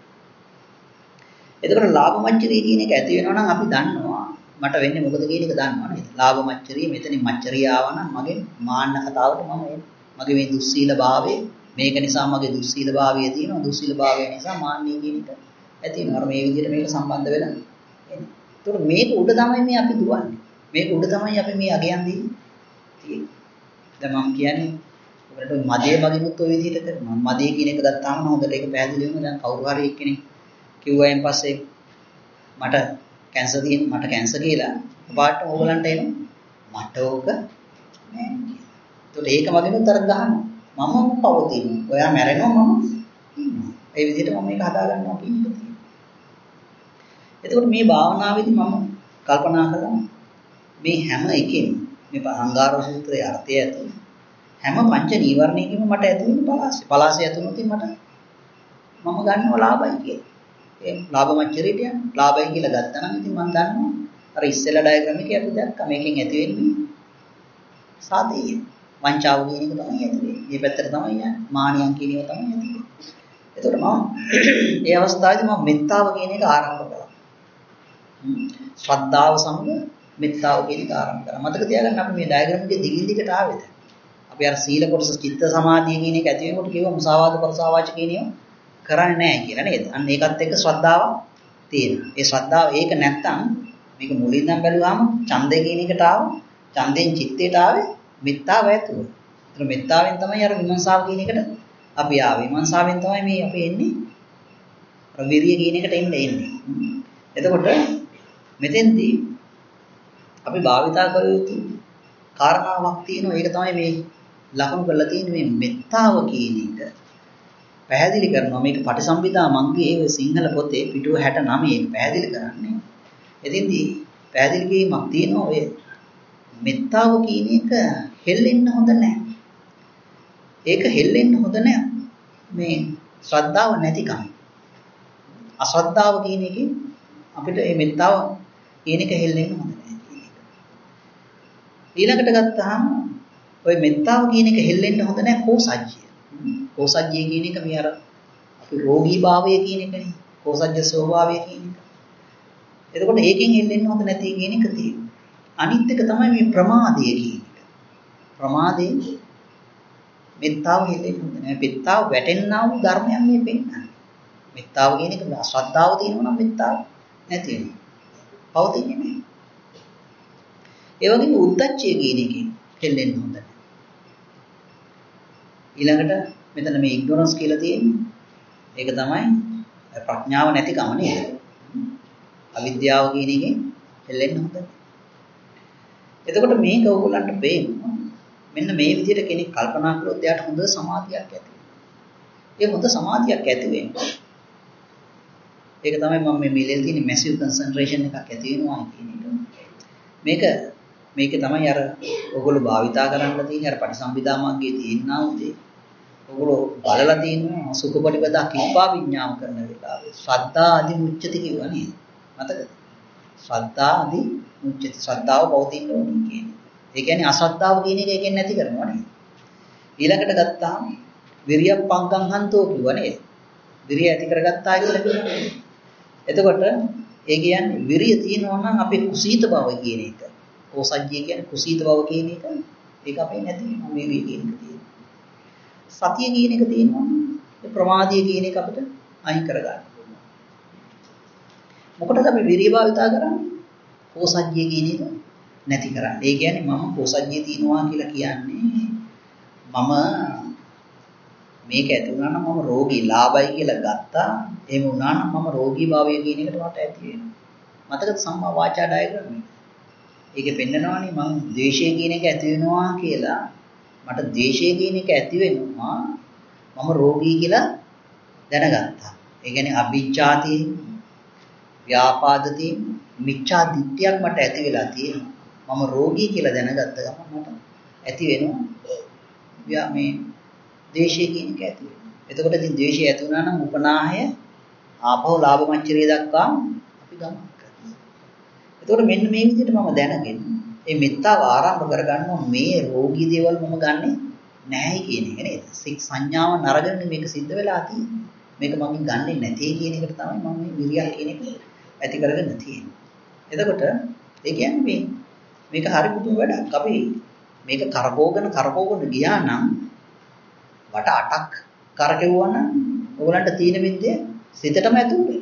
Speaker 1: එතකොට ලාභ මච්චරිය කියන එක ඇති වෙනවා නම් අපි දන්නවා මට වෙන්නේ මොකද කියන එක දන්නවා නේද? ලාභ මච්චරිය මෙතනින් මච්චරිය ආවා නම් මගේ මාන්න කතාවට මම එන්නේ. මගේ මේ දුස්සීල භාවය මේක නිසා මගේ දුස්සීල භාවය තියෙනවා. දුස්සීල භාවය නිසා මාන්නය කියන එක ඇති වෙනවා. අර මේ විදිහට මේක සම්බන්ධ වෙලා එන්නේ. ඒතකොට මේක උඩ තමයි මේ අපි දුවන්නේ. මේක උඩ තමයි අපි මේ අගයන් දෙන්නේ. තියෙන්නේ. දැන් මම කියන්නේ ඔයාලට මදේ මගිනුත් ඔය විදිහට කරනවා. මදේ කියන එක ගත්තාම හොඳට ඒක පැහැදිලි වෙනවා. දැන් කවුරු හරි එක්කෙනෙක් කිව්වයින් පස්සේ මට කැන්සර් තියෙන මට කැන්සර් කියලා පාට ඕගලන්ට එනවා මට ඕක නෑ කියලා. ඒක මගිනුත් අර ගහනවා. මම පවතින. ඔයා මැරෙනවා මම ඉන්නවා. ඒ විදිහට මම මේක හදා ගන්නවා කියන එක තියෙනවා. එතකොට මේ භාවනාවේදී මම කල්පනා කළා මේ හැම එකෙම මේ අංගාර සූත්‍රයේ අර්ථය ඇති හැම පංච නීවරණයකින්ම මට ඇති වෙන පලාසය. පලාසය ඇතුළත මට මම ගන්නවා ලාභයි කියලා. ඒ ලාභ මච්චරියට යන ලාභයි කියලා ගත්තා නම් ඉතින් මම දන්නවා අර ඉස්සෙල්ලා ඩයග්‍රෑම් එකේ අපි දැක්කා මේකෙන් ඇති වෙන්නේ සාදේය. වංචාව කියන එක තමයි ඇති වෙන්නේ. මේ පැත්තට තමයි යන්නේ. මානියන් කියන එක තමයි ඇති වෙන්නේ. එතකොට මම මේ අවස්ථාවේදී මම මෙත්තාව කියන එක ආරම්භ කළා. ශ්‍රද්ධාව සමග මෙත්තාව කියන එක ආරම්භ කරා. මතක තියාගන්න අපි මේ ඩයග්‍රෑම් එකේ දිගින් දිගට ආවේද? අපි අර සීල කොටස චිත්ත සමාධිය කියන එක ඇති වෙනකොට කිව්වා මුසාවාද පරසාවාච කියන ඒවා කරන්නේ නැහැ කියලා නේද? අන්න ඒකත් එක්ක ශ්‍රද්ධාව තියෙනවා. ඒ ශ්‍රද්ධාව ඒක නැත්තම් මේක මුලින්ම බැලුවාම ඡන්දය කියන එකට ආව. ඡන්දෙන් චිත්තයට ආවේ මෙත්තාව ඇතුව. ඒතර මෙත්තාවෙන් තමයි අර විමර්ශාව කියන එකට අපි ආවේ. විමර්ශාවෙන් තමයි මේ අපි එන්නේ අර විරිය කියන එකට එන්නේ එන්නේ. එතකොට මෙතෙන්දී අපි භාවිතා කළ යුතු කාරණාවක් තියෙනවා. ඒක තමයි මේ ලකුණු කරලා තියෙන්නේ මේ මෙත්තාව කියන එක. පැහැදිලි කරනවා මේක පටිසම්භිදා මග්ගේ ඒ සිංහල පොතේ පිටුව හැට නවය ඒක පැහැදිලි කරන්නේ. එතින්දී පැහැදිලි කිරීමක් තියෙනවා ඔය මෙත්තාව කියන එක හෙල්ලෙන්න හොඳ නැහැ. ඒක හෙල්ලෙන්න හොඳ නැහැ මේ ශ්‍රද්ධාව නැතිකම. අශ්‍රද්ධාව කියන එකෙන් අපිට මේ මෙත්තාව කියන එක හෙල්ලෙන්න හොඳ නැහැ කියන එක. ඊළඟට ගත්තාම ওই මෙත්තාව කියන එක හෙල්ලෙන්න හොඳ නැහැ කෝසජ්ජය. කෝසජ්ජය කියන එක මේ අර අපි රෝගී භාවය කියන එකනේ. කෝසජ්ජ ස්වභාවය කියන එක. එතකොට ඒකෙන් හෙල්ලෙන්න හොඳ නැති කියන එක තියෙනවා. අනිත් එක තමයි මේ ප්‍රමාදය කියන එක. ප්‍රමාදයෙන් මෙත්තාව හෙල්ලෙන්න හොඳ නැහැ. මෙත්තාව වැටෙන්නා වූ ධර්මයක් මේ පෙන්නන්නේ. මෙත්තාව කියන එක අශ්‍රද්ධාව තියෙනවා නම් මෙත්තාව නැති වෙනවා. පවතින්නේ නැහැ. ඒ වගේම උද්දච්චය කියන එකෙන් හෙල්ලෙන්න හොඳ නැහැ. ඊළඟට මෙතන මේ ඉග්නොරන්ස් කියලා තියෙන්නේ. ඒක තමයි ප්‍රඥාව නැතිකම නේද? අවිද්‍යාව කියන එකෙන් හෙල්ලෙන්න හොඳ නැහැ. එතකොට මේක ඕගොල්ලන්ට පේනවා. මෙන්න මේ විදිහට කෙනෙක් කල්පනා කළොත් එයාට හොඳ සමාධියක් ඇති වෙනවා. ඒ හොඳ සමාධියක් ඇති වෙන්නේ. ඒක තමයි මම මේ මෙලෙල් තියෙන මැසිව් කන්සන්ට්‍රේෂන් එකක් ඇති වෙනවා කියන එක. මේක මේකේ තමයි අර ඔයගොල්ලෝ භාවිතා කරන්න තියෙන අර පටිසම්භිදා මාර්ගයේ තියෙනා උදේ. ඔයගොල්ලෝ බලලා තියෙනවා සුඛපටිපදා කිප්පා විඥාම කරන වෙලාවේ ශ්‍රද්ධා අදි මුච්චති කිව්වා නේද? මතකද? ශ්‍රද්ධා අදි මුච්චති ශ්‍රද්ධාව පවතින්න ඕනේ කියන්නේ. ඒ කියන්නේ අශ්‍රද්ධාව කියන එක එකෙන් නැති කරනවා නේද? ඊළඟට ගත්තාම විරිය පංගං හන්තෝ කිව්වා නේද? විරිය ඇති කරගත්තා කියලා කියනවා. එතකොට ඒ කියන්නේ විරිය තියෙනවා නම් අපේ කුසීත බව කියන එක. ඕසජ්ජය කියන්නේ කුසීත බව කියන එක. ඒක අපේ නැති වෙනවා විරිය කියන එක තියෙනවා. සතිය කියන එක තියෙනවා. ඒ ප්‍රමාදය කියන එක අපිට අයින් කරගන්න ඕනේ. මොකටද අපි විරිය භාවිතා කරන්නේ? ඕසජ්ජය කියන එක නැති කරන්න. ඒ කියන්නේ මම ඕසජ්ජය තියනවා කියලා කියන්නේ මම මේක ඇති වුණා නම් මම රෝගී ලාභයි කියලා ගත්තා. එහෙම වුණා නම් මම රෝගී භාවය කියන එකට මට ඇති වෙනවා. මතකද සම්මා වාචා ඩයග්‍රෑම් එක? ඒකේ පෙන්නනවානේ මම ද්වේෂය කියන එක ඇති වෙනවා කියලා. මට ද්වේෂය කියන එක ඇති වෙනවා. මම රෝගී කියලා දැනගත්තා. ඒ කියන්නේ අභිජ්ජාති ව්‍යාපාදති මිච්ඡා දිට්ඨියක් මට ඇති වෙලා තියෙනවා. මම රෝගී කියලා දැනගත්ත ගමන් මට ඇති වෙනවා මේ ද්වේෂය කියන එක ඇති වෙනවා. එතකොට ඉතින් ද්වේෂය ඇති වුණා නම් උපනාහය ආපහු ලාභ මච්චරිය දක්වා අපි ගමන් කරනවා. එතකොට මෙන්න මේ විදිහට මම දැනගෙන මේ මෙත්තාව ආරම්භ කරගන්නවා මේ රෝගී දේවල් මම ගන්නෙ නැහැ කියන එක නේද? සික් සංඥාව නරගෙන මේක සිද්ධ වෙලා තියෙන්නේ. මේක මම ගන්නෙ නැtei කියන එකට තමයි මම මේ විරිය කියන එක ඇති කරගෙන තියෙන්නේ. එතකොට ඒ කියන්නේ මේ මේක හරි පුදුම වැඩක්. අපි මේක කරකෝගෙන කරකෝගෙන ගියා නම් වට අටක් කරකෙවුවා නම් ඔයගලන්ට තීන මිද්දේ සිතටම ඇතුළේ.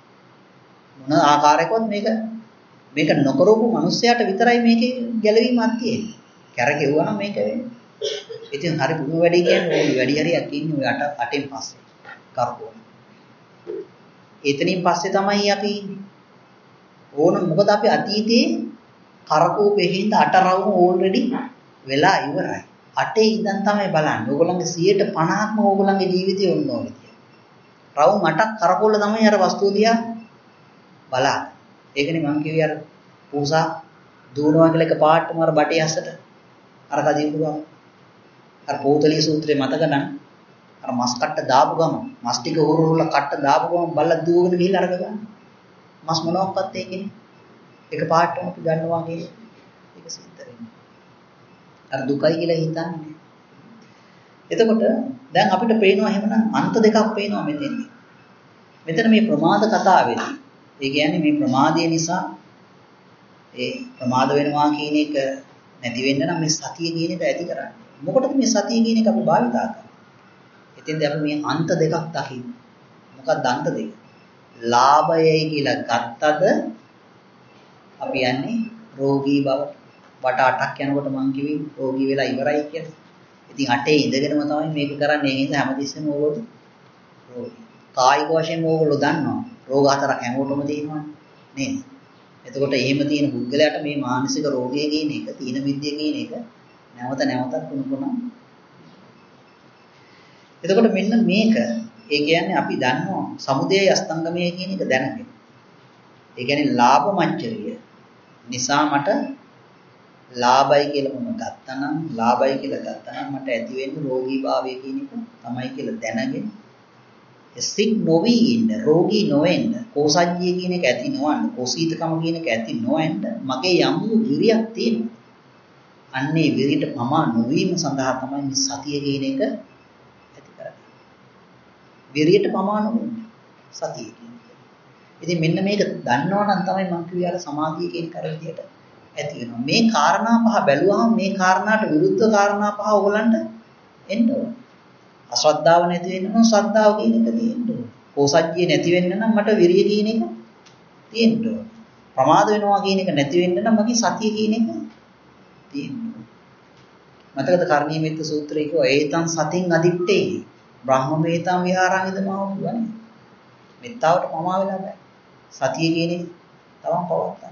Speaker 1: මොන ආකාරයකවත් මේක මේක නොකරපු මිනිස්සයාට විතරයි මේකේ ගැලවීමක් තියෙන්නේ. කරකෙවුවා නම් මේක වෙන්නේ. ඉතින් හරි පුදුම වැඩි කියන්නේ ওই වැඩි හරියක් ඉන්නේ ওই අට අටෙන් පස්සේ කරකෝන. එතනින් පස්සේ තමයි අපි ඕන මොකද අපි අතීතේ කරකෝපේ හින්ද අට රවුම ඕල්රෙඩි වෙලා ඉවරයි. අටේ ඉඳන් තමයි බලන්නේ. ඕගොල්ලන්ගේ සියයට පනහක්ම ඕගොල්ලන්ගේ ජීවිතේ වුණ ඕනේ කියලා. රවුම් අටක් කරකෝල තමයි අර වස්තුව දිහා බලන්නේ. ඒකනේ මම කිව්වේ අර පූසා දුවනවා කියලා එක පාටම අර බටේ ඇස්සට අර කදින් දුවා. අර පොතලී සූත්‍රේ මතක නම් අර මස් කට්ට දාපු ගම මස් ටික උරුරුල කට්ට දාපු ගම බල්ලා දුවගෙන ගිහිල්ලා අරග ගන්න. මස් මොනවාක්වත් ඒකනේ. එක පාටම අපි ගන්නවා කියන්නේ ඒක සිද්ධ වෙනවා. අර දුකයි කියලා හිතන්නේ. එතකොට දැන් අපිට පේනවා එහෙමනම් අන්ත දෙකක් පේනවා මෙතෙන්දී. මෙතන මේ ප්‍රමාද කතාවේදී. ඒ කියන්නේ මේ ප්‍රමාදය නිසා ඒ ප්‍රමාද වෙනවා කියන එක නැති වෙන්න නම් මේ සතිය කියන එක ඇති කරන්න. මොකටද මේ සතිය කියන එක අපි භාවිතා කරන්නේ? එතෙන්දී අපි මේ අන්ත දෙකක් දකින්න. මොකක්ද අන්ත දෙක? ලාභයයි කියලා ගත්තද අපි යන්නේ රෝගී බව. වට අටක් යනකොට මං කිව්වේ රෝගී වෙලා ඉවරයි කියලා. ඉතින් අටේ ඉඳගෙනම තමයි මේක කරන්නේ. ඒ නිසා හැමතිස්සෙම ඕගොල්ලෝ රෝගී. කායික වශයෙන් ඕගොල්ලෝ දන්නවා. රෝග හතරක් හැමෝටම තියෙනවා නේද? එතකොට එහෙම තියෙන පුද්ගලයාට මේ මානසික රෝගය කියන එක, තීන විද්‍ය කියන එක නැවත නැවතත් වුණුනා. එතකොට මෙන්න මේක ඒ කියන්නේ අපි දන්නවා සමුදය අස්තංගමය කියන එක දැනගෙන. ඒ කියන්නේ ලාභ මච්චරිය නිසා මට ලාභයි කියලා මම ගත්තා නම් ලාභයි කියලා ගත්තා නම් මට ඇති වෙන්නේ රෝගී භාවය කියන එක තමයි කියලා දැනගෙන සික් නොවි ඉන්න, රෝගී නොවෙන්න, කෝසජ්ජිය කියන එක ඇති නොවන්න, කෝසීතකම කියන එක ඇති නොවෙන්න මගේ යම් විරියක් තියෙනවා. අන්නේ විරියට පමා නොවීම සඳහා තමයි මේ සතිය කියන එක ඇති කරගන්නේ. විරියට පමා නොවීම සතිය කියන්නේ. ඉතින් මෙන්න මේක දන්නවනම් තමයි මම කිව්වේ අර සමාධිය කියන කර විදියට ඇති වෙනවා. මේ කාරණා පහ බැලුවහම මේ කාරණාට විරුද්ධ කාරණා පහ ඕගලන්ට එන්න ඕන. අශ්‍රද්ධාව නැති වෙන්න නම් ශ්‍රද්ධාව කියන එක තියෙන්න ඕන. කෝසජ්ජිය නැති වෙන්න නම් මට විරිය කියන එක තියෙන්න ඕන. ප්‍රමාද වෙනවා කියන එක නැති වෙන්න නම් මගේ සතිය කියන එක තියෙන්න ඕන. මතකද කර්ණීය මෙත්ත සූත්‍රයේ කිව්වා ඒතං සතින් අදිත්තේ බ්‍රහ්මමේතං විහාරං ඉදමව කියන්නේ. මෙත්තාවට පමා වෙලා බෑ. සතිය කියන එක තමන් පවත්තන්න.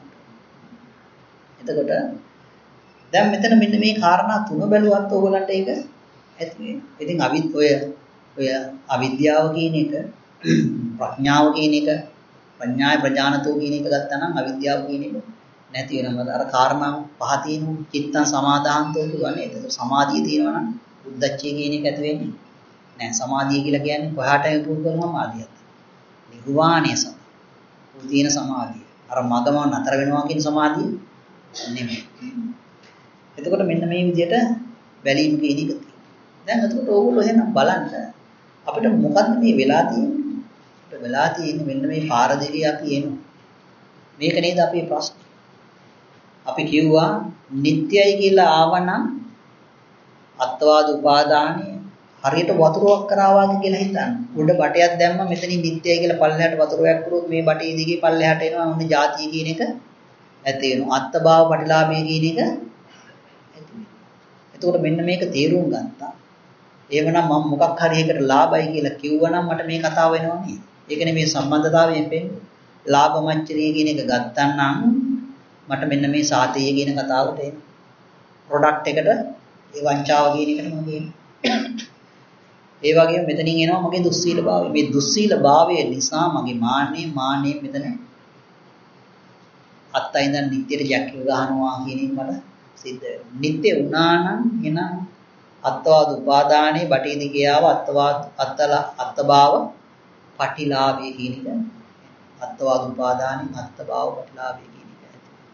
Speaker 1: එතකොට දැන් මෙතන මෙන්න මේ කාරණා තුන බැලුවත් ඕගලන්ට ඒක ඇති වෙනවා. ඉතින් අවිත් ඔය ඔය අවිද්‍යාව කියන එක ප්‍රඥාව කියන එක පඤ්ඤාය ප්‍රඥානතෝ කියන එක ගත්තා නම් අවිද්‍යාව කියන එක නැති වෙනවා. අර කාරණා පහ තියෙන චිත්තං සමාදාන්තෝ කියන්නේ ඒක. සමාධිය තියෙනවා නම් උද්දච්චය කියන එක ඇති වෙන්නේ නෑ. සමාධිය කියලා කියන්නේ කොහාට යොමු කරනවා මාදියත්. නිර්වාණය සමාධිය. උදීන සමාධිය. අර මගම නතර වෙනවා කියන සමාධිය නෙමෙයි. එතකොට මෙන්න මේ විදිහට බැලීම කියන එක තියෙනවා. දැන් එතකොට ඕගොල්ලෝ එහෙනම් බලන්න අපිට මොකද්ද මේ වෙලා තියෙන්නේ? අපිට වෙලා තියෙන්නේ මෙන්න මේ පාර දෙකේ අපි එනවා. මේක නේද අපේ ප්‍රශ්නේ. අපි කිව්වා නිට්ටයයි කියලා ආවනම් අත්වාද උපාදානිය හරියට වතුරක් කරා වගේ කියලා හිතන්න. උඩ බටයක් දැම්ම මෙතනින් නිට්ටයයි කියලා පල්ලෙහාට වතුරයක් කරොත් මේ බටේ දිගේ පල්ලෙහාට එනවා. ඔන්න ಜಾතිය කියන එක ඇති වෙනවා. අත්භාව පටිලාභය කියන එක ඇති වෙනවා. එතකොට මෙන්න මේක තේරුම් ගත්තා. එහෙමනම් මම මොකක් හරි එකට ලාභයි කියලා කිව්වනම් මට මේ කතාව වෙනවා නේද? ඒකනේ මේ සම්බන්ධතාවයෙන් වෙන්නේ. ලාභ මච්චරිය කියන එක ගත්තා නම් මට මෙන්න මේ සාතේය කියන කතාවට එන ප්‍රොඩක්ට් එකට ඒ වංචාව කියන එකට මම කියන්නේ. ඒ වගේම මෙතනින් එනවා මගේ දුස්සීල භාවය. මේ දුස්සීල භාවය නිසා මගේ මාන්නේ මාන්නේ මෙතන අත්තයින්දන් නිට්ටයට ජැක්කිව ගහනවා කියන එක මට සිද්ධ වෙනවා. නිට්ටය වුණා නම් එන අත්වාද උපාදානේ බටේ දිගේ ආව අත්වාද අත්තල අත්භාව පටිලාභය කියන එක. අත්වාද උපාදානේ අත්භාව පටිලාභය කියන එක.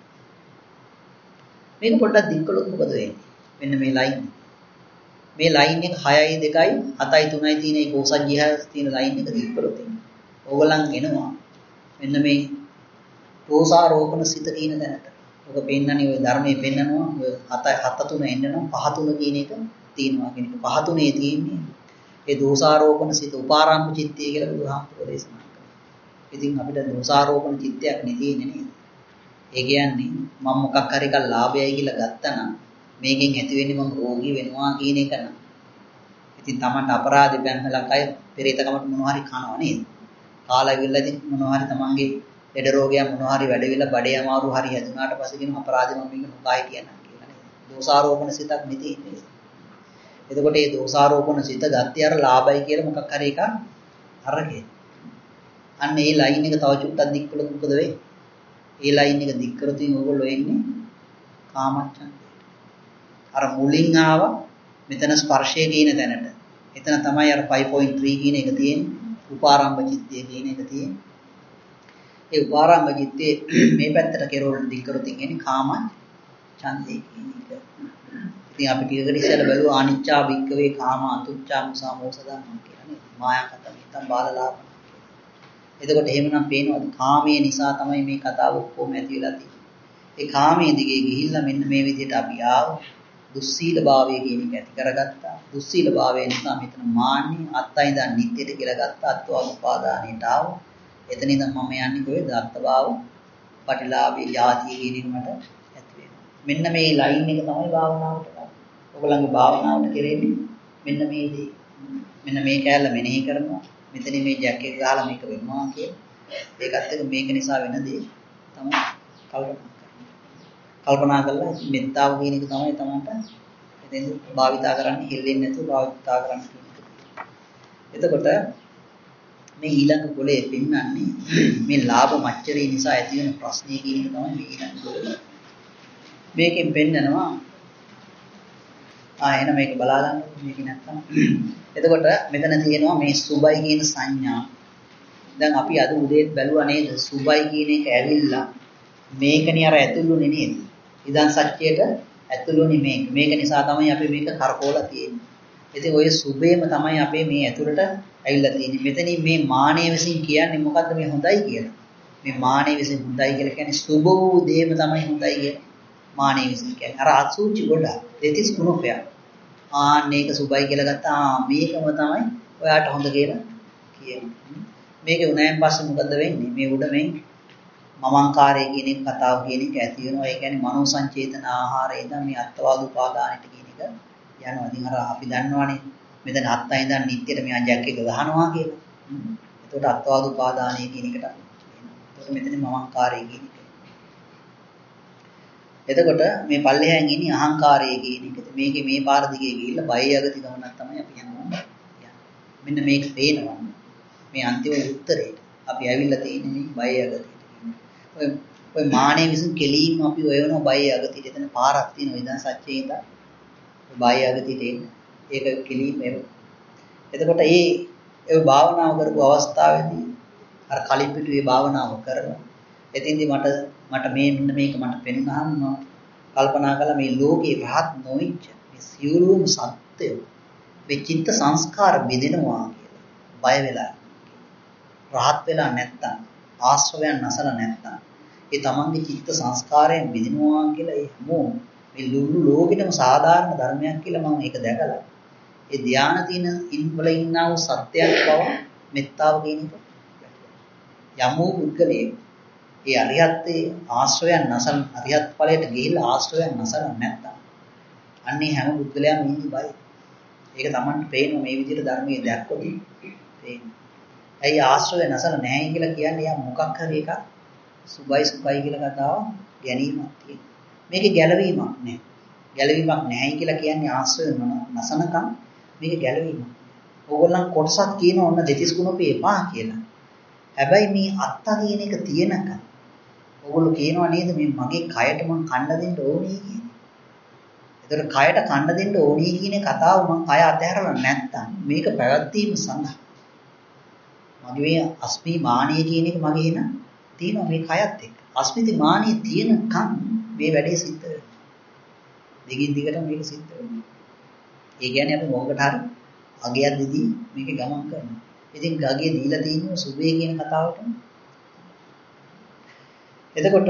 Speaker 1: මේක පොඩ්ඩක් දික් කළොත් මොකද වෙන්නේ? මෙන්න මේ ලයින් මේ ලයින් එක හයයි දෙකයි හතයි තුනයි තියෙන ඒ කෝසජ්ජිය තියෙන ලයින් එක දික් කළොත් ඕගලන් එනවා මෙන්න මේ දෝසාරෝපණ සිත කියන දැනට. ඔක පෙන්නන්නේ ඔය ධර්මයේ පෙන්නනවා ඔය හත හත තුන එන්නනවා පහ තුන කියන එක තියෙනවා කියන එක. පහ තුනේ තියෙන්නේ ඒ දෝසාරෝපණ සිත උපාරම්භ චිත්තය කියලා බුදුහාමුදුරුවෝ දේශනා කළා. ඉතින් අපිට දෝසාරෝපණ චිත්තයක් නෙ තියෙන්නේ නේද? ඒ කියන්නේ මම මොකක් හරි එකක් ලාභයයි කියලා ගත්තා නම් මේකෙන් ඇති වෙන්නේ මම රෝගී වෙනවා කියන එක නම්. ඉතින් Tamanට අපරාධ බැන්හලා කය පෙරේතකමට මොනවා හරි කනවා නේද? කාලා ඉවිල්ලා ඉතින් මොනවා හරි Tamanගේ ලෙඩ රෝගයක් මොනවා හරි වැඩවිලා බඩේ අමාරු හරි හැදුනාට පස්සේ කියන අපරාධෙ මම මේක නොකායි කියනවා කියලා නේද? දෝෂාරෝපණ සිතක් නෙති ඉන්නේ. එතකොට මේ දෝෂාරෝපණ සිත ගත්තේ අර ලාභයි කියලා මොකක් හරි එකක් අරගෙන. අන්න ඒ ලයින් එක තව චුට්ටක් දික් කළොත් මොකද වෙන්නේ? ඒ ලයින් එක දික් කරොත් ඉතින් ඕගොල්ලෝ එන්නේ කාමච්ඡන්දයට. අර මුලින් ආව මෙතන ස්පර්ශය කියන තැනට. එතන තමයි අර five point three කියන එක තියෙන්නේ. උපාරම්භ චිත්තය කියන එක තියෙන්නේ. ඒ උපාරම්භ චිත්තේ මේ පැත්තට කෙරවල දික් කරොත් ඉන්නේ කාම ඡන්දේ කියන එක. ඉතින් අපි ටිකකට ඉස්සෙල්ලා බැලුවා අනිච්චා වික්කවේ කාම අතුච්චා මුසා මෝසදම් කියලා නේද? මායාකත මිතම් බාලලාපන. එතකොට එහෙමනම් පේනවාද කාමයේ නිසා තමයි මේ කතාව ඔක්කොම ඇති වෙලා තියෙන්නේ. ඒ කාමයේ දිගේ ගිහිල්ලා මෙන්න මේ විදිහට අපි ආවා. දුස්සීල භාවය කියන එක ඇති කරගත්තා. දුස්සීල භාවය නිසා මෙතන මාන්නේ අත්තයින්දන් නිට්ටයට කියලා ගත්තා. අත්වා උපාදානයට ආවා. එතන ඉඳන් මම යන්නේ කොහෙද? අත්භාව පටිලාභී යාතිය කියන එක මට ඇති වෙනවා. මෙන්න මේ ලයින් එක තමයි භාවනාවට ගන්න. ඔයගොල්ලන්ගේ භාවනාවට කෙරෙන්නේ මෙන්න මේ දේ. මෙන්න මේ කැලල මෙනෙහි කරනවා. මෙතන මේ ජැක් එක ගහලා මේක වෙනවා කියලා. ඒකත් එක්ක මේක නිසා වෙන දේ තමයි කල්පනා කල්පනා කරලා මෙත්තාව කියන එක තමයි තමන්ට එතෙන් භාවිතා කරන්න හිල්ලෙන්නේ නැතුව භාවිතා කරන්න කියන්නේ. එතකොට මේ ඊළඟ පොලේ පෙන්වන්නේ මේ ලාභ මච්චරේ නිසා ඇති වෙන ප්‍රශ්නේ කියන එක තමයි මේ ඊළඟ පොලේ. මේකෙන් පෙන්නනවා ආ එන මේක බලා ගන්න මේක නැත්තම් එතකොට මෙතන තියෙනවා මේ සුබයි කියන සංඥා. දැන් අපි අද උදේත් බැලුවා නේද? සුබයි කියන එක ඇවිල්ලා මේකනේ අර ඇතුළුනේ නේද? ඉදන් සත්‍යයට ඇතුළුනේ මේක. මේක නිසා තමයි අපි මේක කරකෝලා තියෙන්නේ. ඉතින් ওই සුබේම තමයි අපේ මේ ඇතුළට ඇවිල්ලා තියෙන්නේ. මෙතනින් මේ මානෙ විසින් කියන්නේ මොකද්ද මේ හොඳයි කියලා? මේ මානෙ විසින් හොඳයි කියලා කියන්නේ සුබ වූ දේම තමයි හොඳයි කියලා. මානෙ විසින් කියන්නේ. අර අසුචි ගොඩ දෙතිස් කුණුපය. ආන්න ඒක සුබයි කියලා ගත්තා. ආ මේකම තමයි ඔයාට හොඳ කියලා කියන්නේ. මේක උනායන් පස්සේ මොකද වෙන්නේ? මේ උඩ මේ මමංකාරය කියන එක කතාව කියන එක ඇති වෙනවා. ඒ කියන්නේ මනෝ සංචේතන ආහාරය ඉඳන් මේ අත්වාද උපාදානෙට කියන එක යනවා. ඉතින් අර අපි දන්නවනේ මෙතන අත්තයි ඉඳන් නිත්‍යෙට මෙයා ජැක් එක ගහනවා කියලා. එතකොට අත්වාද උපාදානය කියන එකට එනවා. එතකොට මෙතන මමංකාරය කියන එක. එතකොට මේ පල්ලෙහාන් ඉන්නේ අහංකාරය කියන එක. මේකේ මේ පාර දිගේ ගිහිල්ලා බය යගති ගමනක් තමයි අපි යනවා. මෙන්න මේක පේනවා. මේ අන්තිම උත්තරේ අපි ඇවිල්ලා තියෙන්නේ මේ බය යගති. ඔය ඔය මානෙ විසින් කෙලීම අපි ඔය වෙනවා බය යගතිට. එතන පාරක් තියෙනවා ඉඳන් සත්‍යයේ ඉඳන් බය යගතිට එන්න. ඒක කෙලීම ඒක. එතකොට මේ ඒ භාවනාව කරපු අවස්ථාවේදී අර කලින් පිටුවේ භාවනාව කරනවා. එතින්දී මට මට මේ මෙන්න මේක මට පෙනුනහම කල්පනා කළා මේ ලෝකේ රහත් නොවිච්ච මේ සියලුම සත්‍ය මේ චිත්ත සංස්කාර බෙදෙනවා කියලා බය වෙලා රහත් වෙලා නැත්තම් ආශ්‍රවයන් නැසලා නැත්තම් ඒ තමන්ගේ චිත්ත සංස්කාරයෙන් බෙදෙනවා කියලා ඒ හැමෝම මේ ලුළු ලෝකෙටම සාධාරණ ධර්මයක් කියලා මම ඒක දැකලා ඒ ධානය තියෙන ඉන්වල ඉන්නා වූ සත්‍යයක් බව මෙත්තාව කියන එක යමෝ පුද්ගලයේ ඒ අරියත්තේ ආශ්‍රවයන් නැසන අරියත් ඵලයට ගිහිල්ලා ආශ්‍රවයන් නැසන නැත්තම් අන්නේ හැම පුද්ගලයාම ඉන්නේ බයි. ඒක Tamanට පේනවා මේ විදිහට ධර්මයේ දැක්කොත් පේනවා. ඇයි ආශ්‍රවය නැසල නැහැ කියලා කියන්නේ යා මොකක් හරි එකක් සුබයි සුබයි කියලා කතාව ගැනීමක් තියෙනවා. මේකේ ගැළවීමක් නැහැ. ගැළවීමක් නැහැ කියලා කියන්නේ ආශ්‍රය නැසනකම් මේක ගැළවීමක්. ඕගොල්ලන් කොටසක් කියන ඔන්න දෙතිස් ගුණපේ එපා කියලා. හැබැයි මේ අත්ත කියන එක තියෙනකම් ඕගොල්ලෝ කියනවා නේද මේ මගේ කයට මං කන්න දෙන්න ඕනේ කියන්නේ. ඒතර කයට කන්න දෙන්න ඕනේ කියන කතාව මං කය අතහැරලා නැත්තම් මේක පැවැත්වීම සඳහා මගේ මේ අස්මි මානිය කියන එක මගේ එන තියෙනවා මේ කයත් එක්ක. අස්මිති මානිය තියෙනකම් මේ වැඩේ සිද්ධ වෙනවා. දිගින් දිගට මේක සිද්ධ වෙනවා. ඒ කියන්නේ අපි මොකකට හරි අගයක් දෙදී මේක ගමන් කරනවා. ඉතින් ගගේ දීලා තියෙන සුබේ කියන කතාවට එතකොට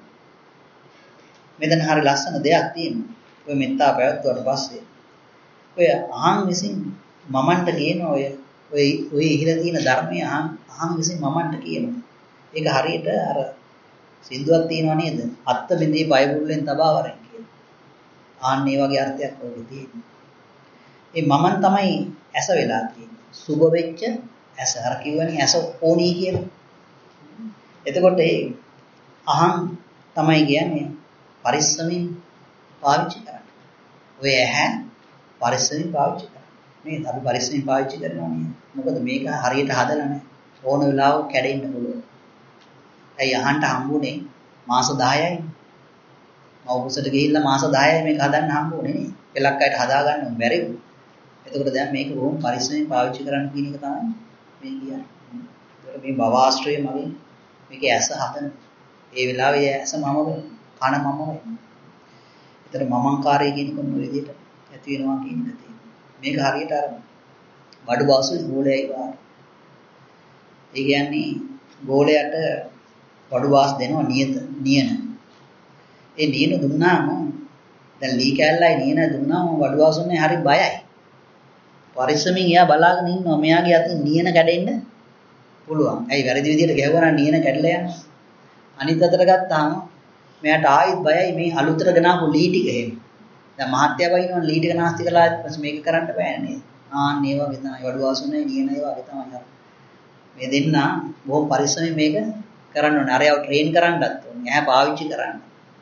Speaker 1: මෙතන හරි ලස්සන දෙයක් තියෙනවා. ඔය මෙත්තා පැවැත්වුවාට පස්සේ ඔය අහං විසින් මමන්ට කියන ඔය ඔය ඔය ඉහිලා තියෙන ධර්මයේ අහං අහං විසින් මමන්ට කියනවා. ඒක හරියට අර සින්දුවක් තියෙනවා නේද? අත්ත බින්දේ බයිබුල්ෙන් තබා වරෙන් කියලා. ආන්න ඒ වගේ අර්ථයක් ඔයගේ තියෙනවා. ඒ මමන් තමයි ඇස වෙලා තියෙන්නේ. සුබ වෙච්ච ඇස. අර කිව්වනේ ඇස ඕනී කියලා. එතකොට ඒ අහං තමයි කියන්නේ පරිස්සමින් පාවිච්චි කරන්න. ඔය ඇහැ පරිස්සමින් පාවිච්චි කරන්න. නේද? අපි පරිස්සමින් පාවිච්චි කරනවා නේද? මොකද මේක හරියට හදලා නැහැ. ඕන වෙලාවක කැඩෙන්න පුළුවන්. ඇයි අහන්න හම්බුනේ මාස දහයයි. මවුසට ගිහිල්ලා මාස දහයයි මේක හදන්න හම්බුනේ නේ. පෙලක් අයට හදා ගන්න බැරි වුණා. එතකොට දැන් මේක බොහොම පරිස්සමෙන් පාවිච්චි කරන්න කියන එක තමයි මේ කියන්නේ. ඒතකොට මේ භවආශ්‍රය මගින් මේකේ ඇස හදන. ඒ වෙලාවේ ඇස මම කන මම වෙනවා. ඒතර මමංකාරය කියන කොන විදිහට ඇති වෙනවා කියන එක තියෙනවා. මේක හරියට අර බඩු බාසුයි ගෝලයයි වාර. ඒ කියන්නේ ගෝලයට බඩු බාස් දෙනවා නියත නියන. ඒ නියන දුන්නාම දැන් ලී කැල්ලයි නියන දුන්නාම බඩු බාසුන්නේ හරි බයයි. පරිස්සමින් එයා බලාගෙන ඉන්නවා මෙයාගේ අතින් නියන කැඩෙන්න පුළුවන්. ඇයි වැරදි විදිහට ගැහුවා නම් නියන කැඩලා යනවා. අනිත් අතට ගත්තාම මෙයාට ආයිත් බයයි මේ අලුතට ගෙනාවු ලී ටික එහෙම. දැන් මහත්ය බයිනවනේ ලී ටික නාස්ති කළා ඊපස්සේ මේක කරන්න බෑ නේද? ආන්න ඒ වගේ තමයි වඩු වාසුනේ නියන ඒ වගේ තමයි. මේ දෙන්න බොහොම පරිස්සමෙන් මේක කරන්න ඕනේ. අරයව ට්‍රේන් කරන්නත් ඕනේ. එහා පාවිච්චි කරන්න.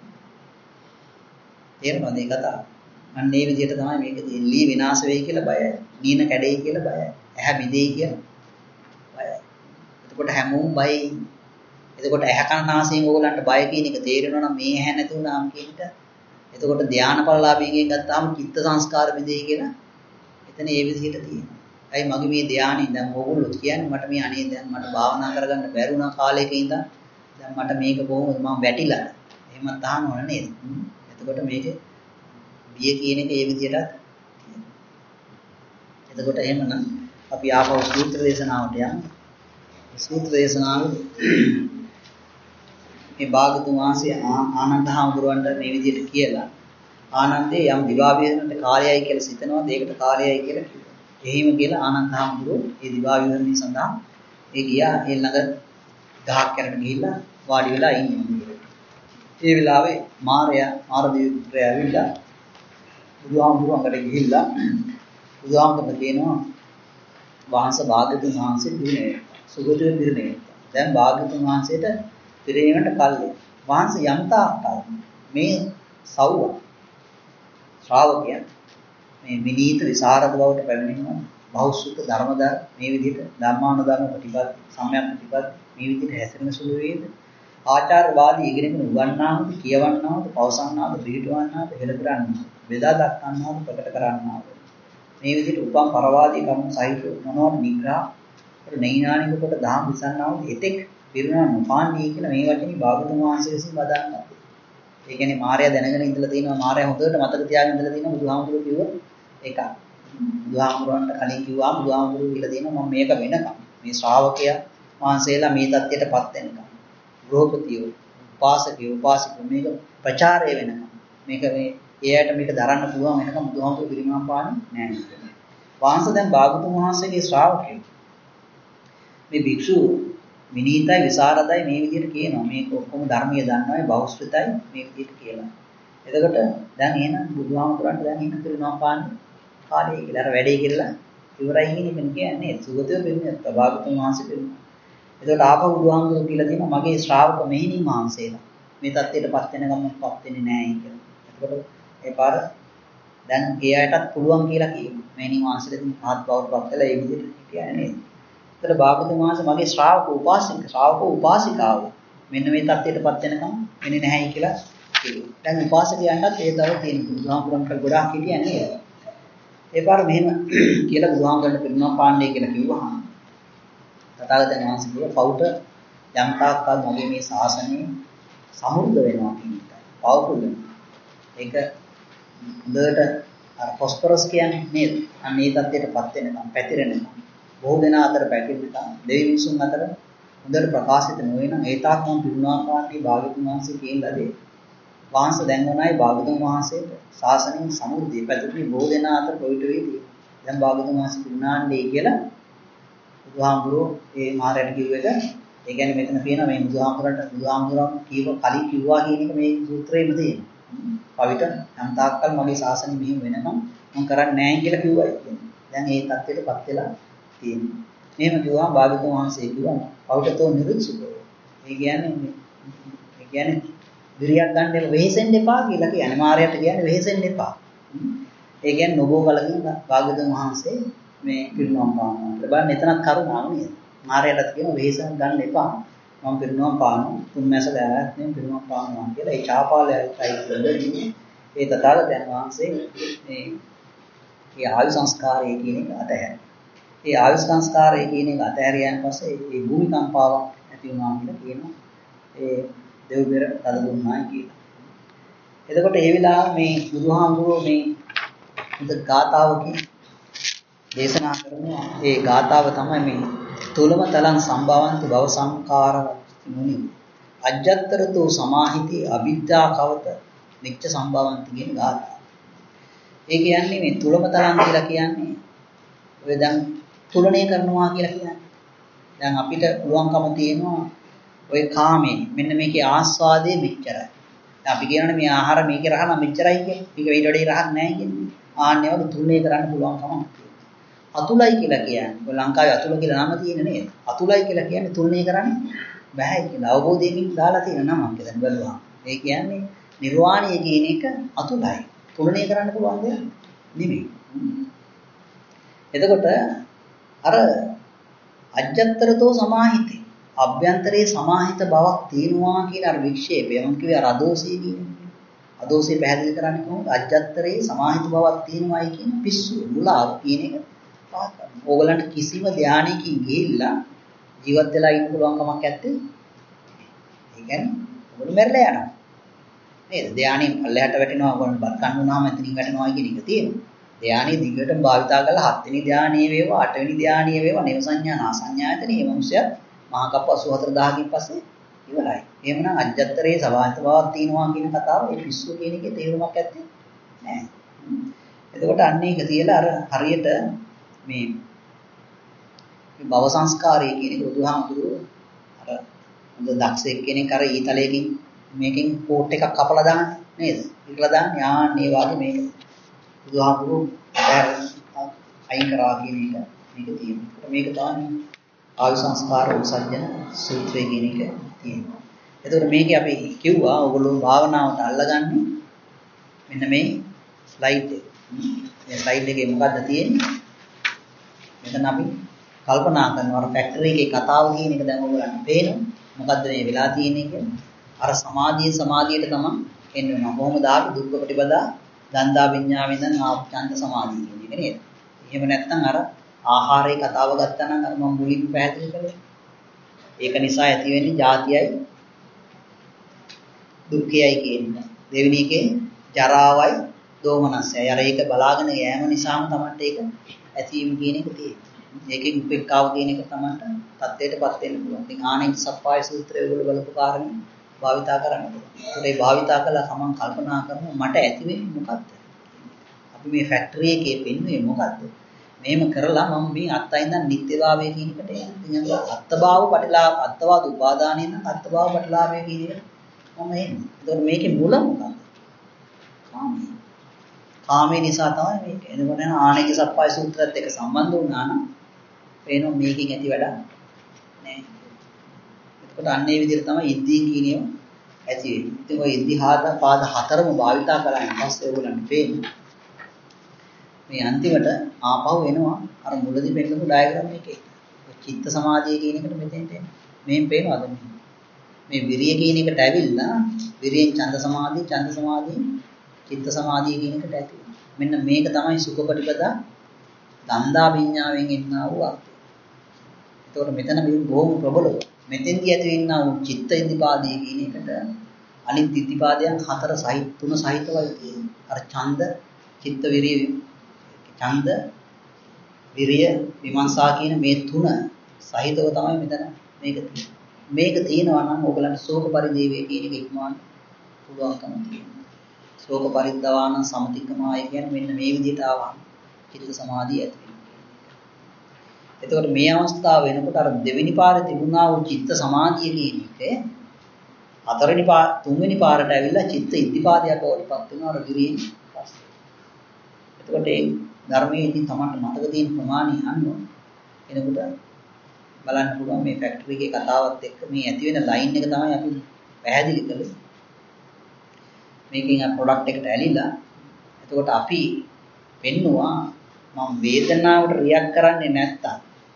Speaker 1: තේරෙනවද මේ කතාව? අන්න ඒ විදිහට තමයි මේක තියෙන්නේ. ලී විනාශ වෙයි කියලා බයයි. නියන කැඩෙයි කියලා බයයි. ඇහැ බිඳෙයි කියලා බයයි. එතකොට හැමෝම බයයි. එතකොට ඇහැ කන නාසයෙන් ඕගලන්ට බය කියන එක තේරෙනවා නම් මේ ඇහැ නැති වුණාම කියන එක. එතකොට ධානාපලලාභයෙන් ගත්තාම චිත්ත සංස්කාර බිඳෙයි කියලා එතන ඒ විදිහට තියෙනවා. අයි මගේ මේ ධානය දැන් ඕගොල්ලෝ කියන්නේ මට මේ අනේ දැන් මට භාවනා කරගන්න බැරි වුණා කාලයක ඉඳන් දැන් මට මේක කොහොමද මම වැටිලා. එහෙමත් අහනවනේ නේද? එතකොට මේක බිය කියන එක ඒ විදිහට එතකොට එහෙමනම් අපි ආපහු සූත්‍ර දේශනාවට යමු. සූත්‍ර දේශනාව මේ භාගතුන් වහන්සේ ආනන්ද හාමුදුරුවන්ට මේ විදිහට කියලා ආනන්දේ යම් දිවා විහරණයට කාලයයි කියලා සිතනවා ඒකට කාලයයි කියලා කිව්වා. එහෙම කියලා ආනන්ද හාමුදුරුවෝ මේ දිවා විහරණය සඳහා ඒ ගියා ඒ ළඟ ගහක් කරට ගිහිල්ලා වාඩි වෙලා ඉන්නවා. ඒ වෙලාවේ මාරයා මාරදේවත්‍රය ඇවිල්ලා බුදුහාමුදුරුවන්ට ගිහිල්ලා බුදුහාමුදුරුවෝ කියනවා වහන්සේ භාගතුන් වහන්සේ පිරිනේ සුගතිය පිරිනේ. දැන් භාගතුන් වහන්සේට පිරිනීමට කල්ලි. වහන්සේ යම්තාක්කල් මේ සව්ව ශ්‍රාවකයන් මේ විනීත විසරද බවට පැමිණෙනවා බෞද්ධ ධර්මදා මේ විදිහට ධර්මානුධර්ම ප්‍රතිපද සම්‍යක් ප්‍රතිපද මේ විදිහට හැසිරෙන සුළු වේද ආචාර්යවාදී ඉගෙනගෙන උගන්නාවද කියවන්නාවද පවසන්නාවද පිළිටවන්නාවද හෙළ කරන්නාවද බෙදා දක්වන්නාවද ප්‍රකට කරන්නාවද මේ විදිහට උපම් පරවාදී කර්ම සහිත මොනවාද නිග්‍රහ කර නෛනානික කොට දහම් විසන්නාවද එතෙක් පිරුණා නොපාන්නේ කියලා මේ වචනේ භාගතුන් වහන්සේ විසින් වදාන්නා. ඒ කියන්නේ මාර්යා දැනගෙන ඉඳලා තිනවා මාර්යා හොඳට මතක තියාගෙන ඉඳලා තිනවා බුදුහාමුදුරුවෝ කිව්ව එක. බුදුහාමුදුරන්ට කලින් කිව්වා බුදුහාමුදුරුවෝ කියලා දෙනවා මම මේක වෙනකම් මේ ශ්‍රාවකයා වහන්සේලා මේ தත්ත්වයටපත් වෙනකම් ගෘහපතියෝ උපාසකයෝ උපාසිකයෝ මේක ප්‍රචාරය වෙනකම් මේක මේ එයාට මේක දරන්න පුළුවන් වෙනකම් බුදුහාමුදුරුවෝ පිරිනමන පාන්නේ නැහැ. වහන්සේ දැන් භාගතුන් වහන්සේගේ ශ්‍රාවකයෝ මේ භික්ෂු විනීතයි විසරදයි මේ විදිහට කියනවා මේක ඔක්කොම ධර්මයේ දන්නවයි බෞද්ධතයි මේ විදිහට කියලා. එතකොට දැන් එහෙනම් බුදුහාමුදුරන්ට දැන් ඉන්න පිරිනමන පාන්නේ කාලය කියලා අර වැඩේ කියලා ඉවරයි කියන එක කියන්නේ සුගතව පිරිනමන භාගතුන් වහන්සේ පිරිනමන. එතකොට ආපහු බුදුහාමුදුරුවෝ කියලා දෙනවා මගේ ශ්‍රාවක මෙහෙණින් වහන්සේලා මේ தත්ත්වයටපත් වෙනකම්පත් වෙන්නේ නැහැ කියලා. එතකොට ඒ පාර දැන් එයාටත් පුළුවන් කියලා කියනවා. මෙහෙණින් වහන්සේලා ඉතින් ආත් බවටපත් වෙලා ඒ විදිහට කියන්නේ නේද? එතකොට භාගතුන් වහන්සේ මගේ ශ්‍රාවක උපාසික ශ්‍රාවක උපාසිකාව මෙන්න මේ தත්ත්වයටපත් වෙනකම් වෙන්නේ නැහැයි කියලා කිව්වා. දැන් උපාසකයන්ටත් ඒ දව තියෙන බුදුහාමුදුරන්ට ගොඩාක් කියන්නේ. ඒ පාර මෙහෙම කියලා බුදුහාමුදුරන්ට පිරිනමන පාණ්ඩේ කියලා කිව්වහම තථාගතයන් වහන්සේ කිව්වා පෞට යම් තාක්කල් මගේ මේ ශාසනය සමුර්ධ වෙනවා කියන එක. පවුල් ඒක හොඳට අර ෆොස්ෆරස් කියන්නේ නේද? අන්න ඒ தත්ත්වයටපත් වෙනකම් පැතිරෙනකම් බොහෝ දෙනා අතර පැකිලෙනවා දෙවි මිනිසුන් අතර හොඳට ප්‍රකාශිත නොවන ඒ තාක් මම පිරුණාකාරී භාගතුන් වහන්සේ කියලා දෙයි. වහන්සේ දැන් වුණායි භාගතුන් වහන්සේට ශාසනයෙන් සමුර්ධිය පැතුනේ බොහෝ දෙනා අතර කොවිත වේදී. දැන් භාගතුන් වහන්සේ පිරුණාන්නේ කියලා බුදුහාමුදුරුවෝ ඒ මාරයට කිව්ව එක ඒ කියන්නේ මෙතන කියනවා මේ බුදුහාමුදුරන්ට බුදුහාමුදුරන් කීව කලින් කිව්වා කියන එක මේ සූත්‍රයේම තියෙනවා. පවිත යම් තාක්කල් මගේ ශාසනය මෙහෙම වෙනකම් මම කරන්නේ නැහැ කියලා කිව්වයි කියන්නේ. දැන් ඒ தත්ත්වයටපත් වෙලා තියෙනවා. එහෙම කිව්වම භාගතුන් වහන්සේ කිව්වා පෞටතෝ නිරුත්සුකෝ. ඒ කියන්නේ ඒ කියන්නේ විරියක් ගන්න එක වෙහෙසෙන්න එපා කියලා කියන්නේ. මාරයට කියන්නේ වෙහෙසෙන්න එපා. ඒ කියන්නේ නොබෝ කලකින් භාගතුන් වහන්සේ මේ පිරිනමන පානවා. බලන්න එතනත් කරුණාව නේද? මාරයටත් කියන වෙහෙසක් ගන්න එපා. මම පිරිනමන පානවා. තුන් මාස දැනගත් මේ පිරිනමන පානවා කියලා ඒ චාපාලයයි කියන්නේ ඒ තථාගතයන් වහන්සේ මේ ඒ ආයු සංස්කාරය කියන එක අතහැර. ඒ ආයු සංස්කාරය කියන එක අතහැරියන් පස්සේ ඒ භූමිකම්පාවක් ඇති වුණා කියලා කියනවා. ඒ දෙව් බෙර තද දුන්නායි කියලා. එතකොට ඒ වෙලාව මේ බුදුහාමුදුරුවෝ මේ උද ගාතාවකින් දේශනා කරනවා. ඒ ගාතාව තමයි මේ තුලම තලං සම්භවන්ති භව සංඛාර මුනි අජ්ජත්තරතෝ සමාහිති අවිද්‍යා කවත නිච්ච සම්භවන්ති කියන ගාතාව. ඒ කියන්නේ මේ තුලම තලං කියලා කියන්නේ ඔය දැන් තුලණය කරනවා කියලා කියන්නේ. දැන් අපිට පුළුවන්කම තියෙනවා ඔය කාමේ මෙන්න මේකේ ආස්වාදයේ මෙච්චරයි. දැන් අපි කියනනේ මේ ආහාර මේකේ රහ නම් මෙච්චරයි කියන්නේ. මේක ඊට වඩා රහක් නැහැ කියන්නේ. ආන්නේ වගේ තුලණය කරන්න පුළුවන්කම අතුලයි කියලා කියන්නේ. ඔය ලංකාවේ අතුල කියලා නම තියෙන නේද? අතුලයි කියලා කියන්නේ තුලණය කරන්නේ බෑ කියලා අවබෝධයකින් දාලා තියෙන නමක් දැන් බලුවා. ඒ කියන්නේ නිර්වාණය කියන එක අතුලයි. තුලණය කරන්න පුළුවන් දෙයක් නෙමෙයි. එතකොට අර අජ්ජත්තරතෝ සමාහිතේ අභ්‍යන්තරයේ සමාහිත බවක් තියෙනවා කියන අර වික්ෂේපය මම කිව්වේ අර අදෝසී කියන්නේ. අදෝසී පැහැදිලි කරන්නේ කොහොමද? අජ්ජත්තරයේ සමාහිත බවක් තියෙනවායි කියන පිස්සු මුලාව කියන එක පාත් කරනවා. ඕගලන්ට කිසිම ධානයකින් ගිහිල්ලා ජීවත් වෙලා ඉන්න පුළුවන් කමක් නැත්තේ. ඒ කියන්නේ ඔයගොල්ලෝ මැරලා යනවා. නේද? ධානයෙන් පල්ලෙහාට වැටෙනවා ඔයගොල්ලෝ බත් කන්න උනාම එතනින් වැටෙනවා කියන එක තියෙනවා. ධානයේ දිගටම භාවිතා කරලා හත් වෙනි ධානයේ වේවා අට වෙනි ධානයේ වේවා නේව සංඥා නා සංඥායතන මේ මිනිස්සයා මහා කප්ප අසූ හතර දහසකින් පස්සේ ඉවරයි. එහෙමනම් අජ්ජත්තරේ සවාහිත බවක් තියෙනවා කියන කතාව ඒ පිස්සු කියන එකේ තේරුමක් ඇත්තේ නැහැ. එතකොට අන්න ඒක තියලා අර හරියට මේ භව සංස්කාරය කියන එක බුදුහාමුදුරුවෝ අර හොඳ දක්ෂයෙක් කෙනෙක් අර ඊතලයකින් මේකෙන් කෝට් එකක් කපලා දාන්නේ නේද? ඉරලා දාන්නේ ආන්නේ වාගේ මේක බුදුහාමුදුරුවෝ අයින් කරා කියන එක මේක තියෙනවා. මේක තමයි ආයු සංස්කාර උසජන සූත්‍රය කියන එක තියෙනවා. එතකොට මේකේ අපි කිව්වා ඔයගොල්ලෝ භාවනාවට අල්ලගන්නේ මෙන්න මේ ස්ලයිඩ් එක. මේ ස්ලයිඩ් එකේ මොකද්ද තියෙන්නේ? මෙතන අපි කල්පනා කරනවා අර ෆැක්ටරි එකේ කතාව කියන එක දැන් ඔයගොල්ලන්ට පේනවා. මොකද්ද මේ වෙලා තියෙන්නේ කියලා? අර සමාධිය සමාධියට තමයි එන්න වෙනවා. කොහොමද ආපි දුක්ඛ ප්‍රතිපදා දන්දා විඤ්ඤාවෙන් දැන් ආපු ඡන්ද සමාධිය කියන එක නේද? එහෙම නැත්නම් අර ආහාරයේ කතාව ගත්තා නම් අර මම මුලින් පැහැදිලි කළේ. ඒක නිසා ඇති වෙන්නේ ජාතියයි දුක්ඛයයි කියන එක. දෙවෙනි එකේ ජරාවයි දෝමනස්සයයි. අර ඒක බලාගෙන යෑම නිසාම තමයි ඒක ඇතිවීම කියන එක තියෙන්නේ. ඒකෙන් උපේක්ඛාව කියන එක තමයි තත්ත්වයටපත් වෙන්න පුළුවන්. ඉතින් ආනෙක සප්පාය සූත්‍රය වල බලපු කාරණේ භාවිතා කරන්න පුළුවන්. ඒකේ භාවිතා කළා තමන් කල්පනා කරනවා මට ඇති වෙන්නේ මොකද්ද? අපි මේ ෆැක්ටරි එකේ පෙන්වන්නේ මොකද්ද? මෙහෙම කරලා මම මේ අත්යින්ද නිත්‍යභාවය කියන එකට එනවා. අත්භාව පටිලාභ අත්වාද උපාදානය නම් අත්භාව පටිලාභය කියන එකට මම එන්නේ. ඒතකොට මේකේ මුල මොකක්ද? කාමය. කාමය නිසා තමයි මේක. එතකොට ආනෙක සප්පාය සූත්‍රයත් එක්ක සම්බන්ධ වුණා නම් පේනවා මේකෙන් ඇති වැඩක් නෑ. එතකොට අන්න ඒ විදිහට තමයි ඉද්ධීන් කියන ඒවා ඇති වෙන්නේ. ඉතින් ඔය ඉද්ධිහාත පාද හතරම භාවිතා කරායින් පස්සේ ඕගොල්ලන්ට පේන්නේ මේ අන්තිමට ආපහු එනවා අර මුලදී පෙන්නපු ඩයග්‍රෑම් එකේ. චිත්ත සමාධිය කියන එකට මෙතෙන්ට එන්නේ. මේන් පේනවද මේ? මේ විරිය කියන එකට ඇවිල්ලා විරියෙන් ඡන්ද සමාධිය, ඡන්ද සමාධිය, චිත්ත සමාධිය කියන එකට ඇති වෙනවා. මෙන්න මේක තමයි සුඛපටිපදා දන්දා විඤ්ඤාවෙන් එන්නා වූ අර්ථය. ඒතකොට මෙතන මේ බොහොම ප්‍රබලව මෙතෙන්දී ඇති වෙන්නා වූ චිත්ත ඉද්ධිපාදයේ කියන එකට අනිත් ඉද්ධිපාදයන් හතර සහිත තුන සහිතවයි තියෙන්නේ. අර ඡන්ද, චිත්ත, විරිය, ඡන්ද, විරිය, විමර්ශා කියන මේ තුන සහිතව තමයි මෙතන මේක තියෙන්නේ. මේක තියෙනවා නම් ඕගලන්ට ශෝක පරිදේවය කියන එක ඉක්මවන්න පුළුවන්කම තියෙනවා. ශෝක පරිද්දවාන සමතික්කමාය කියන්නේ මෙන්න මේ විදිහට ආවම චිත්ත සමාධිය ඇති වෙනවා. එතකොට මේ අවස්ථාව වෙනකොට අර දෙවෙනි පාරේ තිබුණා වූ චිත්ත සමාධිය කියන එක හතරවෙනි පාර තුන්වෙනි පාරට ඇවිල්ලා චිත්ත ඉද්ධිපාදයක් වඩපත් වෙනවා අර විරියෙන් පස්සේ. එතකොට ඒ ධර්මයේදී තමයි මතක තියෙන ප්‍රමාණය අනුව එනකොට බලන්න පුළුවන් මේ ෆැක්ටරි එකේ කතාවත් එක්ක මේ ඇති වෙන ලයින් එක තමයි අපි පැහැදිලි කළේ. මේකෙන් අර ප්‍රොඩක්ට් එකට ඇලිලා එතකොට අපි පෙන්නවා මම වේදනාවට රියැක්ට් කරන්නේ නැත්තම්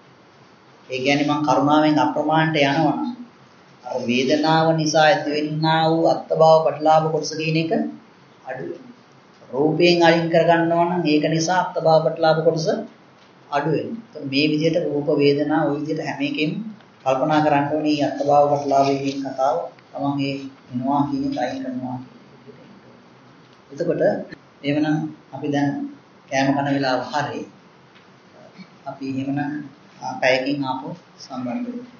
Speaker 1: ඒ කියන්නේ මම කරුණාවෙන් අප්‍රමාණයට යනවා නම් අර වේදනාව නිසා ඇතිවෙනා වූ අත්භව පටලාභ කොටස කියන එක අඩු වෙනවා. රූපයෙන් අයින් කර ගන්නවා නම් ඒක නිසා අත්භව පටලාභ කොටස අඩු වෙනවා. ඒත් මේ විදිහට රූප වේදනා ওই විදිහට හැම එකෙම කල්පනා කරන්න ඕනේ අත්භව පටලාභයේ කතාව තමන් ඒ වෙනවා කියන එක අයින් කරනවා. එතකොට එහෙමනම් අපි දැන් කෑම කන වෙලාව හරි අපි එහෙමනම් පැයකින් ආපහු සම්බන්ධ වෙමු.